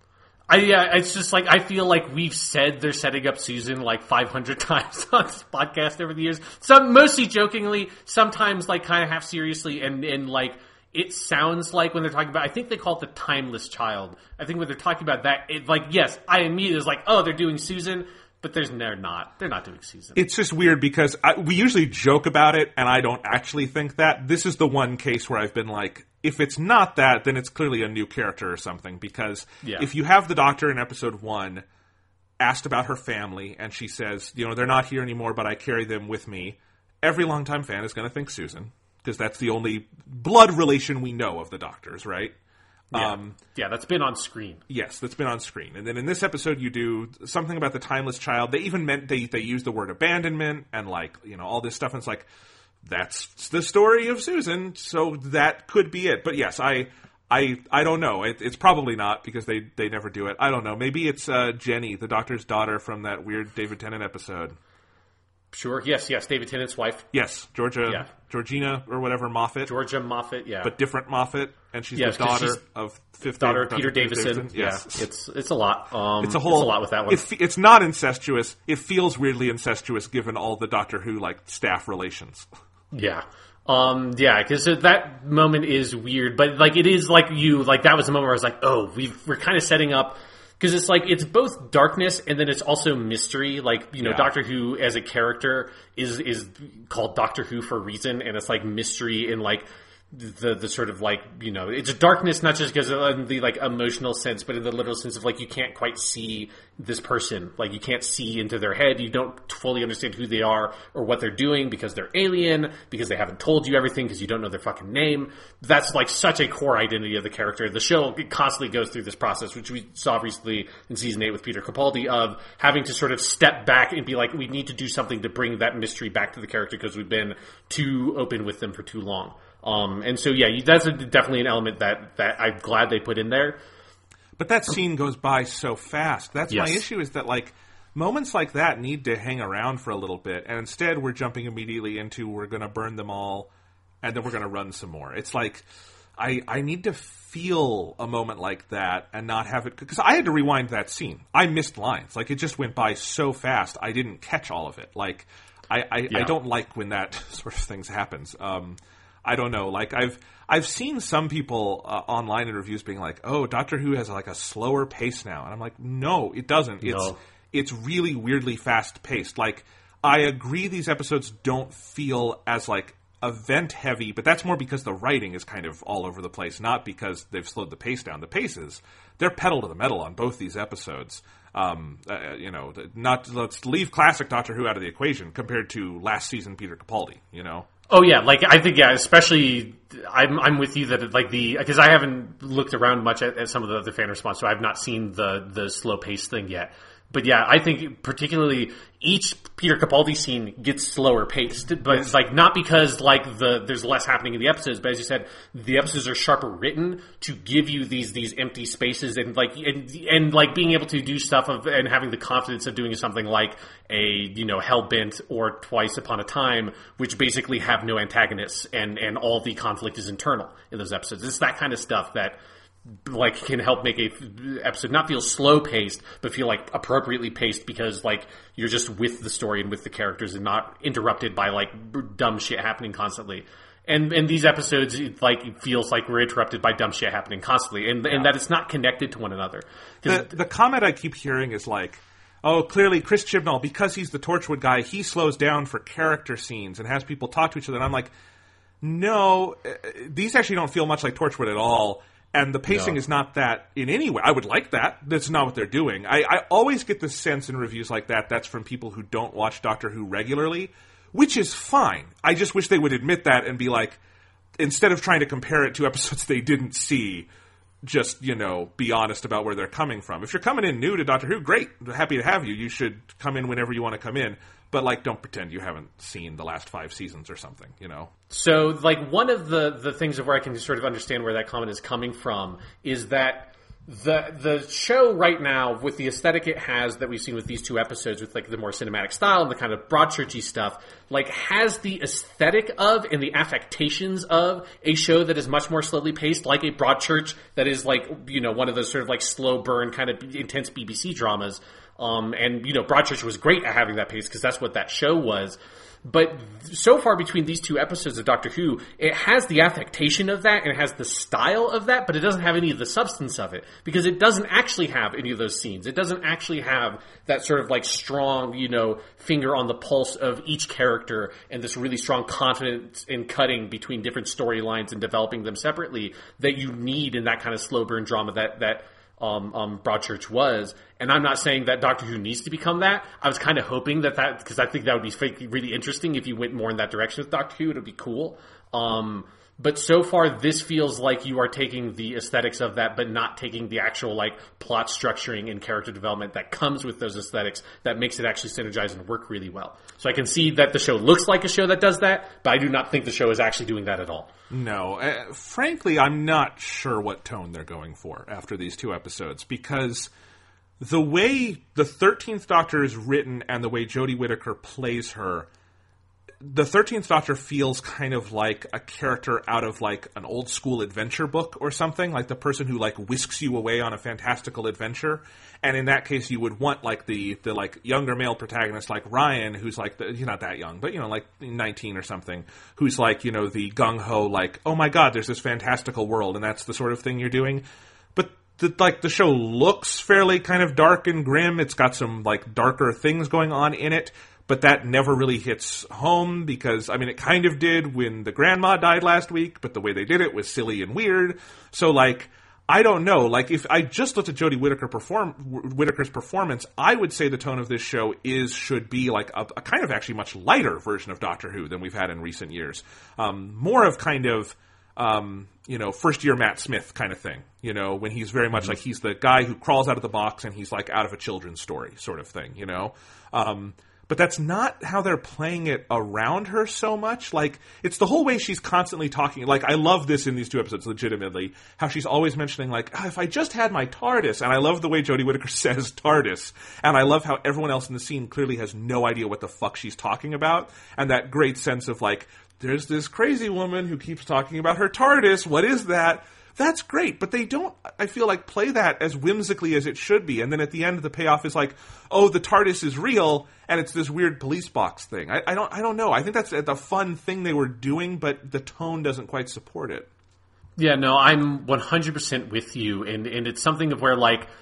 I, yeah, it's just like, I feel like we've said they're setting up Susan like five hundred times on this podcast over the years. Some mostly jokingly, sometimes like kind of half seriously, and and like. It sounds like when they're talking about, I think they call it the timeless child. I think when they're talking about that, it, like, yes, I immediately was like, oh, they're doing Susan, but there's they're not. They're not doing Susan. It's just weird because I, we usually joke about it, and I don't actually think that. This is the one case where I've been like, if it's not that, then it's clearly a new character or something. Because yeah. if you have the Doctor in episode one asked about her family, and she says, you know, they're not here anymore, but I carry them with me, every longtime fan is going to think Susan. Because that's the only blood relation we know of the Doctors, right? Yeah. Um, yeah, that's been on screen. Yes, that's been on screen. And then in this episode, you do something about the timeless child. They even meant they they use the word abandonment and like you know all this stuff. And it's like that's the story of Susan, so that could be it. But yes, I I I don't know. It, it's probably not because they they never do it. I don't know. Maybe it's uh, Jenny, the Doctor's daughter from that weird David Tennant episode. Sure. Yes. Yes. David Tennant's wife. Yes. Georgia. Yeah. Georgina or whatever Moffat. Georgia Moffat. Yeah. But different Moffat, and she's yes, the daughter she's of fifth daughter David, Peter Davison. Davison. Yes. Yeah. It's it's a lot. Um, it's a whole. It's a lot with that one. It, it's not incestuous. It feels weirdly incestuous given all the Doctor Who like staff relations. Yeah. Um, yeah, because that moment is weird, but like it is like you like that was the moment where I was like, oh, we've, we're kind of setting up. Because it's like, it's both darkness and then it's also mystery. Like, you know, yeah. Doctor Who as a character is is called Doctor Who for a reason. And it's like mystery and like the the sort of like, you know, it's a darkness not just because of the like emotional sense, but in the literal sense of like you can't quite see this person. Like you can't see into their head. You don't fully understand who they are or what they're doing because they're alien, because they haven't told you everything because you don't know their fucking name. That's like such a core identity of the character. The show constantly goes through this process, which we saw recently in season eight with Peter Capaldi, of having to sort of step back and be like, we need to do something to bring that mystery back to the character because we've been too open with them for too long. Um, and so, yeah, that's a, definitely an element that, that I'm glad they put in there. But that scene goes by so fast. That's yes. my issue is that, like, moments like that need to hang around for a little bit. And instead, we're jumping immediately into we're going to burn them all, and then we're going to run some more. It's like, I, I need to feel a moment like that and not have it... Because I had to rewind that scene. I missed lines. Like, it just went by so fast, I didn't catch all of it. Like, I, I, yeah. I don't like when that sort of things happens. Um... I don't know. Like I've I've seen some people uh, online in reviews being like, "Oh, Doctor Who has like a slower pace now," and I'm like, "No, it doesn't. It's no. it's really weirdly fast-paced. Like, I agree these episodes don't feel as, like, event-heavy, but that's more because the writing is kind of all over the place, not because they've slowed the pace down. The pace is, they're pedal to the metal on both these episodes. Um, uh, you know, not let's leave classic Doctor Who out of the equation compared to last season Peter Capaldi, you know? Oh yeah, like I think yeah, especially I'm I'm with you that like the because I haven't looked around much at, at some of the other fan response, so I've not seen the the slow pace thing yet. But yeah, I think particularly each Peter Capaldi scene gets slower paced, but it's like not because like the there's less happening in the episodes, but as you said, the episodes are sharper written to give you these these empty spaces and like and, and like being able to do stuff of and having the confidence of doing something like a you know Hellbent or Twice Upon a Time, which basically have no antagonists and and all the conflict is internal in those episodes. It's that kind of stuff that like can help make a episode not feel slow paced, but feel like appropriately paced because like you're just with the story and with the characters and not interrupted by like dumb shit happening constantly. And and these episodes, it, like it feels like we're interrupted by dumb shit happening constantly, and yeah. and that it's not connected to one another. The the comment I keep hearing is like, oh, clearly Chris Chibnall, because he's the Torchwood guy, he slows down for character scenes and has people talk to each other. And I'm like, no, these actually don't feel much like Torchwood at all. And the pacing no. is not that in any way. I would like that. That's not what they're doing. I, I always get the sense in reviews like that that's from people who don't watch Doctor Who regularly, which is fine. I just wish they would admit that and be like, instead of trying to compare it to episodes they didn't see, just, you know, be honest about where they're coming from. If you're coming in new to Doctor Who, great. Happy to have you. You should come in whenever you want to come in. But, like, don't pretend you haven't seen the last five seasons or something, you know? So, like, one of the, the things of where I can sort of understand where that comment is coming from is that the the show right now, with the aesthetic it has that we've seen with these two episodes, with, like, the more cinematic style and the kind of Broadchurchy stuff, like, has the aesthetic of and the affectations of a show that is much more slowly paced, like a Broadchurch that is, like, you know, one of those sort of, like, slow burn kind of intense B B C dramas. Um, and, you know, Broadchurch was great at having that pace because that's what that show was. But so far between these two episodes of Doctor Who, it has the affectation of that and it has the style of that, but it doesn't have any of the substance of it because it doesn't actually have any of those scenes. It doesn't actually have that sort of like strong, you know, finger on the pulse of each character and this really strong confidence in cutting between different storylines and developing them separately that you need in that kind of slow burn drama that, that, Um, um, Broadchurch was. And I'm not saying that Doctor Who needs to become that. I was kind of hoping that that, because I think that would be really interesting if you went more in that direction with Doctor Who. It would be cool. Um, but so far, this feels like you are taking the aesthetics of that, but not taking the actual, like, plot structuring and character development that comes with those aesthetics that makes it actually synergize and work really well. So I can see that the show looks like a show that does that, but I do not think the show is actually doing that at all. No. Uh, frankly, I'm not sure what tone they're going for after these two episodes, because the way the thirteenth Doctor is written and the way Jodie Whittaker plays her, the thirteenth Doctor feels kind of like a character out of, like, an old-school adventure book or something, like the person who, like, whisks you away on a fantastical adventure. And in that case, you would want, like, the, the like, younger male protagonist like Ryan, who's, like, the, he's not that young, but, you know, like, nineteen or something, who's, like, you know, the gung-ho, like, oh my god, there's this fantastical world, and that's the sort of thing you're doing. But, the, like, the show looks fairly kind of dark and grim. It's got some, like, darker things going on in it. But that never really hits home because, I mean, it kind of did when the grandma died last week, but the way they did it was silly and weird. So, like, I don't know. Like, if I just looked at Jodie Whittaker perform, Whittaker's performance, I would say the tone of this show is, should be, like, a, a kind of actually much lighter version of Doctor Who than we've had in recent years. Um, more of kind of, um, you know, first-year Matt Smith kind of thing. You know, when he's very much mm-hmm. like he's the guy who crawls out of the box and he's, like, out of a children's story sort of thing, you know? Um But that's not how they're playing it around her so much. Like, it's the whole way she's constantly talking. Like, I love this in these two episodes, legitimately. How she's always mentioning, like, oh, if I just had my TARDIS. And I love the way Jodie Whittaker says TARDIS. And I love how everyone else in the scene clearly has no idea what the fuck she's talking about. And that great sense of, like, there's this crazy woman who keeps talking about her TARDIS. What is that? That's great, but they don't, I feel like, play that as whimsically as it should be. And then at the end, the payoff is like, oh, the TARDIS is real, and it's this weird police box thing. I, I don't I don't know. I think that's the fun thing they were doing, but the tone doesn't quite support it. Yeah, no, I'm one hundred percent with you, and, and it's something of where, like,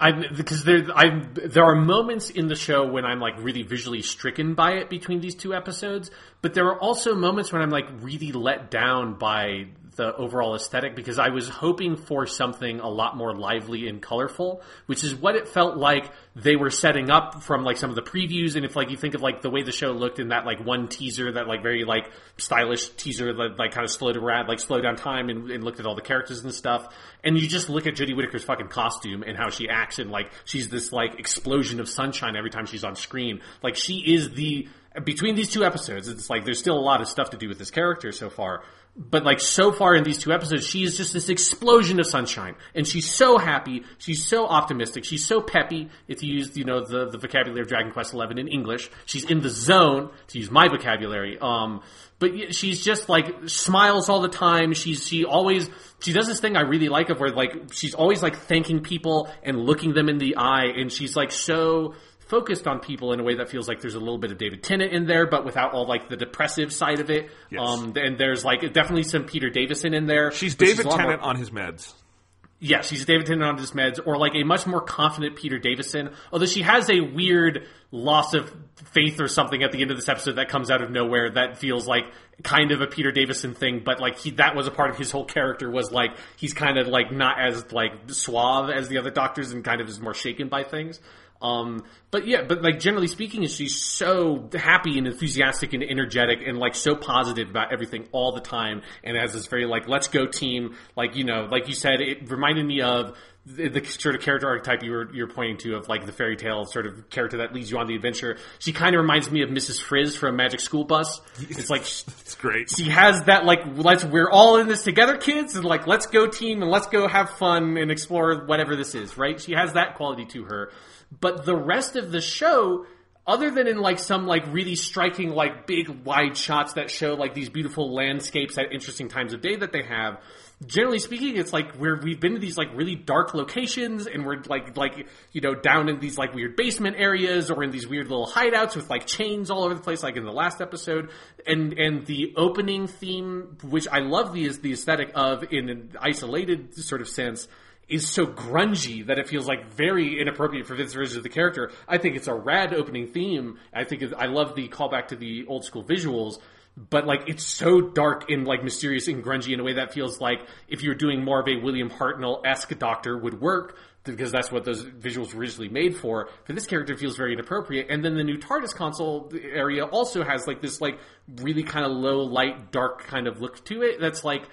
I because there I there are moments in the show when I'm like really visually stricken by it between these two episodes, but there are also moments when I'm like really let down by the overall aesthetic, because I was hoping for something a lot more lively and colorful, which is what it felt like they were setting up from like some of the previews. And if like you think of like the way the show looked in that like one teaser, that like very like stylish teaser that like kind of slowed around, like slowed down time and, and looked at all the characters and stuff, and you just look at Jodie Whittaker's fucking costume and how she acts, and like she's this like explosion of sunshine every time she's on screen. Like she is the between these two episodes, it's like there's still a lot of stuff to do with this character so far. But like so far in these two episodes, she is just this explosion of sunshine, and she's so happy, she's so optimistic, she's so peppy. If you use, you know, the, the vocabulary of Dragon Quest eleven in English, she's in the zone, to use my vocabulary. Um, but she's just like smiles all the time. She's she always she does this thing I really like of where like she's always like thanking people and looking them in the eye, and she's like so focused on people in a way that feels like there's a little bit of David Tennant in there, but without all like the depressive side of it. Yes. Um, and there's like definitely some Peter Davison in there. She's David she's Tennant more, on his meds. Yeah, she's David Tennant on his meds, or like a much more confident Peter Davison. Although she has a weird loss of faith or something at the end of this episode that comes out of nowhere that feels like kind of a Peter Davison thing, but like he, that was a part of his whole character, was like he's kind of like not as like suave as the other doctors and kind of is more shaken by things. Um, but yeah, but like generally speaking, she's so happy and enthusiastic and energetic and like so positive about everything all the time, and has this very like let's go team, like, you know, like you said, it reminded me of the, the sort of character archetype you were you're pointing to, of like the fairy tale sort of character that leads you on the adventure. She kind of reminds me of Missus Frizz from Magic School Bus. It's like it's great. She has that like let's we're all in this together, kids, and like let's go team and let's go have fun and explore whatever this is, right? She has that quality to her. But the rest of the show, other than in like some like really striking like big wide shots that show like these beautiful landscapes at interesting times of day that they have, generally speaking, it's like where we've been to these like really dark locations, and we're like like you know down in these like weird basement areas or in these weird little hideouts with like chains all over the place, like in the last episode. And and the opening theme, which I love the the aesthetic of in an isolated sort of sense, is so grungy that it feels like very inappropriate for this version of the character. I think it's a rad opening theme. I think it, I love the callback to the old school visuals, but like it's so dark and like mysterious and grungy in a way that feels like if you're doing more of a William Hartnell-esque Doctor would work, because that's what those visuals were originally made for. For this character, it feels very inappropriate. And then the new TARDIS console area also has like this like really kind of low light, dark kind of look to it. That's like,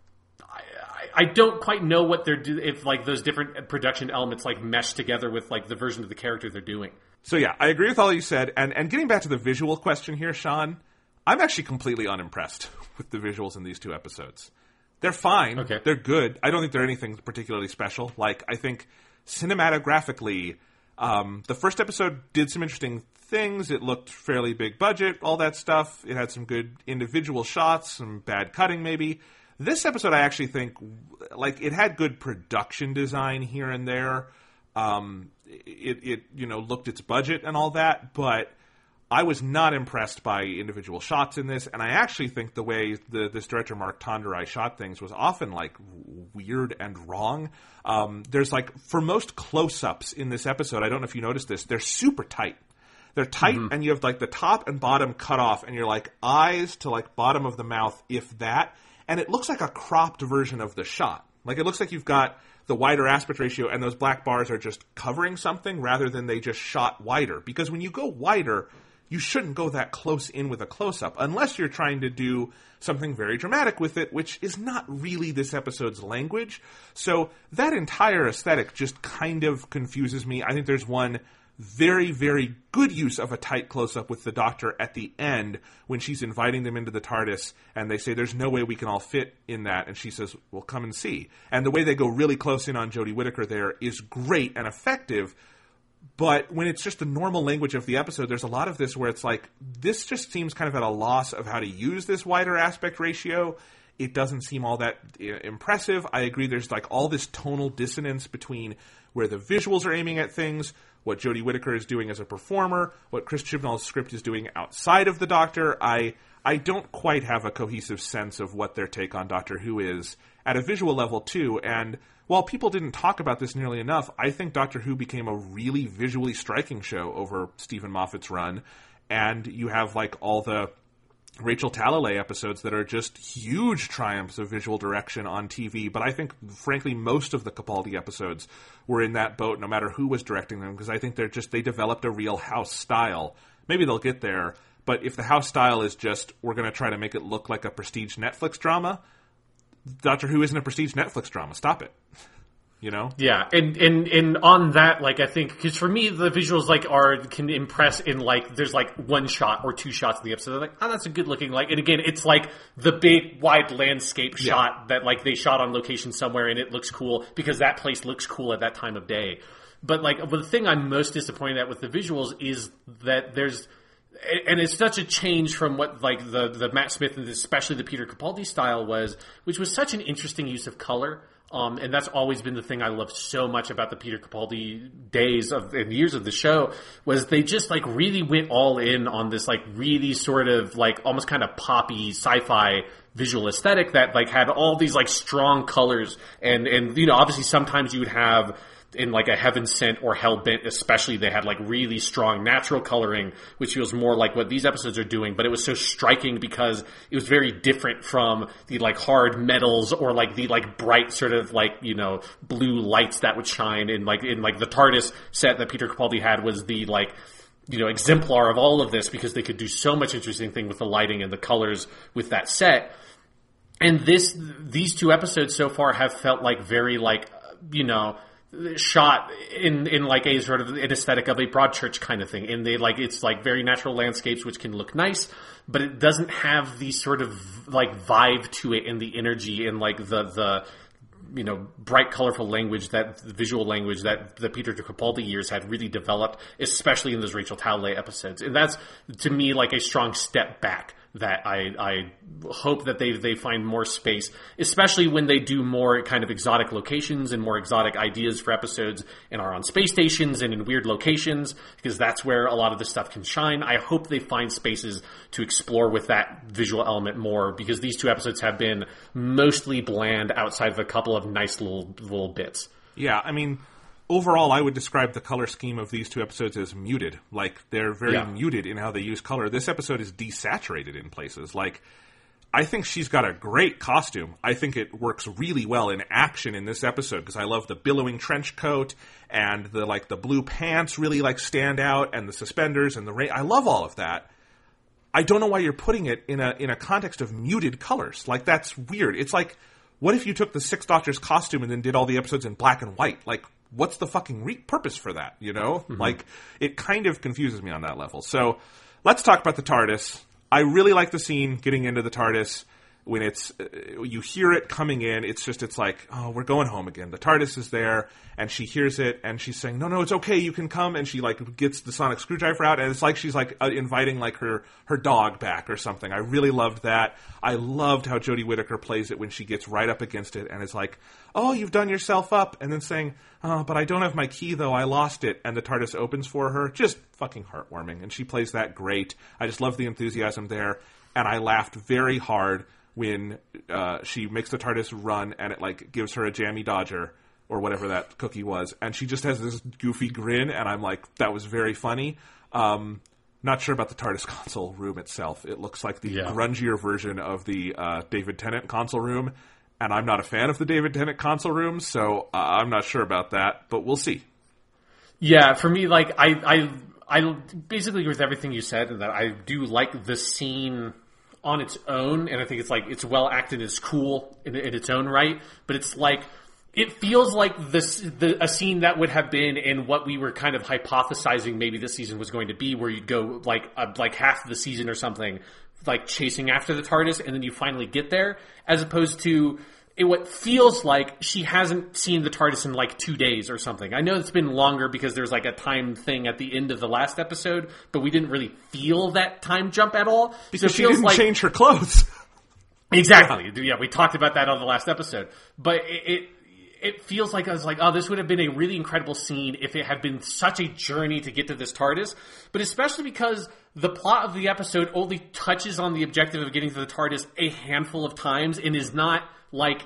I don't quite know what they're doing, if like those different production elements like mesh together with like the version of the character they're doing. So yeah, I agree with all you said. And, and getting back to the visual question here, Sean, I'm actually completely unimpressed with the visuals in these two episodes. They're fine. Okay. They're good. I don't think they're anything particularly special. Like, I think cinematographically, um, the first episode did some interesting things. It looked fairly big budget, all that stuff. It had some good individual shots, some bad cutting maybe. This episode, I actually think, like, it had good production design here and there. Um, it, it, you know, looked its budget and all that, but I was not impressed by individual shots in this, and I actually think the way the, this director, Mark Tonderai, shot things was often, like, weird and wrong. Um, there's, like, for most close-ups in this episode, I don't know if you noticed this, they're super tight. They're tight, mm-hmm. and you have, like, the top and bottom cut off, and you're, like, eyes to, like, bottom of the mouth, if that. And it looks like a cropped version of the shot. Like, it looks like you've got the wider aspect ratio and those black bars are just covering something rather than they just shot wider. Because when you go wider, you shouldn't go that close in with a close-up unless you're trying to do something very dramatic with it, which is not really this episode's language. So that entire aesthetic just kind of confuses me. I think there's one very, very good use of a tight close-up with the Doctor at the end when she's inviting them into the TARDIS, and they say, there's no way we can all fit in that, and she says, well, come and see. And the way they go really close in on Jodie Whittaker there is great and effective, but when it's just the normal language of the episode, there's a lot of this where it's like, this just seems kind of at a loss of how to use this wider aspect ratio. It doesn't seem all that impressive. I agree there's like all this tonal dissonance between where the visuals are aiming at things, what Jodie Whittaker is doing as a performer, what Chris Chibnall's script is doing outside of the Doctor. I I don't quite have a cohesive sense of what their take on Doctor Who is at a visual level, too. And while people didn't talk about this nearly enough, I think Doctor Who became a really visually striking show over Stephen Moffat's run. And you have, like, all the Rachel Talalay episodes that are just huge triumphs of visual direction on T V. But I think, frankly, most of the Capaldi episodes were in that boat, no matter who was directing them, because I think they're just, they developed a real House style. Maybe they'll get there, but if the House style is just, we're going to try to make it look like a prestige Netflix drama, Doctor Who isn't a prestige Netflix drama. Stop it. You know? Yeah, and, and and on that, like, I think, because for me, the visuals, like, are, can impress in, like, there's, like, one shot or two shots in the episode. They're like, oh, that's a good looking, like, and again, it's, like, the big, wide landscape yeah. shot that, like, they shot on location somewhere, and it looks cool, because that place looks cool at that time of day. But, like, the thing I'm most disappointed at with the visuals is that there's, and it's such a change from what, like, the, the Matt Smith and especially the Peter Capaldi style was, which was such an interesting use of color. Um, and that's always been the thing I loved so much about the Peter Capaldi days of and years of the show, was they just, like, really went all in on this, like, really sort of, like, almost kind of poppy sci-fi visual aesthetic that, like, had all these, like, strong colors. And, and, you know, obviously sometimes you would have, in, like, a Heaven Sent or Hellbent especially, they had, like, really strong natural coloring, which feels more like what these episodes are doing, but it was so striking because it was very different from the, like, hard metals or, like, the, like, bright sort of, like, you know, blue lights that would shine in, like, in, like, the TARDIS set that Peter Capaldi had was the, like, you know, exemplar of all of this, because they could do so much interesting thing with the lighting and the colors with that set. And this, these two episodes so far have felt like very, like, you know, shot in in like a sort of an aesthetic of a Broadchurch kind of thing, and they, like, it's like very natural landscapes which can look nice, but it doesn't have the sort of, like, vibe to it and the energy and, like, the the you know, bright, colorful language, that visual language that the Peter Capaldi years had really developed, especially in those Rachel Talalay episodes. And that's, to me, like, a strong step back that I, I hope that they they find more space, especially when they do more kind of exotic locations and more exotic ideas for episodes and are on space stations and in weird locations, because that's where a lot of this stuff can shine. I hope they find spaces to explore with that visual element more, because these two episodes have been mostly bland outside of a couple of nice little little bits. Yeah, I mean, overall, I would describe the color scheme of these two episodes as muted. Like, they're very yeah. muted in how they use color. This episode is desaturated in places. Like, I think she's got a great costume. I think it works really well in action in this episode, because I love the billowing trench coat and the, like, the blue pants really, like, stand out, and the suspenders and the rain. I love all of that. I don't know why you're putting it in a in a context of muted colors. Like, that's weird. It's like, what if you took the Sixth Doctor's costume and then did all the episodes in black and white? Like, what's the fucking re- purpose for that, you know? Mm-hmm. Like, it kind of confuses me on that level. So, let's talk about the TARDIS. I really like the scene getting into the TARDIS. When it's, uh, you hear it coming in, it's just, it's like, oh, we're going home again. The TARDIS is there, and she hears it, and she's saying, no, no, it's okay, you can come, and she, like, gets the sonic screwdriver out, and it's like she's, like, uh, inviting, like, her, her dog back or something. I really loved that. I loved how Jodie Whittaker plays it when she gets right up against it, and it's like, oh, you've done yourself up, and then saying, oh, but I don't have my key, though, I lost it, and the TARDIS opens for her. Just fucking heartwarming, and she plays that great. I just love the enthusiasm there, and I laughed very hard when uh, she makes the TARDIS run and it, like, gives her a jammy Dodger or whatever that cookie was, and she just has this goofy grin, and I'm like, that was very funny. Um, not sure about the TARDIS console room itself. It looks like the yeah. grungier version of the uh, David Tennant console room, and I'm not a fan of the David Tennant console room, so uh, I'm not sure about that, but we'll see. Yeah, for me, like, I, I, I basically agree with everything you said, and that I do like the scene on its own, and I think it's, like, it's well acted, it's cool in, in its own right, but it's like, it feels like this the, a scene that would have been in what we were kind of hypothesizing maybe this season was going to be, where you'd go, like, uh, like half the season or something, like, chasing after the TARDIS, and then you finally get there, as opposed to it, what feels like she hasn't seen the TARDIS in, like, two days or something. I know it's been longer because there's, like, a time thing at the end of the last episode, but we didn't really feel that time jump at all. Because so she didn't like, change her clothes. Exactly. Yeah. yeah, we talked about that on the last episode. But it, it it feels like I was like, oh, this would have been a really incredible scene if it had been such a journey to get to this TARDIS. But especially because the plot of the episode only touches on the objective of getting to the TARDIS a handful of times and is not, like,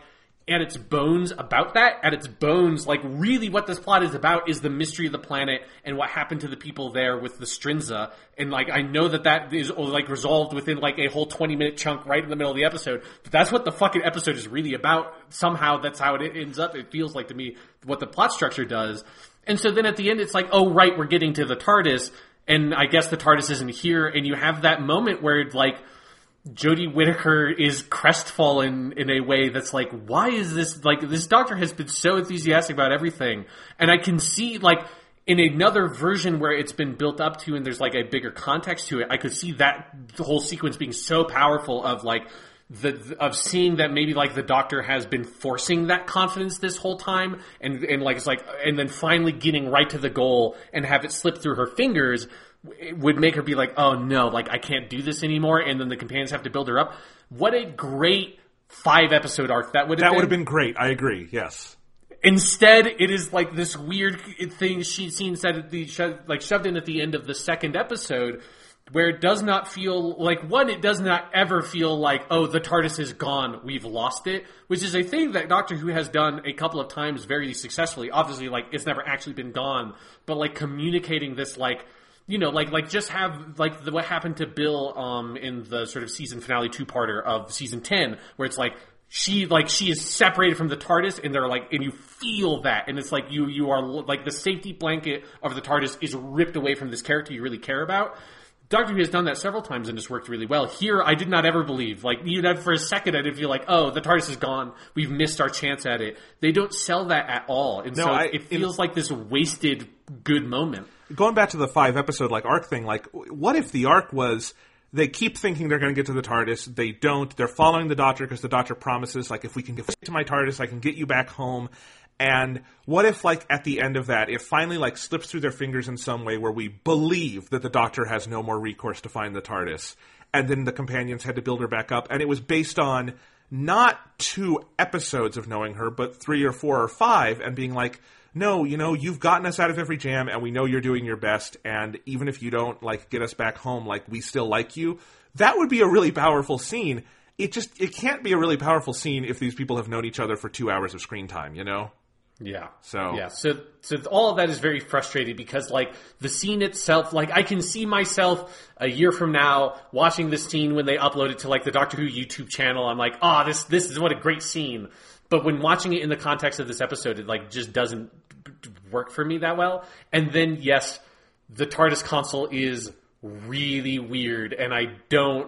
at its bones about that. At its bones, like, really what this plot is about is the mystery of the planet and what happened to the people there with the Strinza. And, like, I know that that is, like, resolved within, like, a whole twenty-minute chunk right in the middle of the episode. But that's what the fucking episode is really about. Somehow that's how it ends up. It feels like to me what the plot structure does. And so then at the end it's like, oh, right, we're getting to the TARDIS. And I guess the TARDIS isn't here. And you have that moment where, like, Jodie Whittaker is crestfallen in a way that's like, why is this, like, this doctor has been so enthusiastic about everything. And I can see, like, in another version where it's been built up to and there's, like, a bigger context to it, I could see that whole sequence being so powerful of, like, the, of seeing that maybe, like, the doctor has been forcing that confidence this whole time and, and like, it's like, and then finally getting right to the goal and have it slip through her fingers. It would make her be like, oh no, like, I can't do this anymore, and then the companions have to build her up. What a great five episode arc that would have that been. That would have been great. I agree. Yes. Instead, it is like this weird thing she seen said at the like shoved in at the end of the second episode, where it does not feel like, one, it does not ever feel like, oh, the TARDIS is gone, we've lost it, which is a thing that Doctor Who has done a couple of times very successfully. Obviously, like, it's never actually been gone, but, like, communicating this, like, you know, like, like just have, like, the, what happened to Bill um in the sort of season finale two-parter of season ten, where it's like, she, like, she is separated from the TARDIS, and they're like, and you feel that, and it's like, you, you are, like, the safety blanket of the TARDIS is ripped away from this character you really care about. Doctor Who has done that several times and it's worked really well. Here, I did not ever believe, like, even for a second, I did feel like, oh, the TARDIS is gone. We've missed our chance at it. They don't sell that at all. And no, so I, it feels in, like this wasted good moment. Going back to the five episode, like, arc thing, like, what if the arc was, they keep thinking they're going to get to the TARDIS. They don't. They're following the Doctor because the Doctor promises, like, if we can get to my TARDIS, I can get you back home. And what if, like, at the end of that, it finally, like, slips through their fingers in some way where we believe that the Doctor has no more recourse to find the TARDIS, and then the companions had to build her back up, and it was based on not two episodes of knowing her, but three or four or five, and being like, no, you know, you've gotten us out of every jam, and we know you're doing your best, and even if you don't, like, get us back home, like, we still like you. That would be a really powerful scene. It just, it can't be a really powerful scene if these people have known each other for two hours of screen time, you know? Yeah. So yeah. So so all of that is very frustrating because, like, the scene itself, like, I can see myself a year from now watching this scene when they upload it to, like, the Doctor Who YouTube channel. I'm like, oh, this this is what a great scene. But when watching it in the context of this episode, it, like, just doesn't work for me that well. And then, yes, the TARDIS console is really weird, and I don't.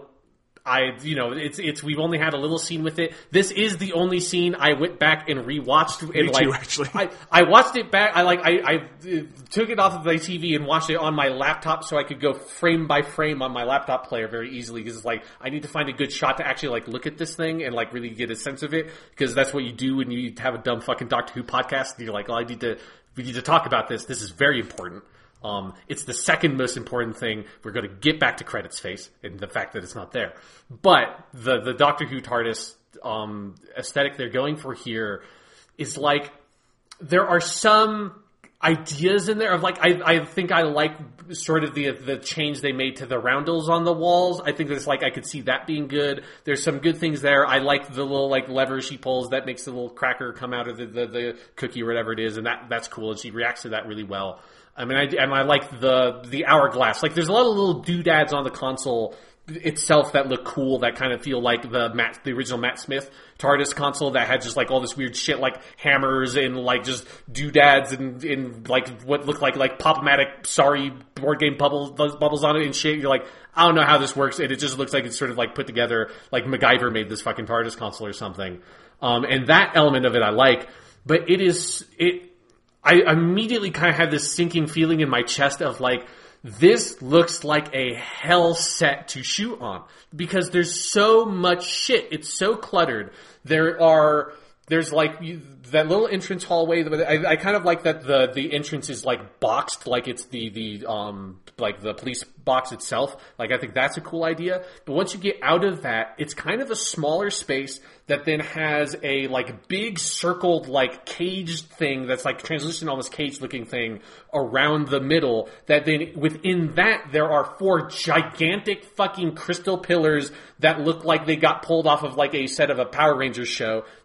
I, you know, it's, it's, we've only had a little scene with it. This is the only scene I went back and rewatched. And, Me like, too, actually. I, I watched it back. I, like, I, I took it off of my T V and watched it on my laptop so I could go frame by frame on my laptop player very easily. Because it's like, I need to find a good shot to actually, like, look at this thing and, like, really get a sense of it. Because that's what you do when you have a dumb fucking Doctor Who podcast. And you're like, oh, I need to, we need to talk about this. This is very important. Um, it's the second most important thing. We're going to get back to credits face and the fact that it's not there. But the, the Doctor Who TARDIS um, aesthetic they're going for here is like, there are some ideas in there of, like, I, I think I like sort of the the change they made to the roundels on the walls. I think there's, like, I could see that being good. There's some good things there. I like the little, like, lever she pulls that makes the little cracker come out of the, the, the cookie or whatever it is, and that that's cool, and she reacts to that really well. I mean, I, and I like the the hourglass. Like, there's a lot of little doodads on the console itself that look cool, that kind of feel like the Matt, the original Matt Smith TARDIS console that had just, like, all this weird shit, like hammers and, like, just doodads and, and like, what looked like, like, Pop-O-Matic, sorry, board game bubbles, bubbles on it and shit. You're like, I don't know how this works. And it just looks like it's sort of, like, put together, like MacGyver made this fucking TARDIS console or something. Um, and that element of it I like, but it is, it, I immediately kind of had this sinking feeling in my chest of, like, this looks like a hell set to shoot on because there's so much shit. It's so cluttered. There are, there's, like, you, that little entrance hallway. I, I kind of like that the, the entrance is, like, boxed, like it's the, the, um, like the police box itself. Like, I think that's a cool idea. But once you get out of that, it's kind of a smaller space that then has a, like, big circled, like, caged thing that's, like, translucent, almost cage-looking thing around the middle, that then within that there are four gigantic fucking crystal pillars that look like they got pulled off of, like, a set of a Power Rangers show that don't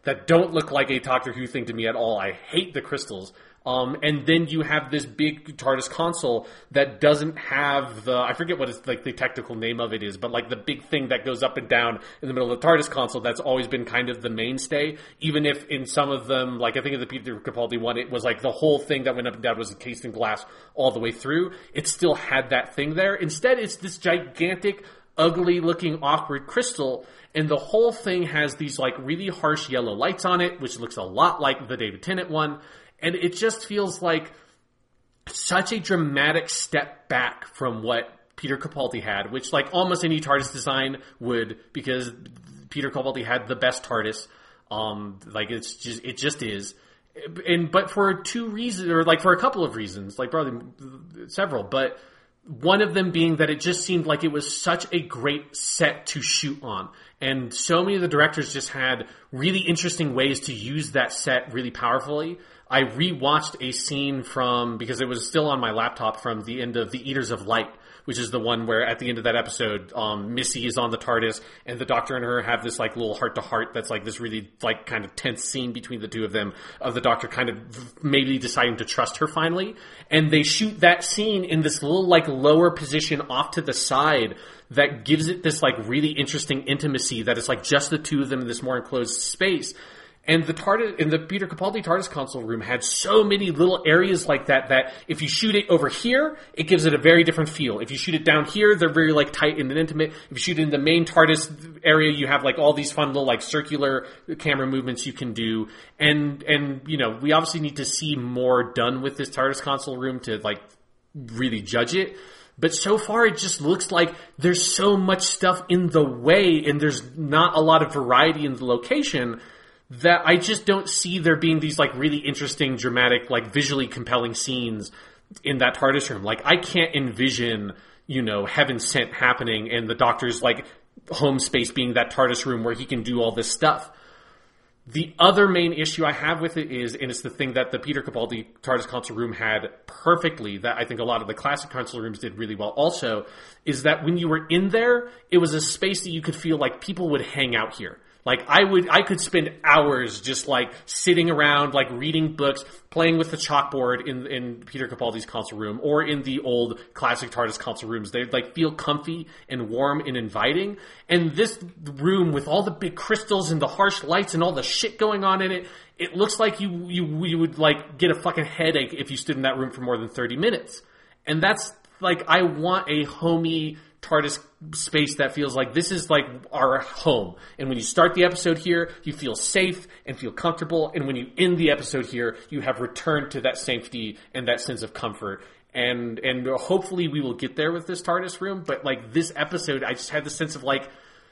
don't look like a Doctor Who thing to me at all. I hate the crystals. Um, and then you have this big TARDIS console that doesn't have the, I forget what is like the technical name of it is, but like the big thing that goes up and down in the middle of the TARDIS console that's always been kind of the mainstay. Even if in some of them, like I think in the Peter Capaldi one, it was like the whole thing that went up and down was encased in glass all the way through. It still had that thing there. Instead, it's this gigantic, ugly looking, awkward crystal. And the whole thing has these like really harsh yellow lights on it, which looks a lot like the David Tennant one. And it just feels like such a dramatic step back from what Peter Capaldi had, which like almost any TARDIS design would, because Peter Capaldi had the best TARDIS. Um, like it's just, it just is. And, but for two reasons, or like for a couple of reasons, like probably several, but one of them being that it just seemed like it was such a great set to shoot on. And so many of the directors just had really interesting ways to use that set really powerfully. I rewatched a scene from, because it was still on my laptop, from the end of The Eaters of Light, which is the one where at the end of that episode, um, Missy is on the TARDIS and the Doctor and her have this like little heart to heart that's like this really like kind of tense scene between the two of them, of the Doctor kind of maybe deciding to trust her finally. And they shoot that scene in this little like lower position off to the side that gives it this like really interesting intimacy that it's like just the two of them in this more enclosed space. And the TARDIS, in the Peter Capaldi TARDIS console room had so many little areas like that, that if you shoot it over here, it gives it a very different feel. If you shoot it down here, they're very like tight and intimate. If you shoot it in the main TARDIS area, you have like all these fun little like circular camera movements you can do. And, and, you know, we obviously need to see more done with this TARDIS console room to like really judge it. But so far, it just looks like there's so much stuff in the way and there's not a lot of variety in the location that I just don't see there being these like really interesting, dramatic, like visually compelling scenes in that TARDIS room. Like I can't envision, you know, Heaven Sent happening and the Doctor's like home space being that TARDIS room where he can do all this stuff. The other main issue I have with it is, and it's the thing that the Peter Capaldi TARDIS console room had perfectly, that I think a lot of the classic console rooms did really well also, is that when you were in there, it was a space that you could feel like people would hang out here. Like I would, I could spend hours just like sitting around, like reading books, playing with the chalkboard in in Peter Capaldi's console room or in the old classic TARDIS console rooms. They'd like feel comfy and warm and inviting. And this room with all the big crystals and the harsh lights and all the shit going on in it, it looks like you you you would like get a fucking headache if you stood in that room for more than thirty minutes. And that's like, I want a homey TARDIS space that feels like this is like our home. And when you start the episode here, you feel safe and feel comfortable. And when you end the episode here, you have returned to that safety and that sense of comfort. And and hopefully we will get there with this TARDIS room. But like this episode, I just had the sense of like,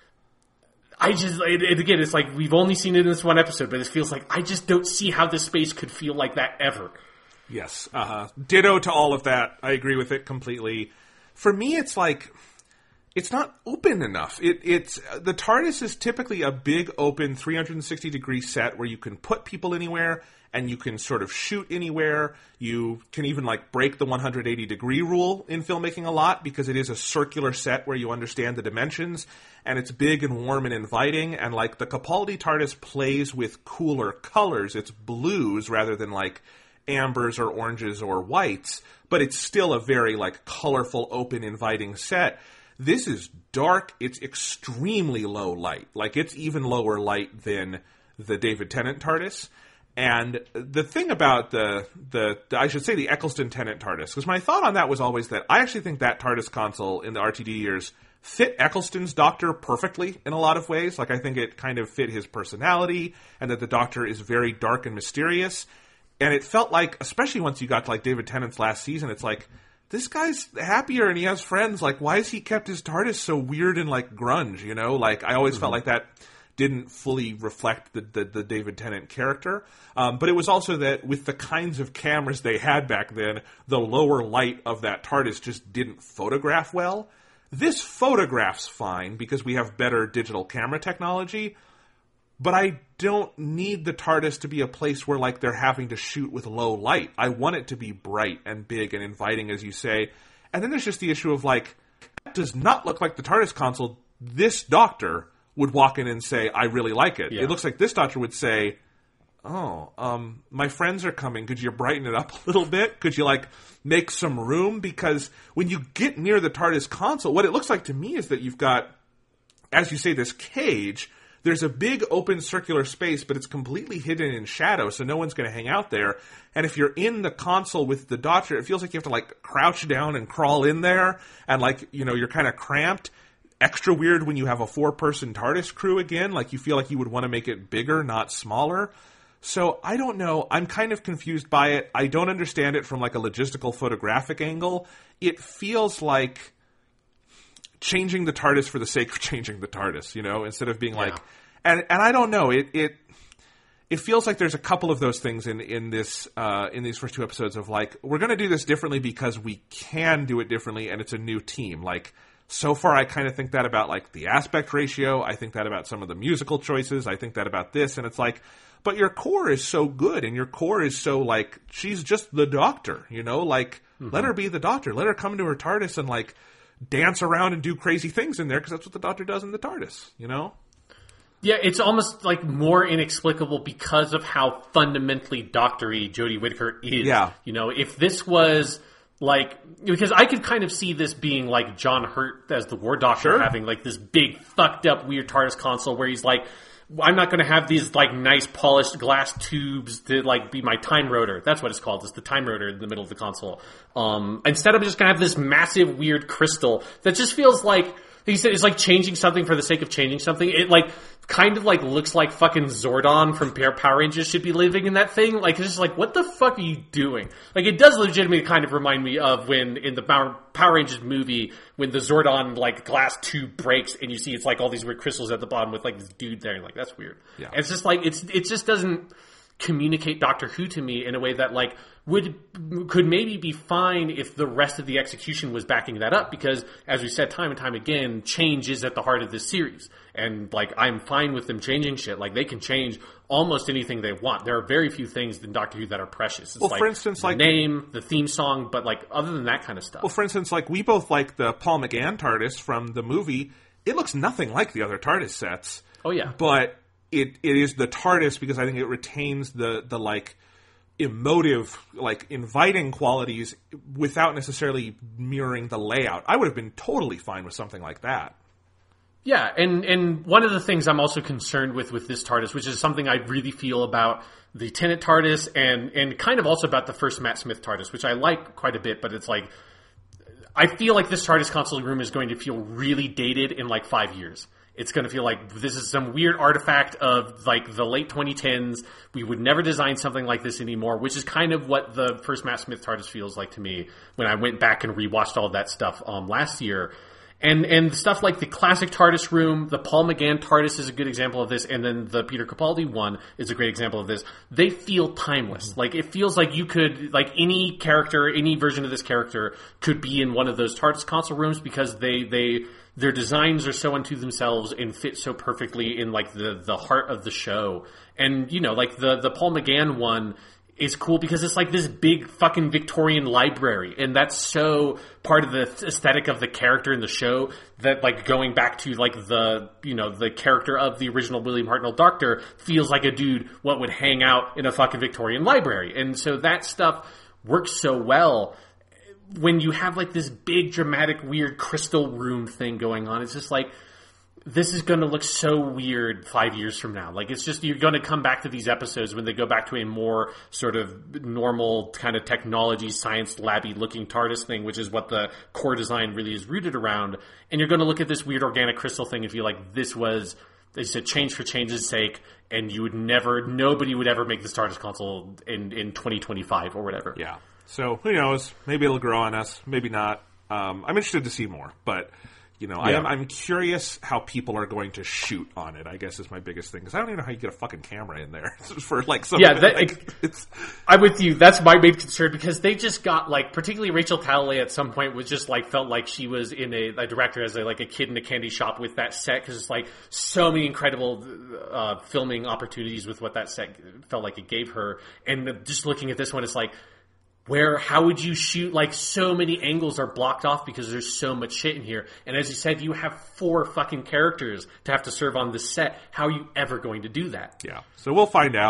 I just, and again, it's like we've only seen it in this one episode, but it feels like I just don't see how this space could feel like that ever. Yes. Uh-huh. Ditto to all of that. I agree with it completely. For me, it's like, it's not open enough. It, it's the TARDIS is typically a big, open, three hundred sixty degree set where you can put people anywhere and you can sort of shoot anywhere. You can even like break the one hundred eighty degree rule in filmmaking a lot because it is a circular set where you understand the dimensions and it's big and warm and inviting. And like the Capaldi TARDIS plays with cooler colors. It's blues rather than like ambers or oranges or whites, but it's still a very like colorful, open, inviting set. This is dark. It's extremely low light. Like, it's even lower light than the David Tennant TARDIS. And the thing about the, the, the I should say the Eccleston Tennant TARDIS, because my thought on that was always that I actually think that TARDIS console in the R T D years fit Eccleston's Doctor perfectly in a lot of ways. Like, I think it kind of fit his personality, and that the Doctor is very dark and mysterious. And it felt like, especially once you got to, like, David Tennant's last season, it's like, this guy's happier and he has friends. Like, why has he kept his TARDIS so weird and, like, grunge, you know? Like, I always mm-hmm. felt like that didn't fully reflect the, the, the David Tennant character. Um, but it was also that with the kinds of cameras they had back then, the lower light of that TARDIS just didn't photograph well. This photographs fine because we have better digital camera technology, but I don't need the TARDIS to be a place where, like, they're having to shoot with low light. I want it to be bright and big and inviting, as you say. And then there's just the issue of, like, that does not look like the TARDIS console. This Doctor would walk in and say, I really like it. Yeah. It looks like this Doctor would say, oh, um, my friends are coming. Could you brighten it up a little bit? Could you, like, make some room? Because when you get near the TARDIS console, what it looks like to me is that you've got, as you say, this cage. There's a big open circular space, but it's completely hidden in shadow, so no one's going to hang out there. And if you're in the console with the Doctor, it feels like you have to, like, crouch down and crawl in there, and, like, you know, you're kind of cramped. Extra weird when you have a four-person TARDIS crew again. Like, you feel like you would want to make it bigger, not smaller. So, I don't know. I'm kind of confused by it. I don't understand it from, like, a logistical photographic angle. It feels like changing the TARDIS for the sake of changing the TARDIS, you know, instead of being yeah. like, and and I don't know, it it it feels like there's a couple of those things in in this uh, in these first two episodes of like, we're going to do this differently because we can do it differently, and it's a new team. Like, so far, I kind of think that about like the aspect ratio. I think that about some of the musical choices. I think that about this, and it's like, but your core is so good, and your core is so like, she's just the Doctor, you know, like mm-hmm. let her be the Doctor, let her come into her TARDIS and like dance around and do crazy things in there, because that's what the Doctor does in the TARDIS, you know? Yeah, it's almost like more inexplicable because of how fundamentally Doctor-y Jodie Whittaker is. Yeah. You know, if this was like, because I could kind of see this being like John Hurt as the War Doctor, sure. having like this big fucked up weird TARDIS console where he's like, I'm not going to have these like nice polished glass tubes to like be my time rotor. That's what it's called. It's the time rotor in the middle of the console. Um, instead, I'm just going to have this massive weird crystal that just feels like, he said, it's like changing something for the sake of changing something. It like kind of like looks like fucking Zordon from Power Rangers should be living in that thing. Like, it's just like, what the fuck are you doing? Like, it does legitimately kind of remind me of when in the Power, Power Rangers movie, when the Zordon like glass tube breaks and you see it's like all these weird crystals at the bottom with like this dude there. And like, that's weird. Yeah. And it's just like, it's it just doesn't communicate Doctor Who to me in a way that like would could maybe be fine if the rest of the execution was backing that up, because as we said time and time again, change is at the heart of this series, and like I'm fine with them changing shit. Like, they can change almost anything they want. There are very few things in Doctor Who that are precious. It's well, like for instance, the like name, the theme song, but like other than that kind of stuff. Well, for instance, like we both like the Paul McGann TARDIS from the movie. It looks nothing like the other TARDIS sets. Oh yeah, but It it is the TARDIS because I think it retains the the like emotive, like inviting qualities without necessarily mirroring the layout. I would have been totally fine with something like that. Yeah, and and one of the things I'm also concerned with with this TARDIS, which is something I really feel about the Tennant TARDIS and and kind of also about the first Matt Smith TARDIS, which I like quite a bit, but it's like I feel like this TARDIS console room is going to feel really dated in like five years. It's going to feel like this is some weird artifact of like the late twenty tens. We would never design something like this anymore, which is kind of what the first Matt Smith TARDIS feels like to me when I went back and rewatched all of that stuff um, last year. And and stuff like the classic TARDIS room, the Paul McGann TARDIS is a good example of this, and then the Peter Capaldi one is a great example of this. They feel timeless. Like, it feels like you could, like any character, any version of this character could be in one of those TARDIS console rooms because they, they, their designs are so unto themselves and fit so perfectly in like the, the heart of the show. And, you know, like the, the Paul McGann one is cool because it's like this big fucking Victorian library, and that's so part of the aesthetic of the character in the show that like going back to like the, you know, the character of the original William Hartnell Doctor feels like a dude what would hang out in a fucking Victorian library. And so that stuff works so well when you have like this big dramatic weird crystal room thing going on. It's just like, this is going to look so weird five years from now. Like, it's just, you're going to come back to these episodes when they go back to a more sort of normal kind of technology, science labby looking TARDIS thing, which is what the core design really is rooted around. And you're going to look at this weird organic crystal thing and feel like this was, they said, change for change's sake, and you would never, nobody would ever make this TARDIS console in, in twenty twenty-five or whatever. Yeah. So, who knows? Maybe it'll grow on us. Maybe not. Um, I'm interested to see more, but... You know, yeah. I am, I'm curious how people are going to shoot on it, I guess, is my biggest thing. Because I don't even know how you get a fucking camera in there for, like, some yeah, of it. That, like, it's... I'm with you. That's my main concern, because they just got, like, particularly Rachel Talalay at some point was just, like, felt like she was in a, a director as, a, like, a kid in a candy shop with that set, because it's, like, so many incredible uh, filming opportunities with what that set felt like it gave her. And just looking at this one, it's like, where, how would you shoot, like, so many angles are blocked off because there's so much shit in here. And as you said, you have four fucking characters to have to serve on this set. How are you ever going to do that? Yeah. So we'll find out. Yeah.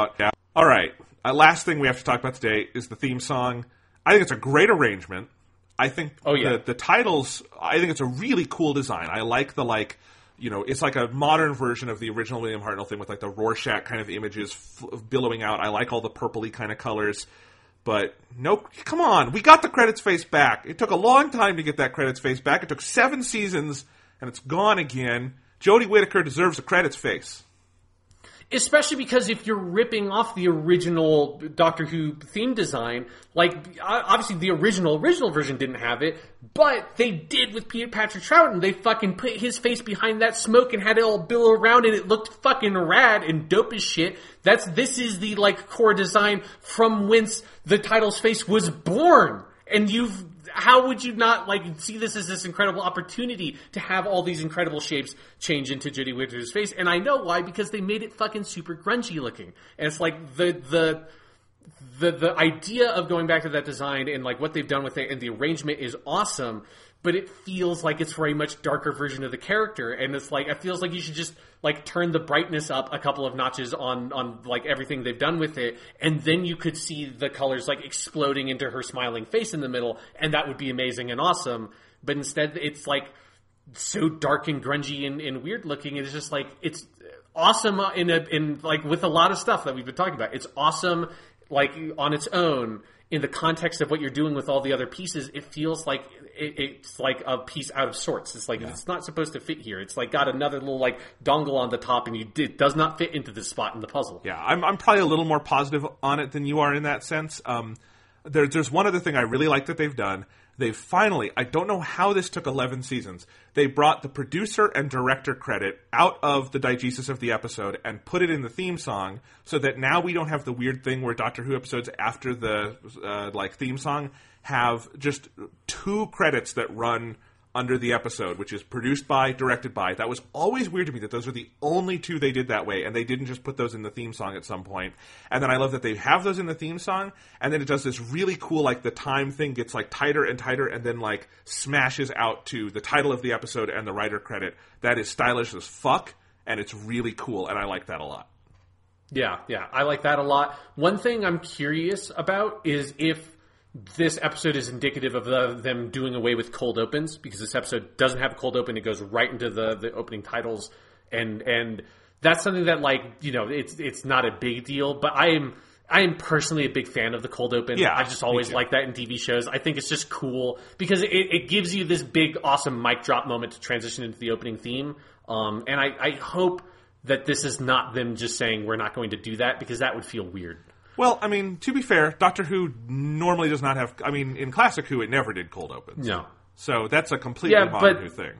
All right. Uh, last thing we have to talk about today is the theme song. I think it's a great arrangement. I think oh, yeah. the, the titles, I think it's a really cool design. I like the, like, you know, it's like a modern version of the original William Hartnell thing with, like, the Rorschach kind of images f- billowing out. I like all the purpley kind of colors. But, no, come on. We got the credits face back. It took a long time to get that credits face back. It took seven seasons, and it's gone again. Jodie Whittaker deserves a credits face. Especially because if you're ripping off the original Doctor Who theme design, like, obviously the original, original version didn't have it, but they did with Peter Patrick Troughton. They fucking put his face behind that smoke and had it all billow around, and it looked fucking rad and dope as shit. That's, this is the, like, core design from whence the title's face was born. And you've, how would you not, like, see this as this incredible opportunity to have all these incredible shapes change into Jodie Whittaker's face? And I know why, because they made it fucking super grungy looking. And it's like the, the, the, the idea of going back to that design and, like, what they've done with it and the arrangement is awesome, but it feels like it's for a much darker version of the character. And it's like, it feels like you should just, like, turn the brightness up a couple of notches on, on, like, everything they've done with it, and then you could see the colors, like, exploding into her smiling face in the middle, and that would be amazing and awesome. But instead, it's, like, so dark and grungy and, and weird looking. It's just, like, it's awesome in, a, in, like, with a lot of stuff that we've been talking about. It's awesome, like, on its own. In the context of what you're doing with all the other pieces, it feels like it, it's like a piece out of sorts. It's like, yeah. It's not supposed to fit here. It's like got another little, like, dongle on the top, and you, it does not fit into this spot in the puzzle. Yeah, I'm, I'm probably a little more positive on it than you are in that sense. Um, there, there's one other thing I really like that they've done. They finally, I don't know how this took eleven seasons, they brought the producer and director credit out of the diegesis of the episode and put it in the theme song, so that now we don't have the weird thing where Doctor Who episodes after the uh, like theme song have just two credits that run under the episode, which is produced by, directed by. That was always weird to me that those are the only two they did that way, and they didn't just put those in the theme song at some point. And then I love that they have those in the theme song, and then it does this really cool, like, the time thing gets, like, tighter and tighter, and then, like, smashes out to the title of the episode and the writer credit. That is stylish as fuck, and it's really cool, and I like that a lot. Yeah, yeah, I like that a lot. One thing I'm curious about is if this episode is indicative of the, them doing away with cold opens, because this episode doesn't have a cold open. It goes right into the, the opening titles. And, and that's something that, like, you know, it's, it's not a big deal, but I am, I am personally a big fan of the cold open. Yeah, I just always like that in T V shows. I think it's just cool because it, it gives you this big, awesome mic drop moment to transition into the opening theme. Um, and I, I hope that this is not them just saying we're not going to do that, because that would feel weird. Well, I mean, to be fair, Doctor Who normally does not have... I mean, in Classic Who, it never did cold opens. No. So that's a completely yeah, modern but, Who thing.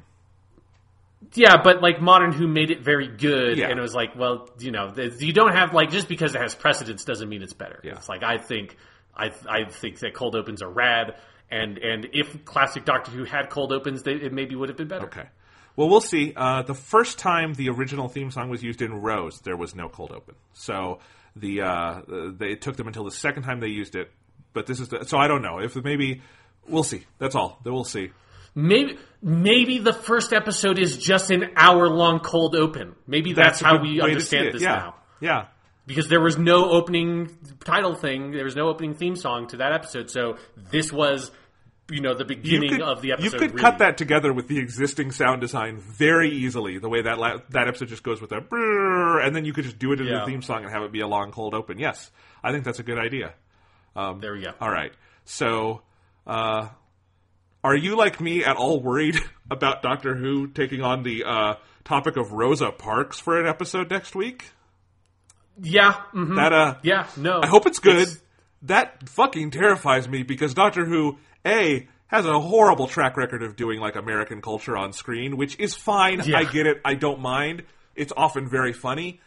Yeah, but, like, Modern Who made it very good, yeah. and it was like, well, you know, you don't have, like, just because it has precedence doesn't mean it's better. Yeah. It's like, I think I I think that cold opens are rad, and, and if Classic Doctor Who had cold opens, they, it maybe would have been better. Okay. Well, we'll see. Uh, the first time the original theme song was used in Rose, there was no cold open. So... The uh, they, it took them until the second time they used it, but this is the, so I don't know if maybe we'll see. That's all. Then we'll see. Maybe maybe the first episode is just an hour long cold open. Maybe that's, that's how we understand this yeah. now. Yeah, because there was no opening title thing. There was no opening theme song to that episode, so this was, you know, the beginning could, of the episode. You could really. cut that together with the existing sound design very easily, the way that la- that episode just goes with a brrr, and then you could just do it in yeah. the theme song and have it be a long, cold open. Yes, I think that's a good idea. Um, there we go. All right. So, uh, are you, like me, at all worried about Doctor Who taking on the uh, topic of Rosa Parks for an episode next week? Yeah. Mm-hmm. That, uh, yeah, no. I hope it's good. It's... That fucking terrifies me, because Doctor Who... A, has a horrible track record of doing, like, American culture on screen, which is fine. Yeah. I get it. I don't mind. It's often very funny.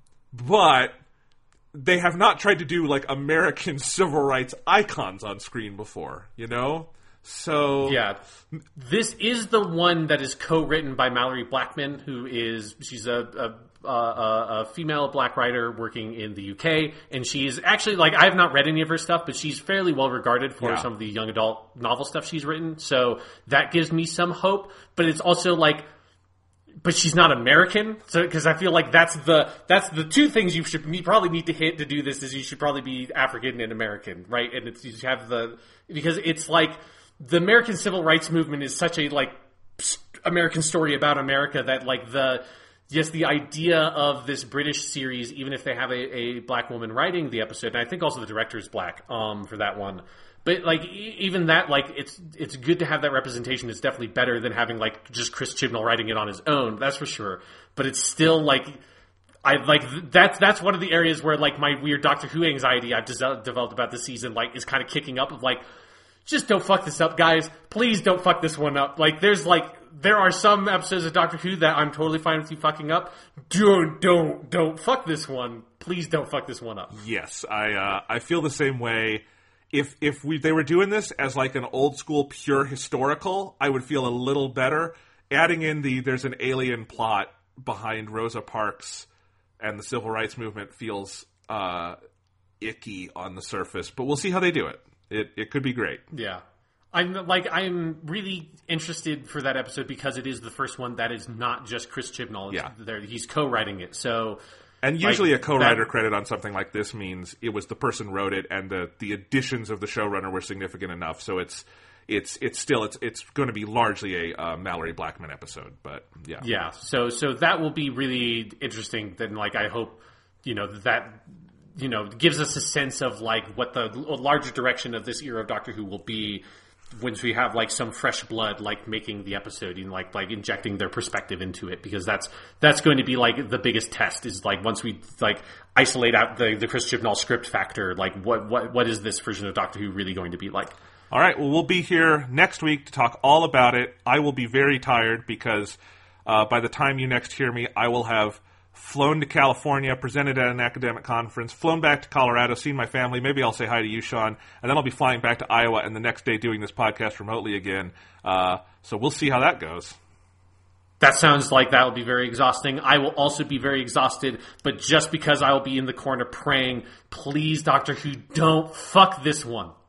But they have not tried to do, like, American civil rights icons on screen before, you know? So... Yeah. This is the one that is co-written by Mallory Blackman, who is... She's a... a Uh, a female black writer working in the U K, and she's actually, like, I have not read any of her stuff, but she's fairly well regarded for yeah. some of the young adult novel stuff she's written, so that gives me some hope. But it's also like, but she's not American. So, because I feel like that's the that's the two things you should you probably need to hit to do this is you should probably be African and American, right? And it's you have the because it's like the American civil rights movement is such a like American story about America that like the just the idea of this British series, even if they have a, a black woman writing the episode, and I think also the director is black um, for that one. But like e- even that, like it's it's good to have that representation. It's definitely better than having like just Chris Chibnall writing it on his own. That's for sure. But it's still like I like that's that's one of the areas where like my weird Doctor Who anxiety I've des- developed about this season like is kind of kicking up. Of like, just don't fuck this up, guys. Please don't fuck this one up. Like there's like there are some episodes of Doctor Who that I'm totally fine with you fucking up. Don't don't don't fuck this one. Please don't fuck this one up. Yes, I uh, I feel the same way. If if we they were doing this as like an old school pure historical, I would feel a little better. Adding in the there's an alien plot behind Rosa Parks and the civil rights movement feels uh, icky on the surface, but we'll see how they do it. It it could be great. Yeah, I'm like I'm really interested for that episode because it is the first one that is not just Chris Chibnall. Yeah, there, he's co-writing it, so. And usually like, a co-writer that, credit on something like this means it was the person wrote it and the, the additions of the showrunner were significant enough. So it's it's it's still it's it's going to be largely a uh, Mallory Blackman episode, but yeah. Yeah. So so that will be really interesting. Then like I hope you know that you know gives us a sense of like what the larger direction of this era of Doctor Who will be. Once we have like some fresh blood, like making the episode and like like injecting their perspective into it, because that's that's going to be like the biggest test is like once we like isolate out the the Chris Chibnall script factor, like what what what is this version of Doctor Who really going to be like? All right, well we'll be here next week to talk all about it. I will be very tired because uh, by the time you next hear me, I will have flown to California, presented at an academic conference, flown back to Colorado, seen my family. Maybe I'll say hi to you, Sean, and then I'll be flying back to Iowa and the next day doing this podcast remotely again. Uh, so we'll see how that goes. That sounds like that will be very exhausting. I will also be very exhausted, but just because I will be in the corner praying, please, Doctor Who, don't fuck this one.